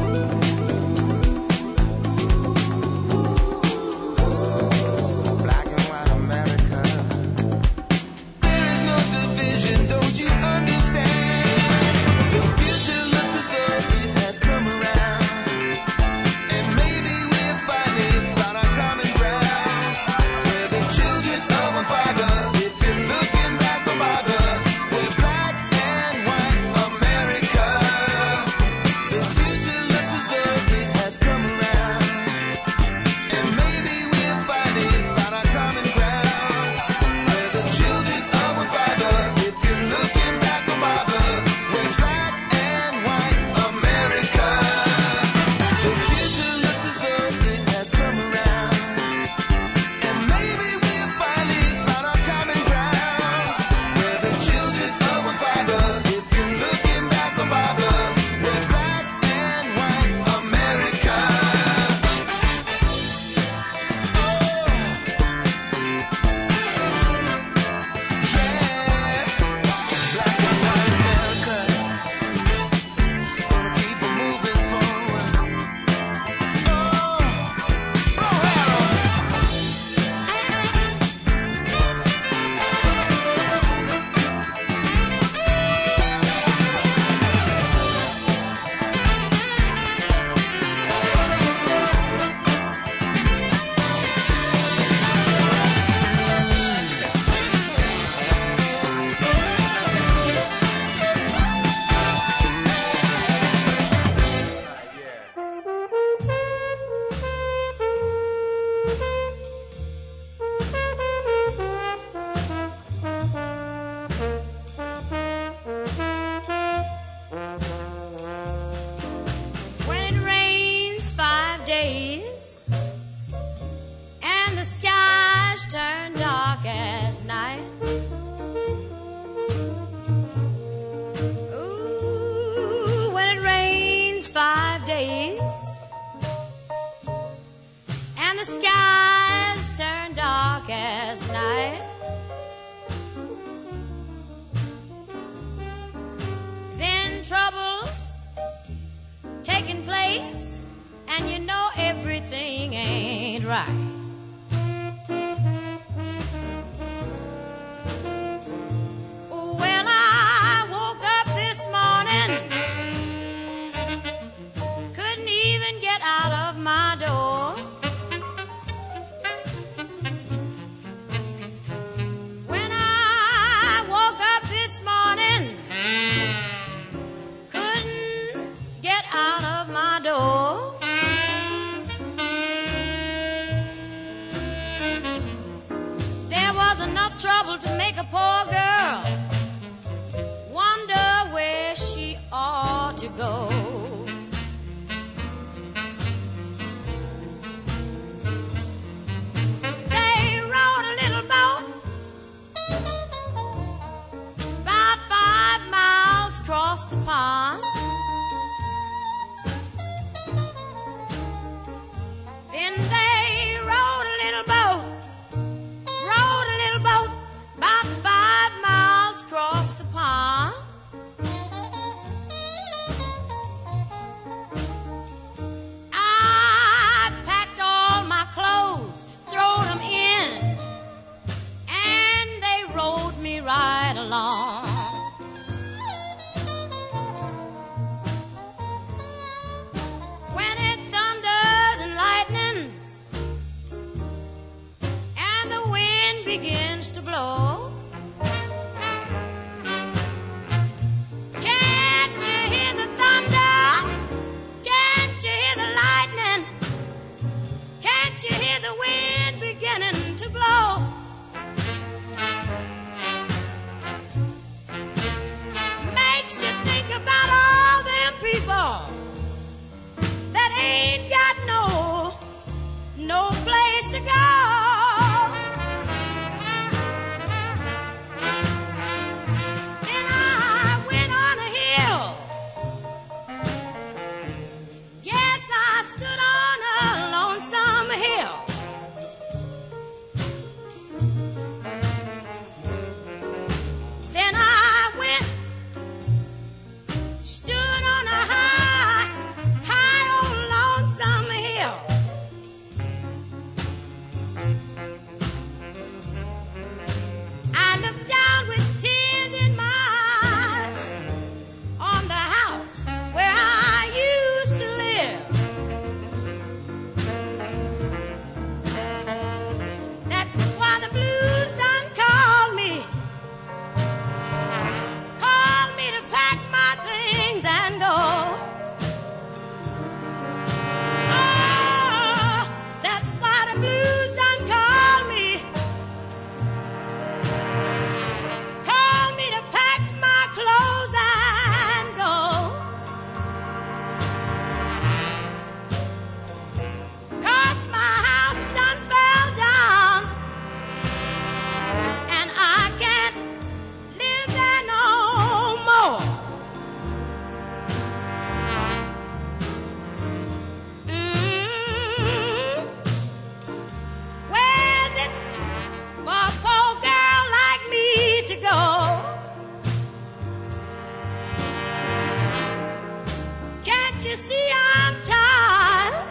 Black and white America. There is no division, don't you understand? The future looks as though it has come around. And maybe we'll finally find our common ground. We're the children of a father. If you're looking back, oh bother. We're black and white America. The future looks as though it has come around. And maybe we'll finally find our common ground. We're the children of a father. If you're looking back, oh bother. We're black and white America. The future looks as though it has come around. And maybe we'll finally find our common ground. We're the children of a father. If you're looking back, oh bother. We're black and white America. When it rains five days and the skies turn dark as night. Ooh, when it rains five days and the skies turn dark as night. Then troubles taking place, and you know everything ain't right. Well, I woke up this morning, couldn't even get out of my door. When I woke up this morning, couldn't get out of my door. There was enough trouble to make a poor girl wonder where she ought to go. They rowed a little boat about five miles across the pond. Then they rowed a little boat wind begins to blow. Can't you hear the thunder? Can't you hear the lightning? Can't you hear the wind beginning to blow? Makes you think about all them people that ain't got no, no place to go. Then I went on a hill. Yes, I stood on a lonesome hill. Then I went, stood on a high, high old lonesome hill. I looked down with tears in my eyes on the house where I used to live. That's why the blues done called me, called me to pack my things and go. Oh, that's why the blues done called me, called me to pack my clothes and go. 'Cause my house done fell down, and I can't live there no more. Mm. Where's it for a poor girl like me to go? Can't you see I'm tired?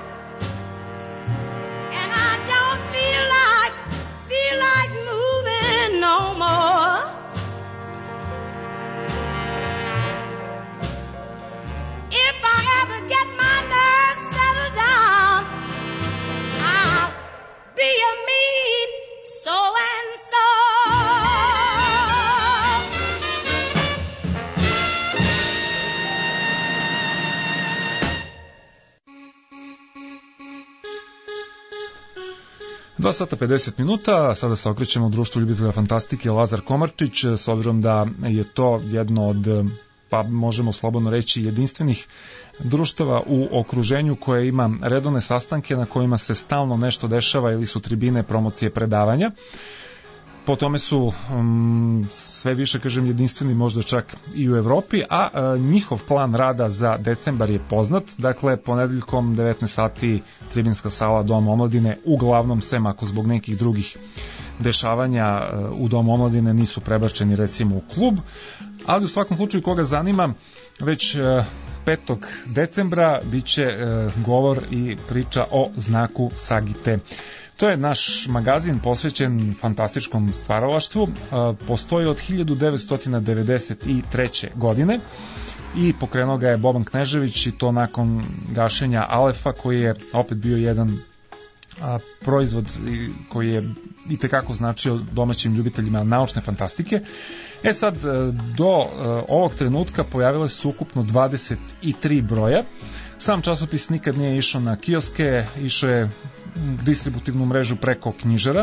And I don't feel like, feel like moving no more. If I ever get my nerves settled down, I'll be a mean so and so. dva sata pedeset minuta, sada se okrećemo u društvu ljubitelja fantastike Lazar Komarčić, s obzirom da je to jedno od, pa možemo slobodno reći, jedinstvenih društava u okruženju koje ima redovne sastanke na kojima se stalno nešto dešava ili su tribine, promocije, predavanja. Po tome su um, sve više, kažem, jedinstveni možda čak i u Evropi, a, a njihov plan rada za decembar je poznat. Dakle, ponedeljkom devetnaest sati tribinska sala Doma omladine, uglavnom sem ako zbog nekih drugih dešavanja u Domu omladine nisu prebačeni recimo u klub, ali u svakom slučaju koga zanima, već petog decembra biće govor i priča o znaku Sagite. To je naš magazin posvećen fantastičkom stvaralaštvu, postoji od hiljadu devetsto devedeset treće. godine i pokrenuo ga je Boban Knežević, i to nakon gašenja Alefa, koji je opet bio jedan a, proizvod koji je itekako značio domaćim ljubiteljima naučne fantastike. E sad, do ovog trenutka pojavile su ukupno dvadeset tri broja. Sam časopis nikad nije išao na kioske, išao je distributivnu mrežu preko knjižara.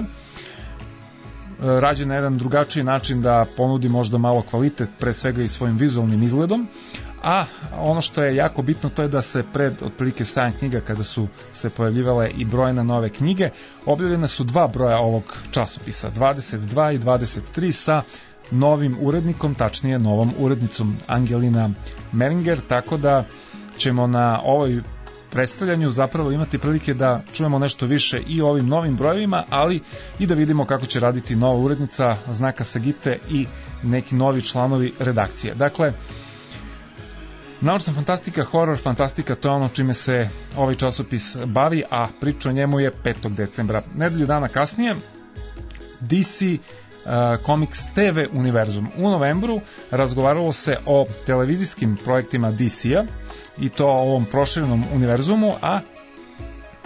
Rađen na jedan drugačiji način da ponudi možda malo kvalitet, pre svega i svojim vizualnim izgledom. A ono što je jako bitno, to je da se pred otprilike sedam knjiga, kada su se pojavljivale i brojne nove knjige, objavljene su dva broja ovog časopisa, dvadeset dva i dvadeset tri, sa novim urednikom, tačnije novom urednicom Angelina Meringer, tako da ćemo na ovoj predstavljanju zapravo imati prilike da čujemo nešto više i o ovim novim brojevima, ali i da vidimo kako će raditi nova urednica znaka Sagite i neki novi članovi redakcije. Dakle, naučna fantastika, horor fantastika, to je ono čime se ovaj časopis bavi, a priča o njemu je petog decembra. Nedelju dana kasnije D C uh, Comics T V univerzum. U novembru razgovaralo se o televizijskim projektima D C-a, i to o ovom proširenom univerzumu, a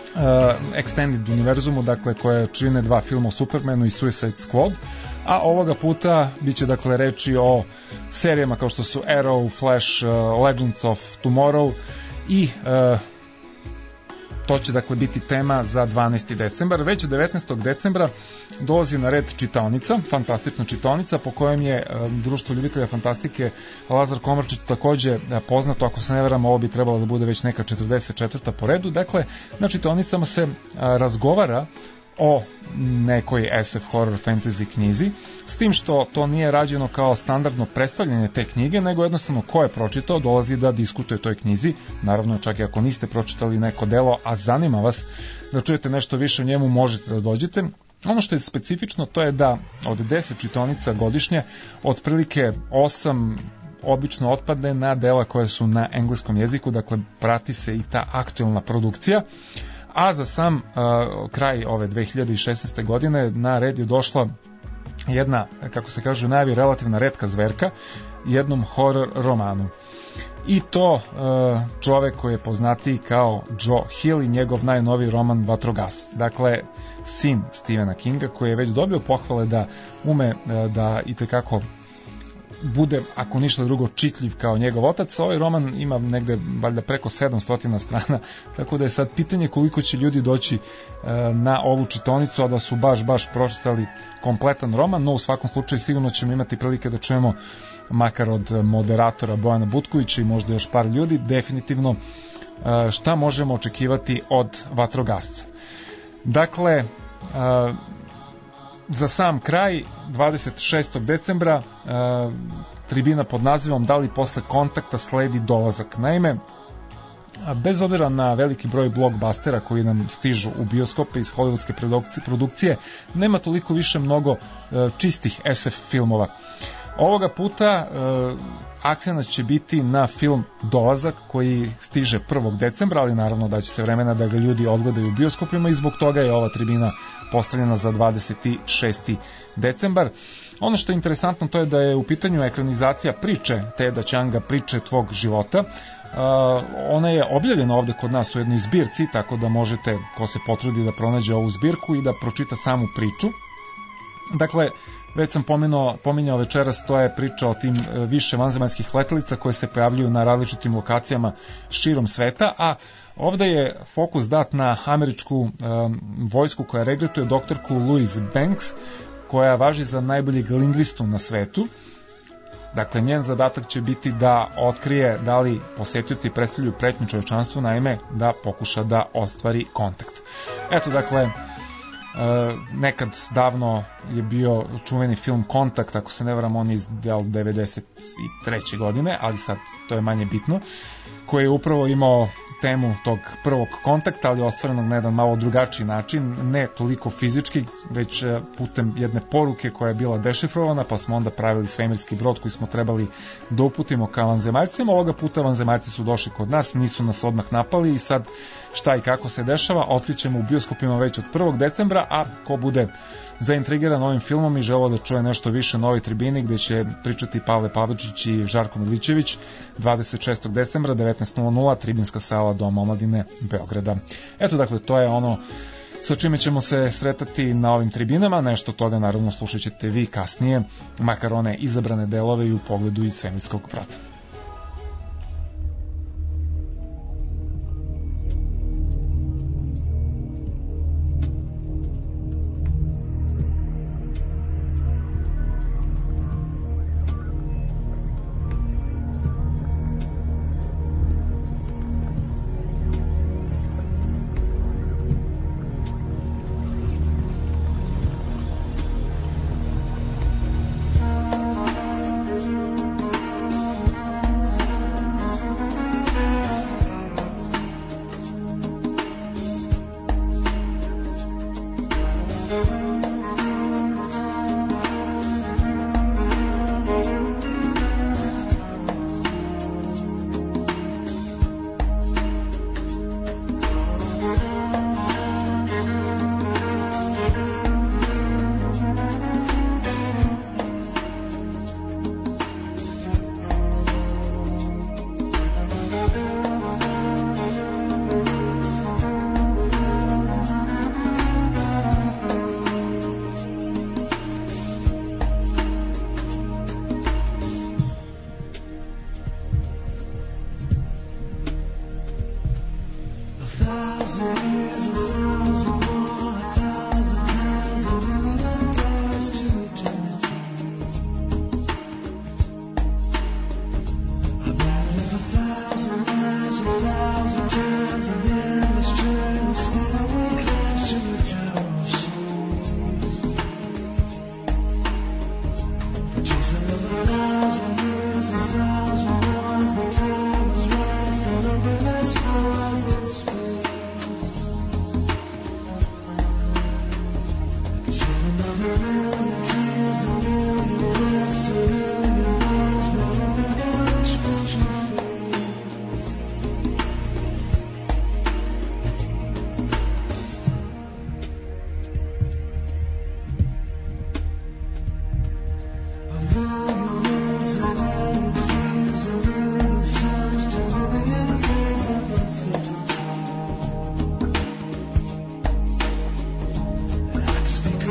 Extended univerzumu, dakle koje čine dva filma o Supermanu i Suicide Squad, a ovoga puta biće dakle reči o serijama kao što su Arrow, Flash, uh, Legends of Tomorrow i uh, to će dakle biti tema za dvanaesti decembar. Već devetnaestog decembra dolazi na red čitaonica, fantastična čitaonica po kojem je um, društvo ljubitelja fantastike Lazar Komorčić takođe poznato, ako se ne veram ovo bi trebalo da bude već neka četrdeset četvrta po redu. Dakle, na čitaonicama se a, razgovara o nekoj es ef horror fantasy knjizi, s tim što to nije rađeno kao standardno predstavljanje te knjige, nego jednostavno ko je pročitao dolazi da diskutuje o toj knjizi. Naravno, čak i ako niste pročitali neko delo, a zanima vas da čujete nešto više o njemu, možete da dođete. Ono što je specifično to je da od deset čitaonica godišnje, otprilike osam obično otpadne na dela koje su na engleskom jeziku, dakle prati se i ta aktuelna produkcija. A za sam uh, kraj ove dve hiljade šesnaeste. godine na red je došla jedna, kako se kaže u najavi, relativna retka zverka, jednom horror romanu. I to uh, čovek koji je poznatiji kao Joe Hill i njegov najnoviji roman Vatrogasac. Dakle, sin Stephena Kinga koji je već dobio pohvale da ume uh, da itekako bude, ako ništa drugo, čitljiv kao njegov otac. Ovaj roman ima negde valjda preko sedamsto strana, tako da je sad pitanje koliko će ljudi doći e, na ovu čitaonicu, a da su baš, baš pročitali kompletan roman, no u svakom slučaju sigurno ćemo imati prilike da čujemo makar od moderatora Bojana Butkovića i možda još par ljudi, definitivno e, šta možemo očekivati od Vatrogasca. Dakle, e, za sam kraj, dvadeset šestog decembra, e, tribina pod nazivom Da li posle kontakta sledi dolazak. Naime, bez obzira na veliki broj blockbustera koji nam stižu u bioskope iz hollywoodske produkcije, nema toliko više mnogo e, čistih es ef filmova. Ovoga puta e, akcenat će biti na film Dolazak koji stiže prvog decembra, ali naravno da će se vremena da ga ljudi odgledaju u bioskopima i zbog toga je ova tribina postavljena za dvadeset šesti decembar. Ono što je interesantno to je da je u pitanju ekranizacija priče Teda Chianga, priče tvog života. Uh, ona je objavljena ovde kod nas u jednoj zbirci, tako da možete, ko se potrudi, da pronađe ovu zbirku i da pročita samu priču. Dakle, već sam pominjao, pominjao večeras, to je priča o tim više vanzemaljskih letelica koje se pojavljuju na različitim lokacijama širom sveta, a ovde je fokus dat na američku um, vojsku koja regrutuje doktorku Louise Banks, koja važi za najboljeg lingvistu na svetu. Dakle, njen zadatak će biti da otkrije da li posetioci predstavljaju pretnju čovečanstvu, naime da pokuša da ostvari kontakt. Eto, dakle, Uh, nekad davno je bio čuveni film Kontakt, ako se ne varam, on je iz devedeset treće. godine, ali sad to je manje bitno, koji je upravo imao temu tog prvog kontakta, ali ostvarenog na jedan malo drugačiji način, ne toliko fizički, već putem jedne poruke koja je bila dešifrovana, pa smo onda pravili svemirski brod koji smo trebali da uputimo ka vanzemaljcima. Ovoga puta vanzemaljci su došli kod nas, nisu nas odmah napali i sad šta i kako se dešava otkrićemo u bioskopima već od prvog decembra, a ko bude zaintrigiran ovim filmom i želeo da čuje nešto više na ovoj tribini gde će pričati Pavle Pavličić i Žarko Milićević, dvadeset šestog decembra, devetnaest nula, tribinska sala Doma omladine Beograda. Eto, dakle, to je ono sa čime ćemo se sretati na ovim tribinama. Nešto toga naravno slušat ćete vi kasnije, makar one izabrane delove i u pogledu iz svemirskog broda.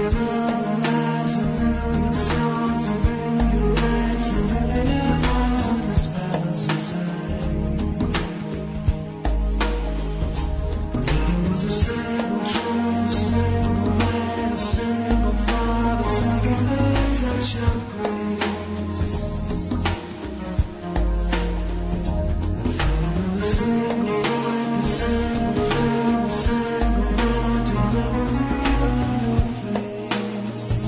Face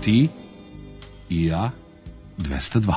Ti i ja dvesta dva.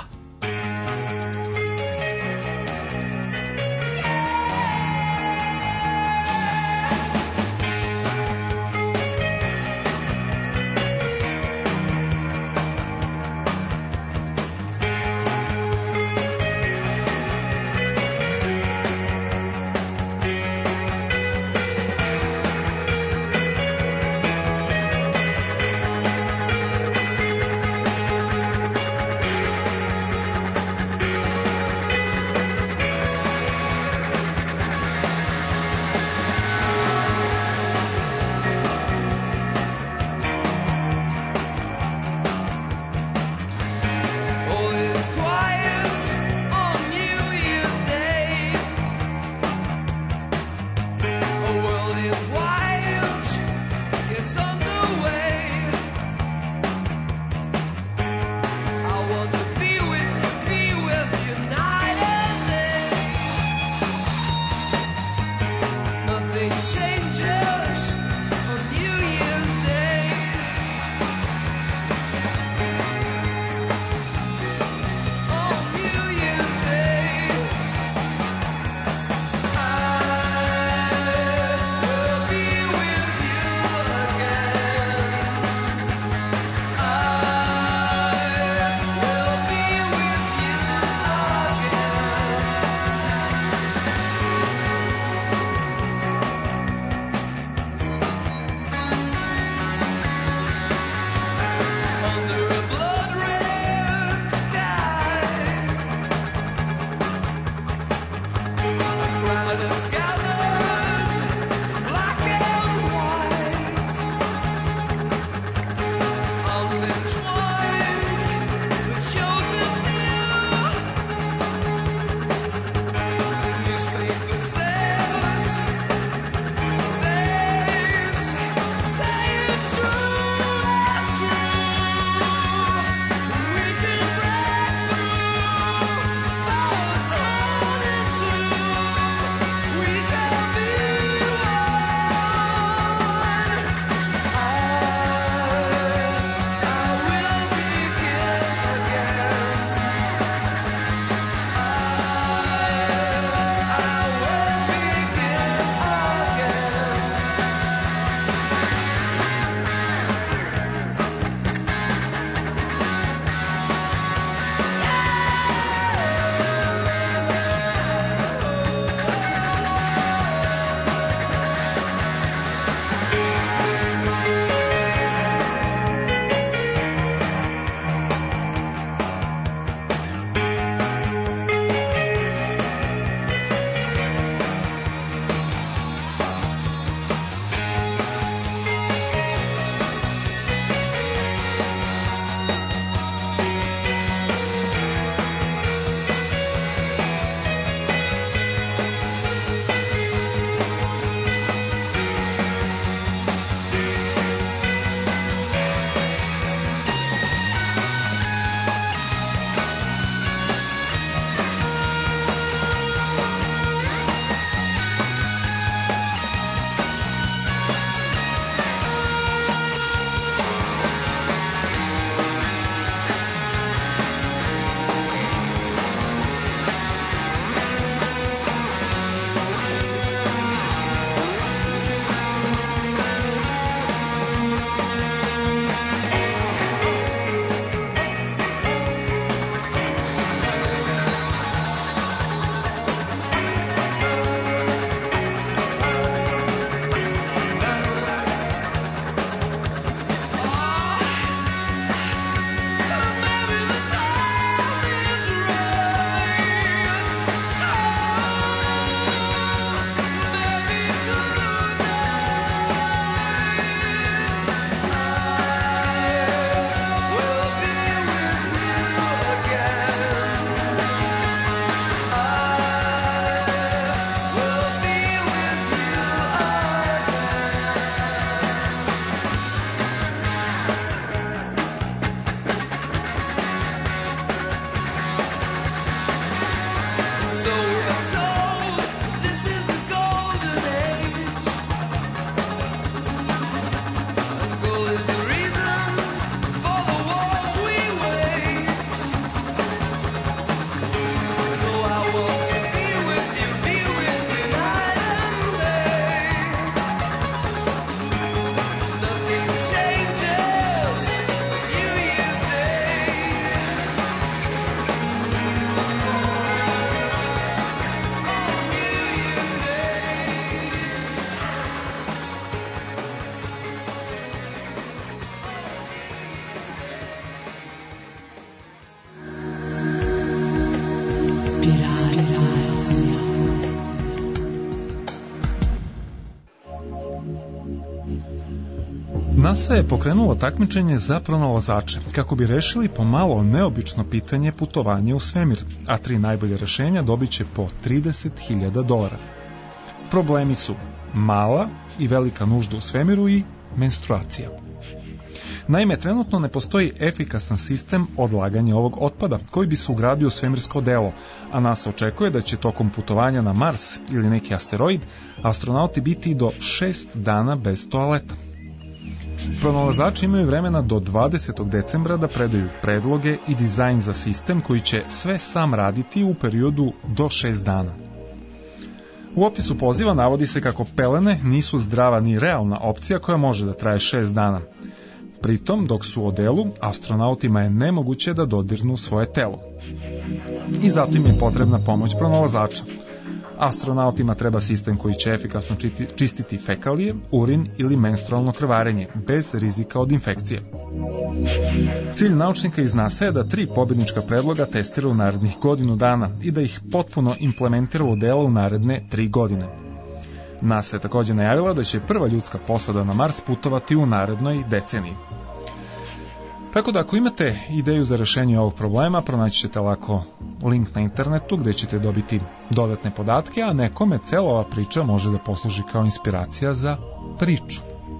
NASA je pokrenula takmičenje za pronalazače kako bi rešili pomalo neobično pitanje putovanja u svemir, a tri najbolje rešenja dobit će po trideset hiljada dolara. Problemi su mala i velika nužda u svemiru i menstruacija. Naime, trenutno ne postoji efikasan sistem odlaganja ovog otpada koji bi se ugradio u svemirsko odelo, a NASA očekuje da će tokom putovanja na Mars ili neki asteroid astronauti biti do šest dana bez toaleta. Pronalazači imaju vremena do dvadesetog decembra da predaju predloge i dizajn za sistem koji će sve sam raditi u periodu do šest dana. U opisu poziva navodi se kako pelene nisu zdrava ni realna opcija koja može da traje šest dana. Pritom, dok su u odelu, astronautima je nemoguće da dodirnu svoje telo. I zato im je potrebna pomoć pronalazača. Astronautima treba sistem koji će efikasno čistiti fekalije, urin ili menstrualno krvarenje, bez rizika od infekcije. Cilj naučnika iz NASA je da tri pobednička predloga testira u narednih godinu dana i da ih potpuno implementira u odela u naredne tri godine. NASA je također najavila da će prva ljudska posada na Mars putovati u narednoj deceniji. Tako da ako imate ideju za rešenje ovog problema, pronaći ćete lako link na internetu gde ćete dobiti dodatne podatke, a nekome cela ova priča može da posluži kao inspiracija za priču.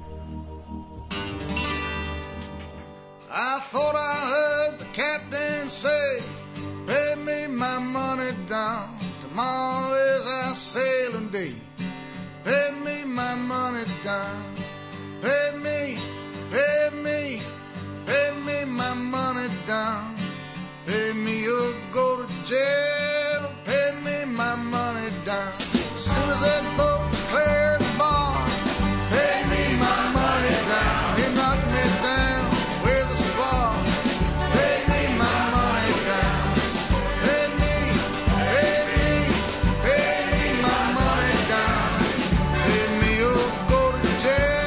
I thought I heard the captain say, pay me my money down, tomorrow is our sailing day. Pay me my money down, pay me, pay me, pay me my money down. Pay me or go to jail, pay me my money down. As soon as that boat clears the bar, pay me my money down. They knock me down with a spar, pay me my money down. Pay me, pay me, pay me my money down. Pay me or go to jail.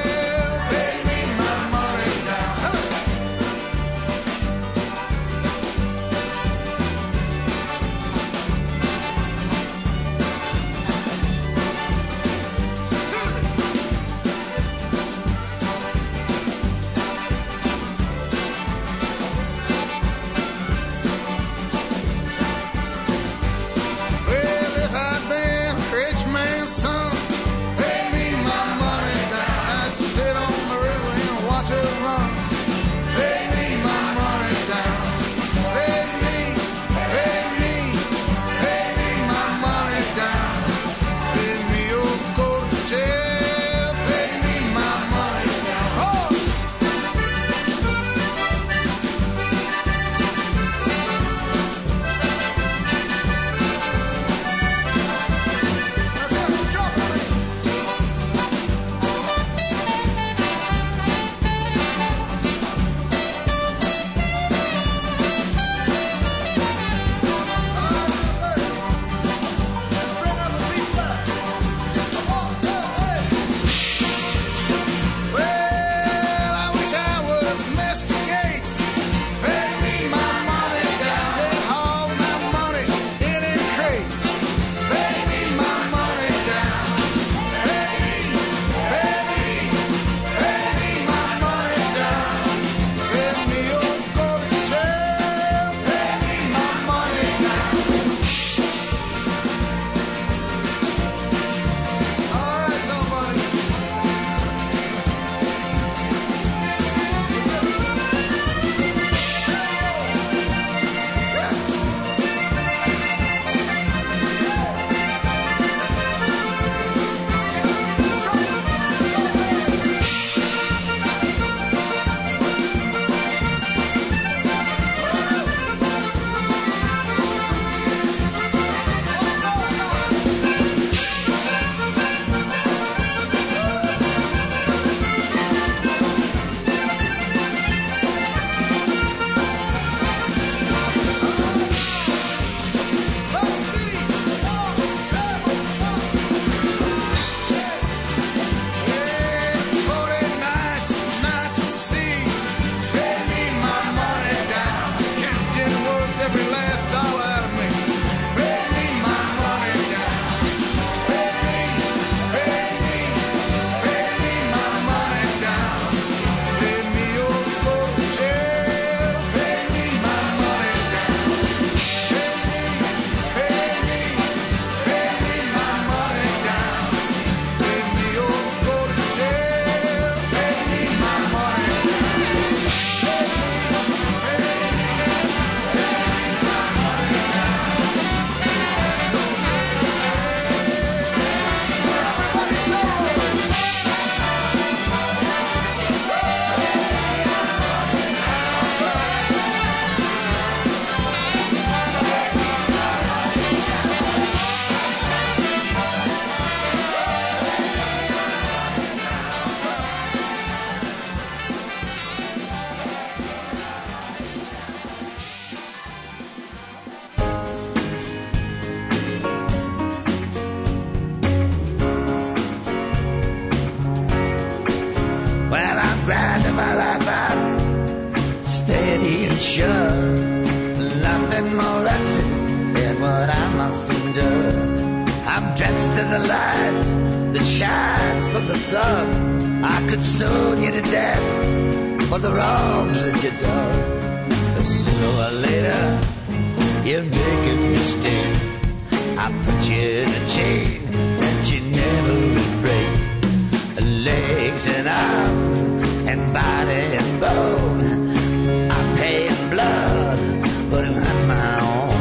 and more wretched than what I must endure. I'm drenched in the light that shines from the sun. I could stone you to death for the wrongs that you done. But sooner or later, you make a mistake. I put you in a chain that you never would break. Legs and arms and body and bone, I pay in blood, but not my own.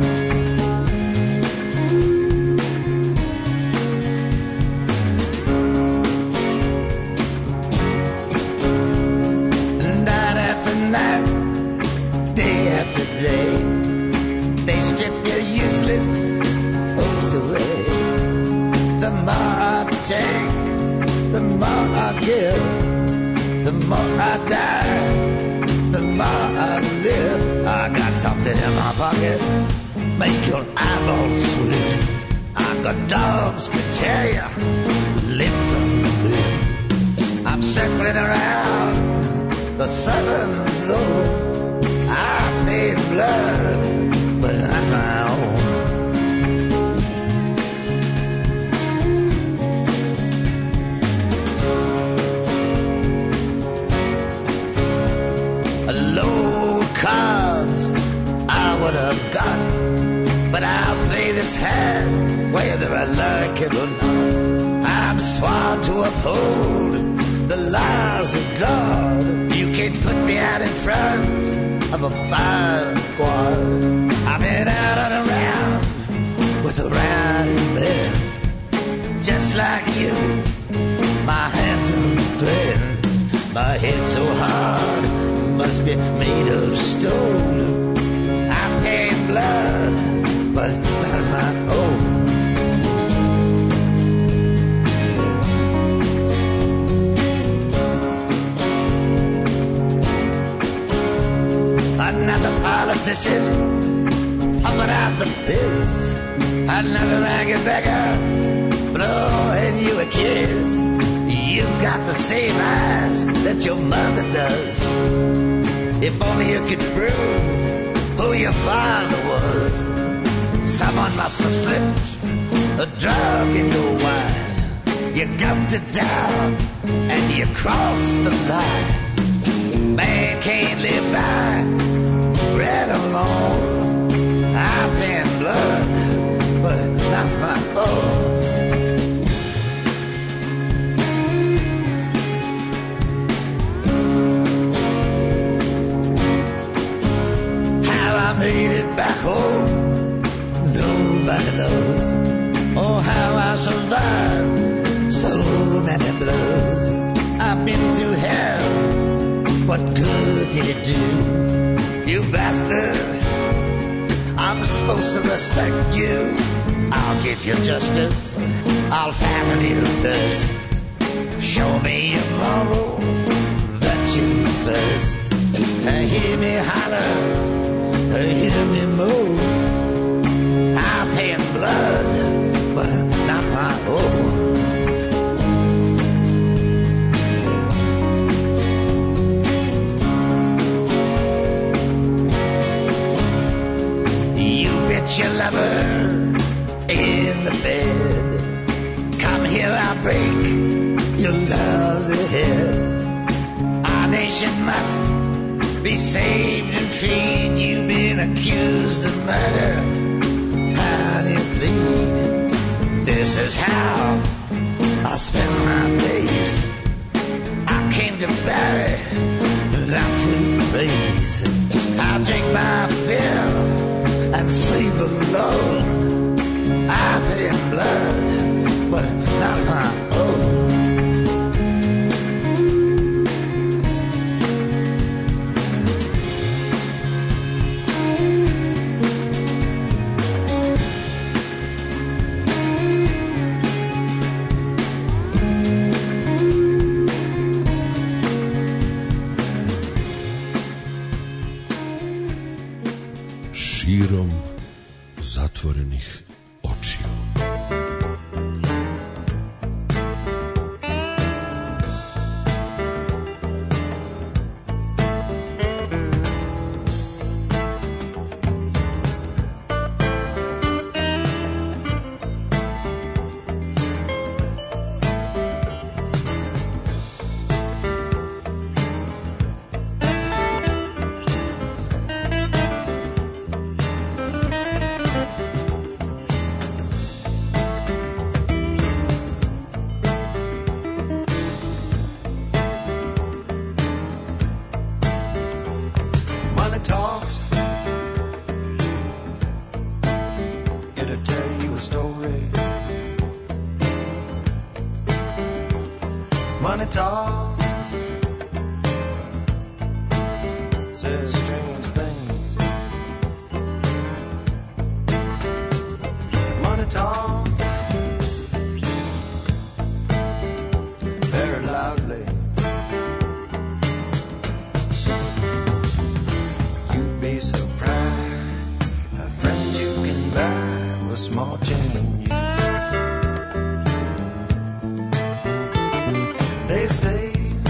Night after night, day after day, they strip your useless hopes away. The more I take, the more I give, the more I die, the more I live. I got something in my pocket, make your eyeballs swim. I got dogs could tear you, limb from limb. I'm circling around the southern zone. I paid blood, but not my own. Cards I would have got, but I'll play this hand whether I like it or not. I'm sworn to uphold the laws of God. You can't put me out in front of a fire squad. I've been out and around with a riding bed, just like you, my handsome friend. My head so hard must be made of stone. I'm paying blood, but not my own. Another politician pumping out the biz. Another ragged beggar blowing you a kiss. You've got the same eyes that your mother does. If only you could prove who your father was. Someone must have slipped a drug in your wine. You gumped it down and you crossed the line. Man can't live by bread alone. I'm paying blood, but not my own. Made it back home, nobody knows. Oh, how I survived so many blows. I've been through hell, what good did it do? You bastard, I'm supposed to respect you. I'll give you justice, I'll handle you first. Show me your moral virtue first. Hear me holler, hear me move. I'm paying blood, but not my own. You bet your lover in the bed. Come here, I'll break your lousy head. Our nation must be saved and freed. You've been accused of murder. How do you plead? This is how I spend my days. I came to bury, not to praise. I drink my fill and sleep alone. I pay in blood, but not my own. Širom zatvorenih očiju. Money talk says strange things. Money talk very loudly. You'd be surprised how friends you can buy with small change. They say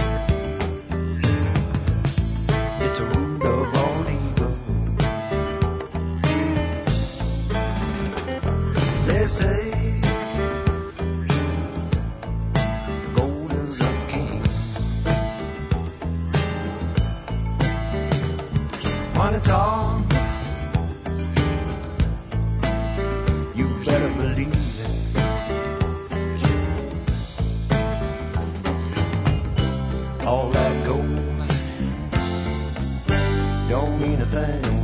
it's a root of all evil. They say gold is a king. Money talk, you better believe it. All that gold don't mean a thing.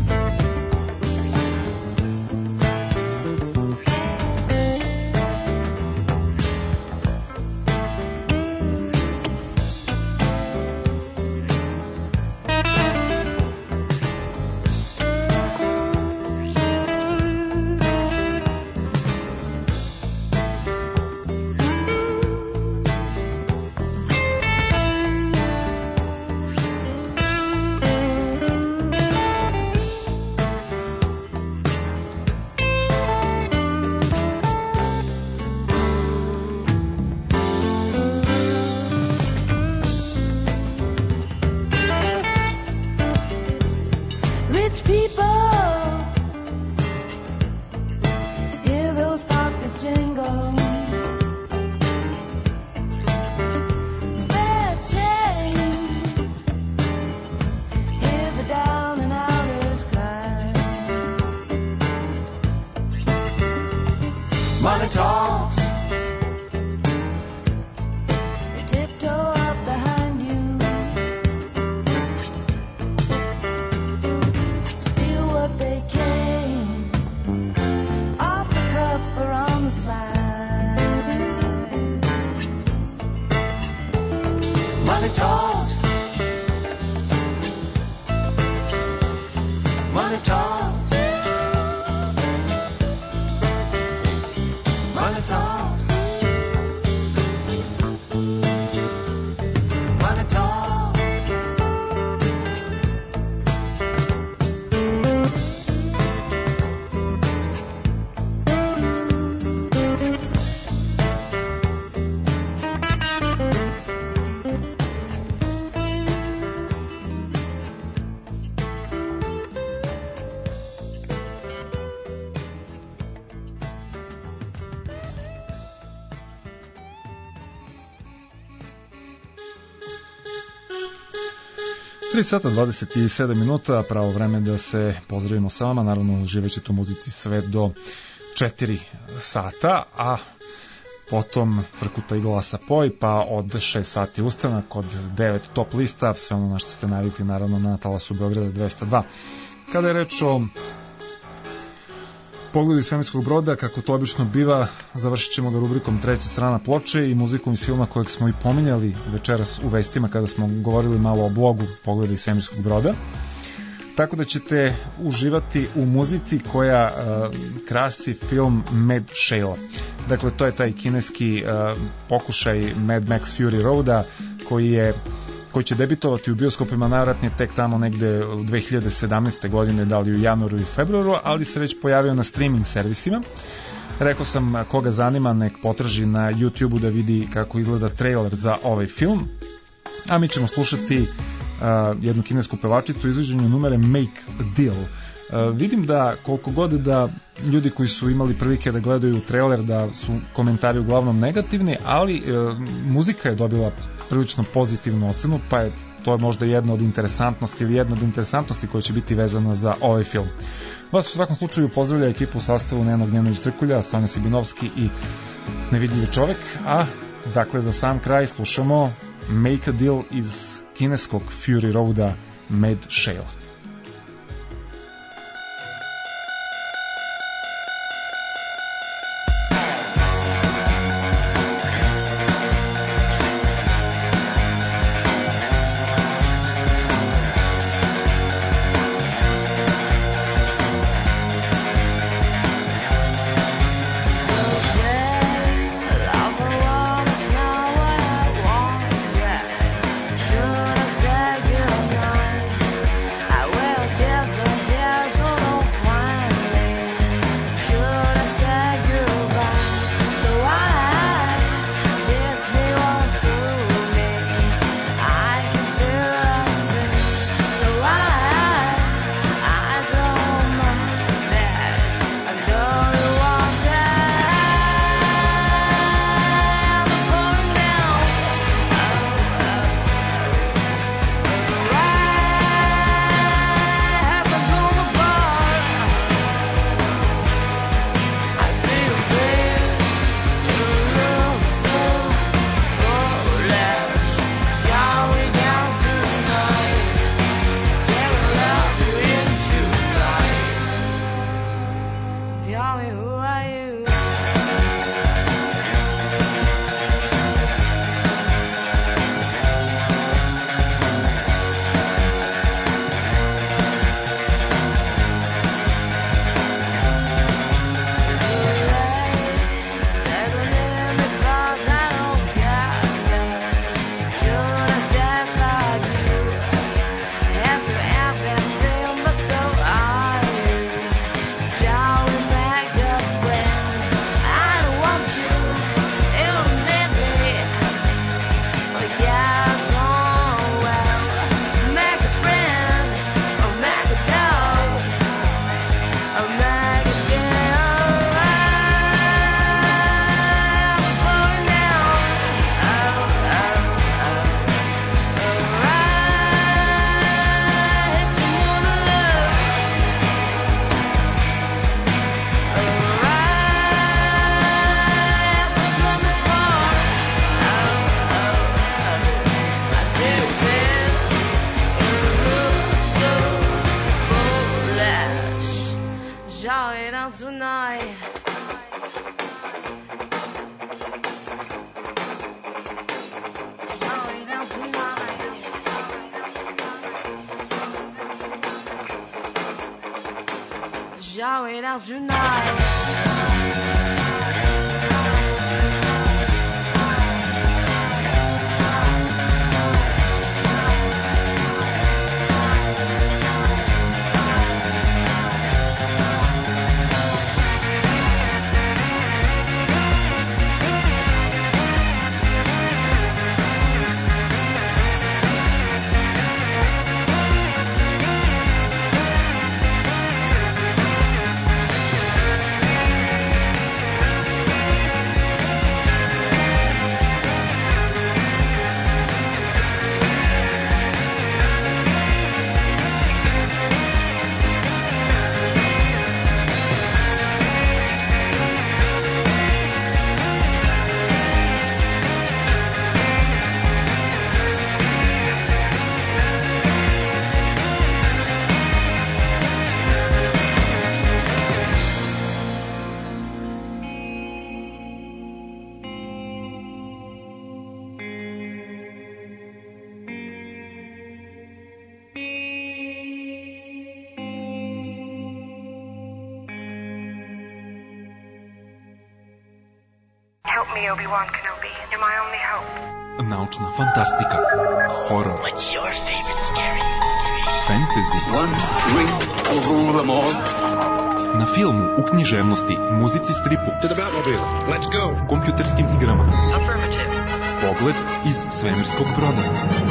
Rich people, hear those pockets jingle. Spare change, hear the down and outers cry. Money talks, They tiptoe up behind you. Steal what they can, off the cuff or on the slide. money talks, money talks, money talks, money talks. tri sata dvadeset sedam minuta, pravo vreme da se pozdravimo sa vama, naravno uživat ćete u muzici sve do četiri sata, a potom Frkuta i glasa poj, pa od šest sati ustanak, od devet top lista, sve ono na što ste navikli naravno na talasu Beograda dvesta dva. Kada je reč o pogledu iz svemirskog broda, kako to obično biva, završit ćemo ga rubrikom treća strana ploče i muzikom iz filma kojeg smo i pominjali večeras u vestima kada smo govorili malo o blogu Pogleda iz svemirskog broda. Tako da ćete uživati u muzici koja uh, krasi film Mad Shale. Dakle, to je taj kineski uh, pokušaj Mad Max Fury Roada koji je koji će debitovati u bioskopima najvratnije tek tamo negde u dve hiljade sedamnaeste. godine, da li u januaru i februaru, ali se već pojavio na streaming servisima. Rekao sam, koga zanima, nek potraži na YouTubeu da vidi kako izgleda trailer za ovaj film. A mi ćemo slušati uh, jednu kinesku pevačicu u izvođenju numere Make a Deal. Uh, vidim da koliko god da ljudi koji su imali prilike da gledaju trailer, da su komentari uglavnom negativni, ali uh, muzika je dobila prilično pozitivnu ocenu, pa je to možda jedno od interesantnosti ili jedna od interesantnosti koja će biti vezana za ovaj film. Vas u svakom slučaju pozdravlja ekipu u sastavu Nenad Gnjanović Trkulja, Sonja Sibinovski i Nevidljivi čovek, a dakle za sam kraj slušamo Make a Deal iz kineskog Fury Roada Mad Shale. Joey, that's tonight. Help me, Obi-Wan Kenobi. You're my only hope. Naučna fantastika, horor, What's your favorite scary? fantasy, One ring will rule them all. na filmu, u književnosti, muzici, stripu, To the Batmobile. Let's go. kompjuterskim igrama. Affirmative. Pogled iz svemirskog broda.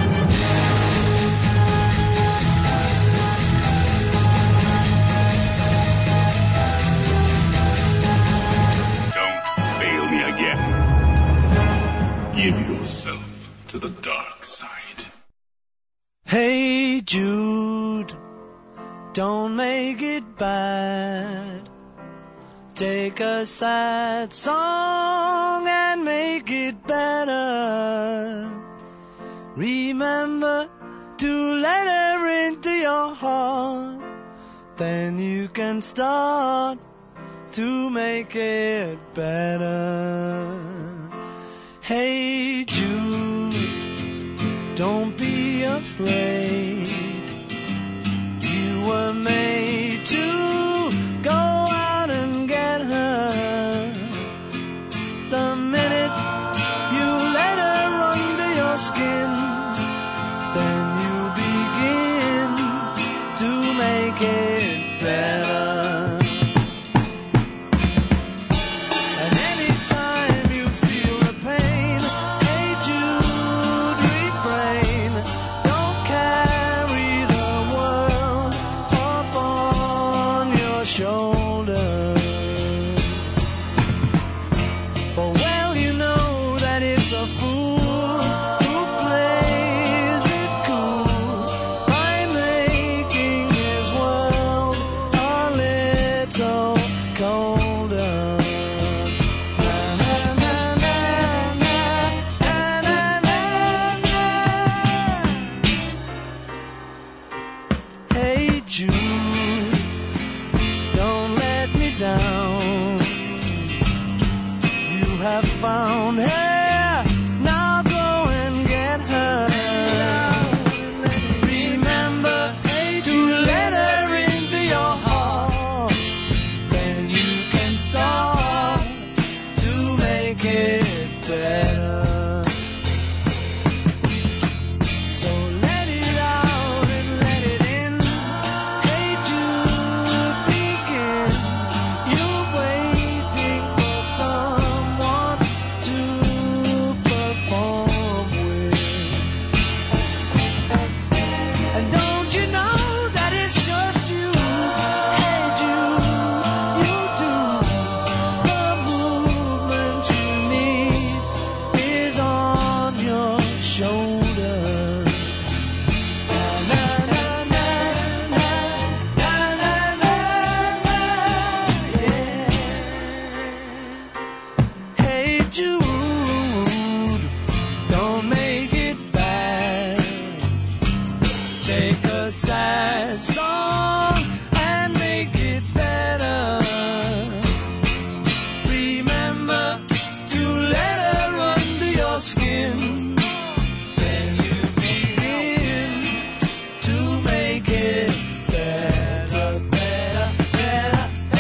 Don't fail me again. Give yourself to the dark side. Hey Jude, don't make it bad. Take a sad song and make it better. Remember to let her into your heart. Then you can start to make it better. Hey Jude, don't be afraid. You were made to go out and get her. The minute you let her under your skin, then you begin to make it better. And anytime you feel the pain, hey Jude, refrain. Don't carry the world up on your shoulder. For well you know that it's a fool who plays it cool by making his world a little colder. Hey Jude, don't let me down. You have found her, now go and get her. Remember to let her into your heart. Then you can start to make it better. So let it out and let it in. Hey Jude, begin. You're waiting for someone to perform with. And don't you know that it's just you? Hey Jude, you do. The movement you need is on your shoulders. Na, na, na, na, na, na, na, na, yeah. Hey Jude, don't make it bad. Take a sad song and make it better. Remember to let her under your skin. Then you begin to make it better, better, better,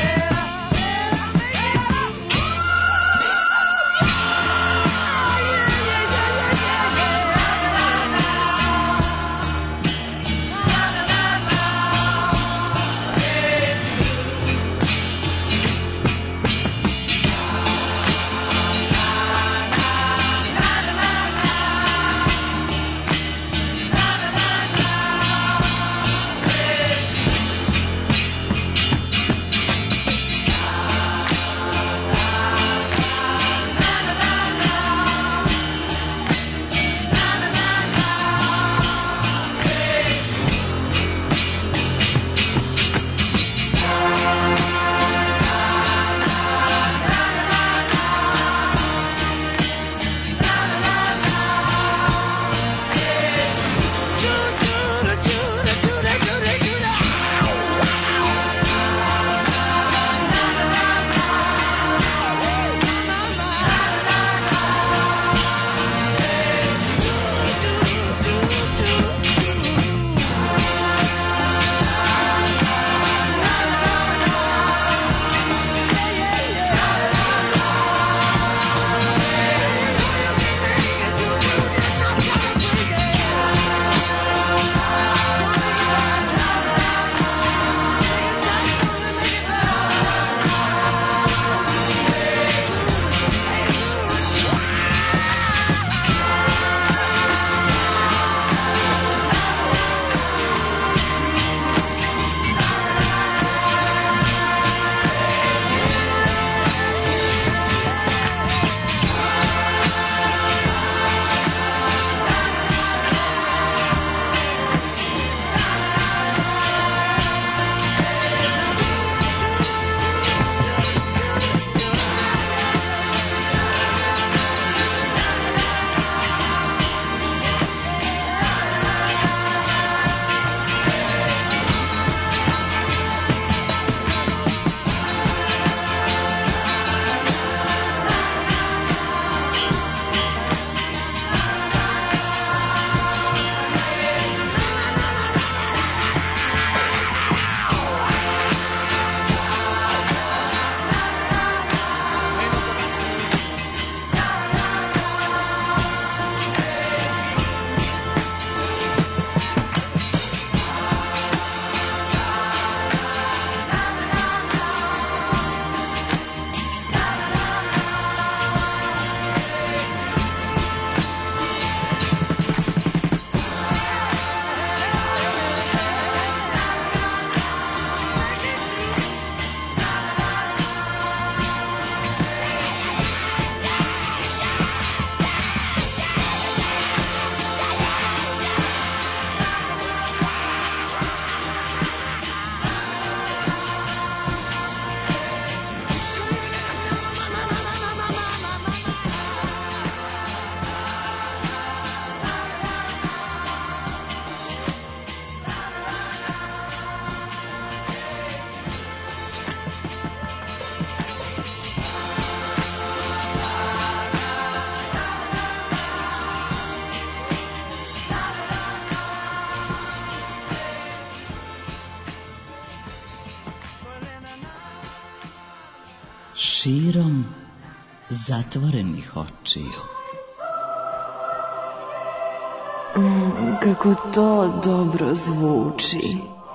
širom zatvorenih očiju. Mm, kako to dobro zvuči.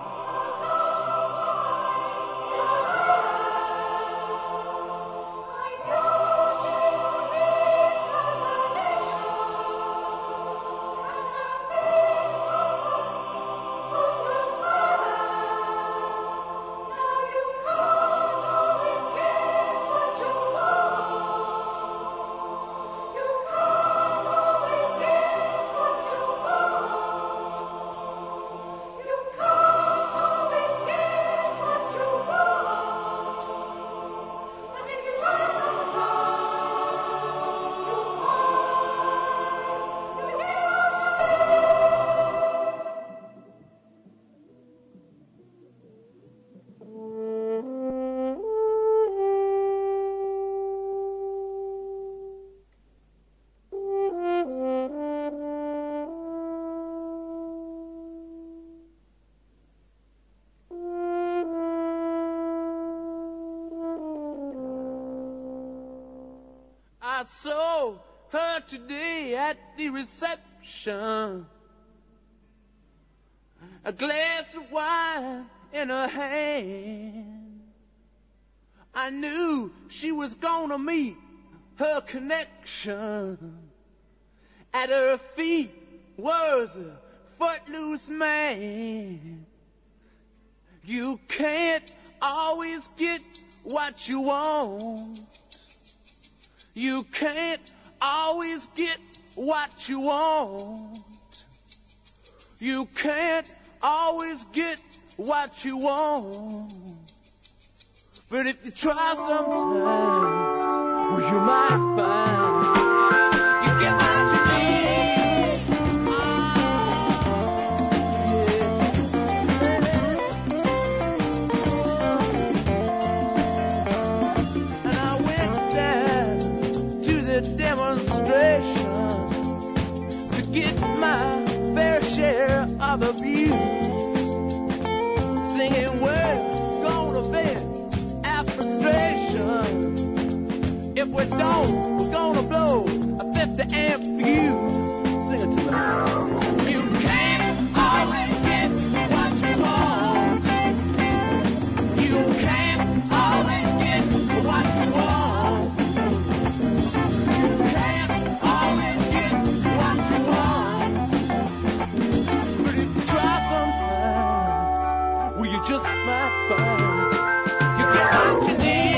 I saw her today at the reception, a glass of wine in her hand. I knew she was gonna meet her connection. At her feet was a footloose man. You can't always get what you want. You can't always get what you want. You can't always get what you want. But if you try sometimes, well, you might find you get what you need. And I went down to the demonstration to get my fair share of abuse, singing words gonna vent our frustration. If we don't, we're gonna blow a fifty amp fuse. Sing it to me. You can't always get what you want. You can't always get what you want. You can't always get what you want. But if you try sometimes, well, you just might find you get what you need.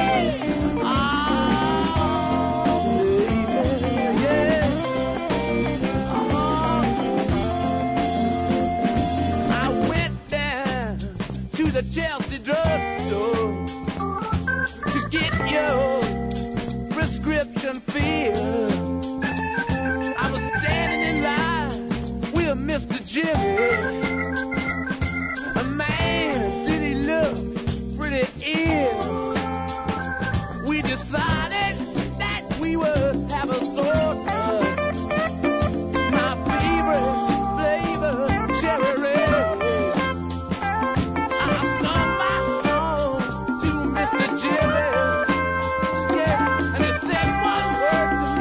The Chelsea drugstore to get your prescription filled. I was standing in line with Mister Jimmy. A man, did he look pretty ill? We decided that we would have a soda. My favorite flavor, cherry red. Jimmy, yeah, and he said one word to me.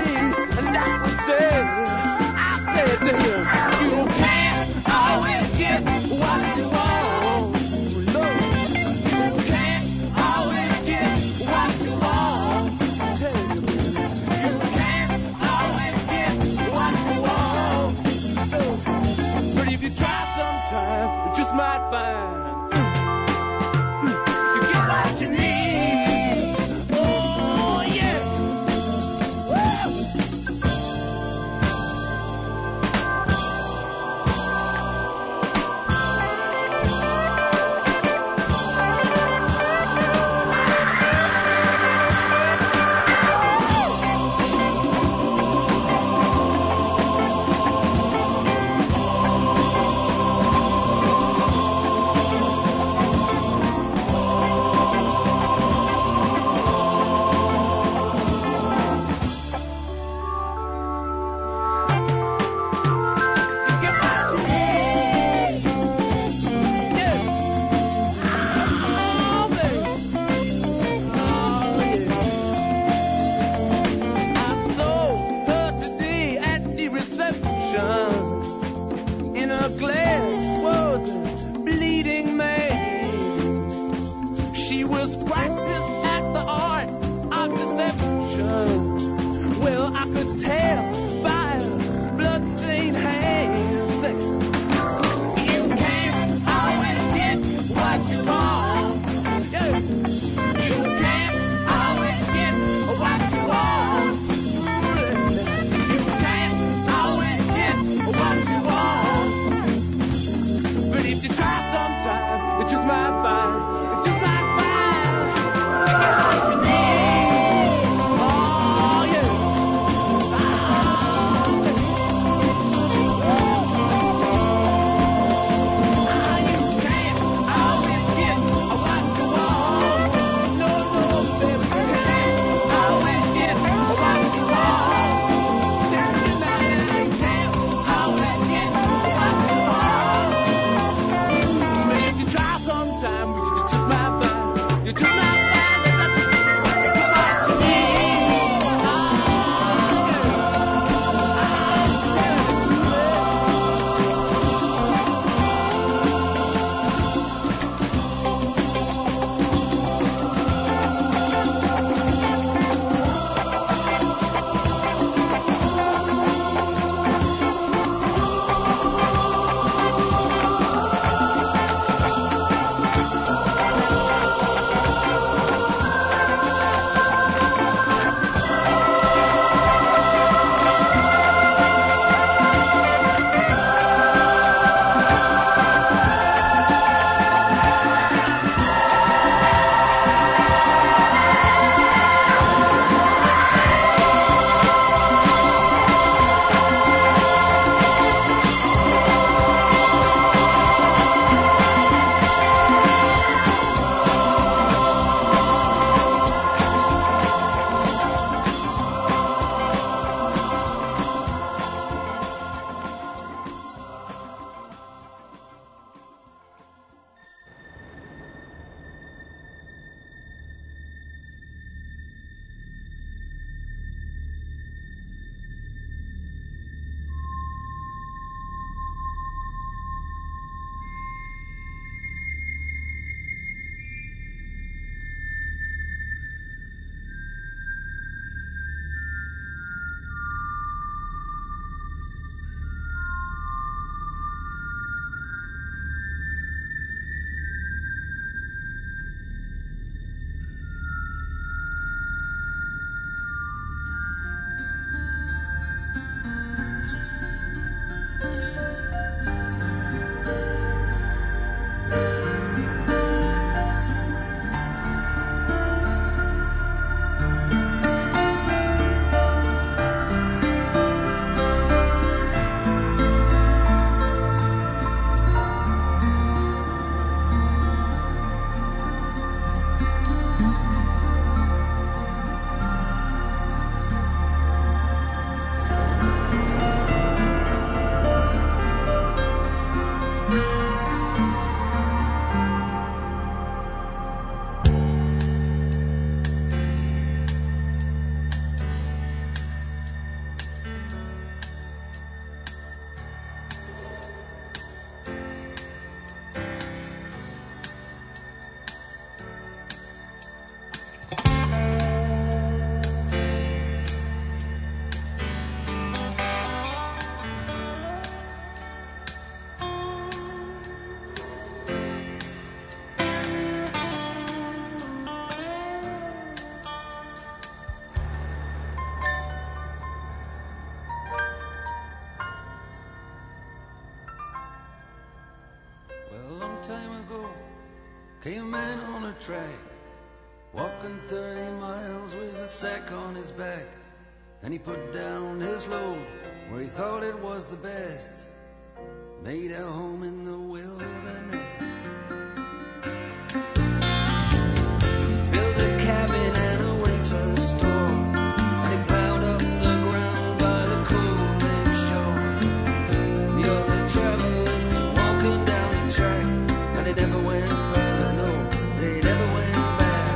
Came a man on a track, walking thirty miles with a sack on his back. And he put down his load where he thought it was the best. Made a home in the wilderness. Built a cabin and a winter store. And he plowed up the ground by the cold lake shore. The other travelers kept walking down the track. And they never went further, no, they never went back.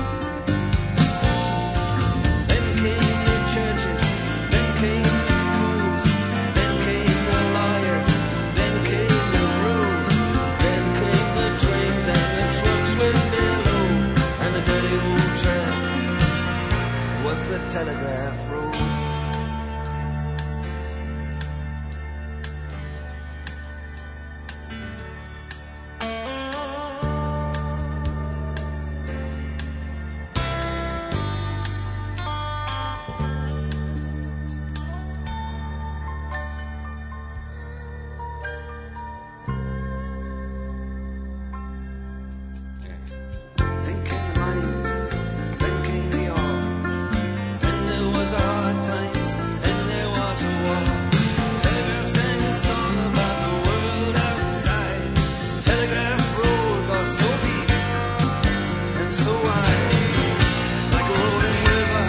Then came the churches, then came the schools, then came the lawyers, then came the roads, then came the trains and the trucks with their load, and the dirty old track was the telegraph road. Then came the mines, then came the ore, then there was a hard times, then there was a war. Telegraph sang a song about the world outside. Telegraph road was so deep and so wide, like a rolling river.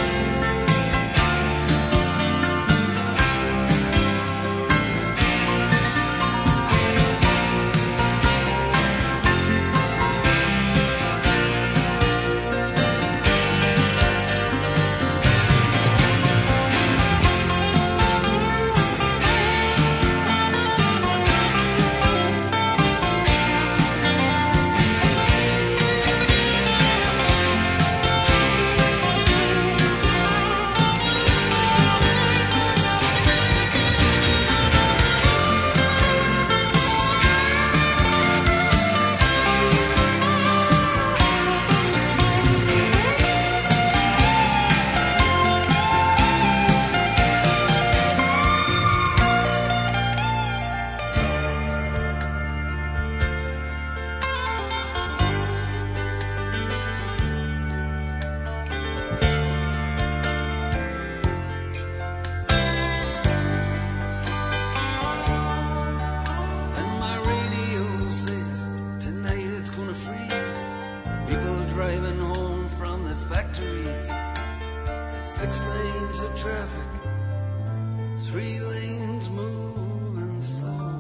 And my radio says tonight it's gonna freeze. People driving home from the factories. Six lanes of traffic, three lanes moving slow.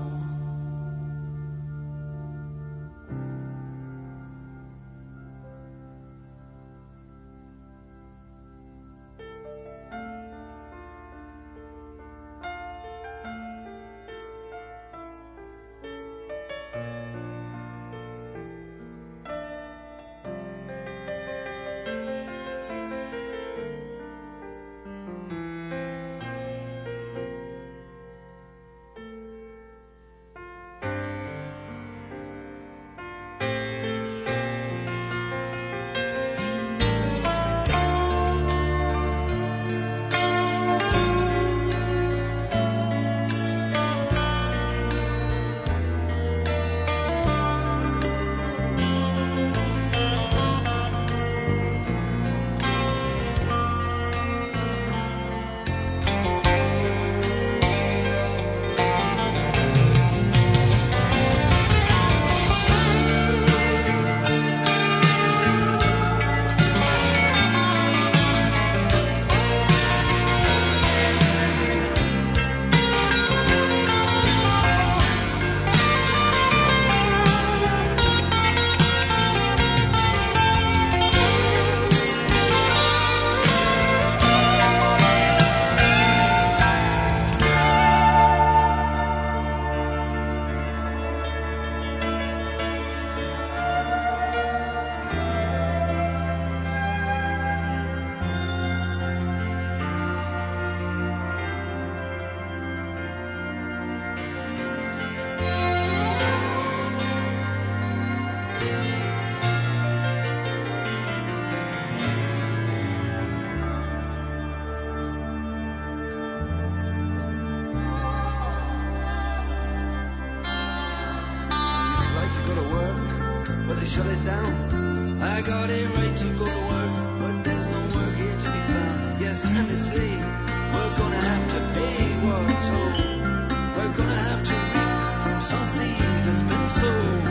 but they shut it down. I got a right to go to work, but there's no work here to be found. Yes, and they say we're gonna have to pay what's owed. We're gonna have to reap from some seed that's been sown.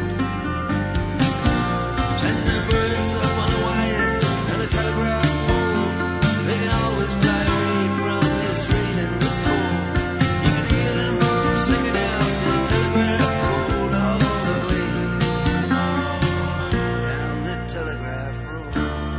And the birds up on the wires and the telegraph poles, they can always fly away from this rain and this cold. You can hear them singing out the telegraph pole all the way down the telegraph road.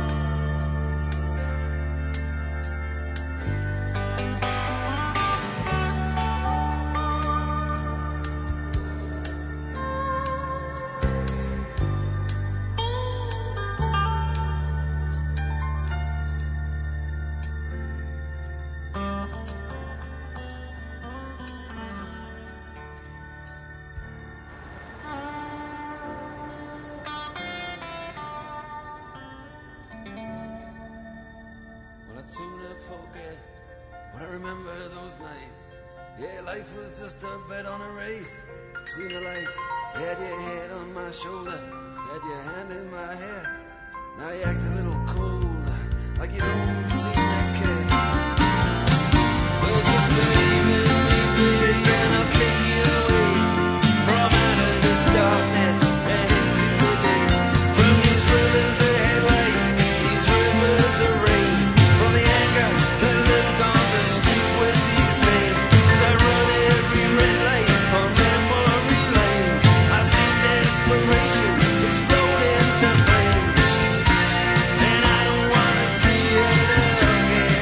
Well, I'd sooner forget, but I remember those nights. Yeah, life was just a bet on a race between the lights. You had your head on my shoulder, you had your hand in my hair. Now you act a little cold, like you don't seem to care. Well, just believe in me, baby, and I'll take you away from out of this darkness and into the day. From these rivers of headlights, these rivers of rain, from the anger that lives on the streets with these names. As I run every red light on memory lane, I see desperation explode into flames, and I don't wanna see it again.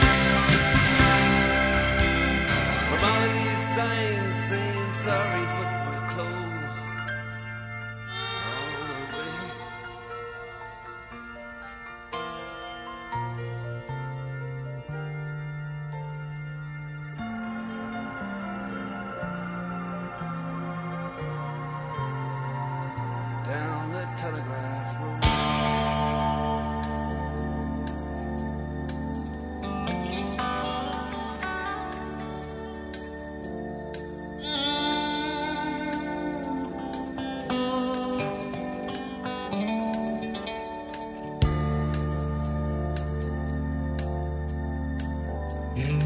From all of these signs saying sorry, but we're closed all the way. Down the telegraph road. Mm-hmm.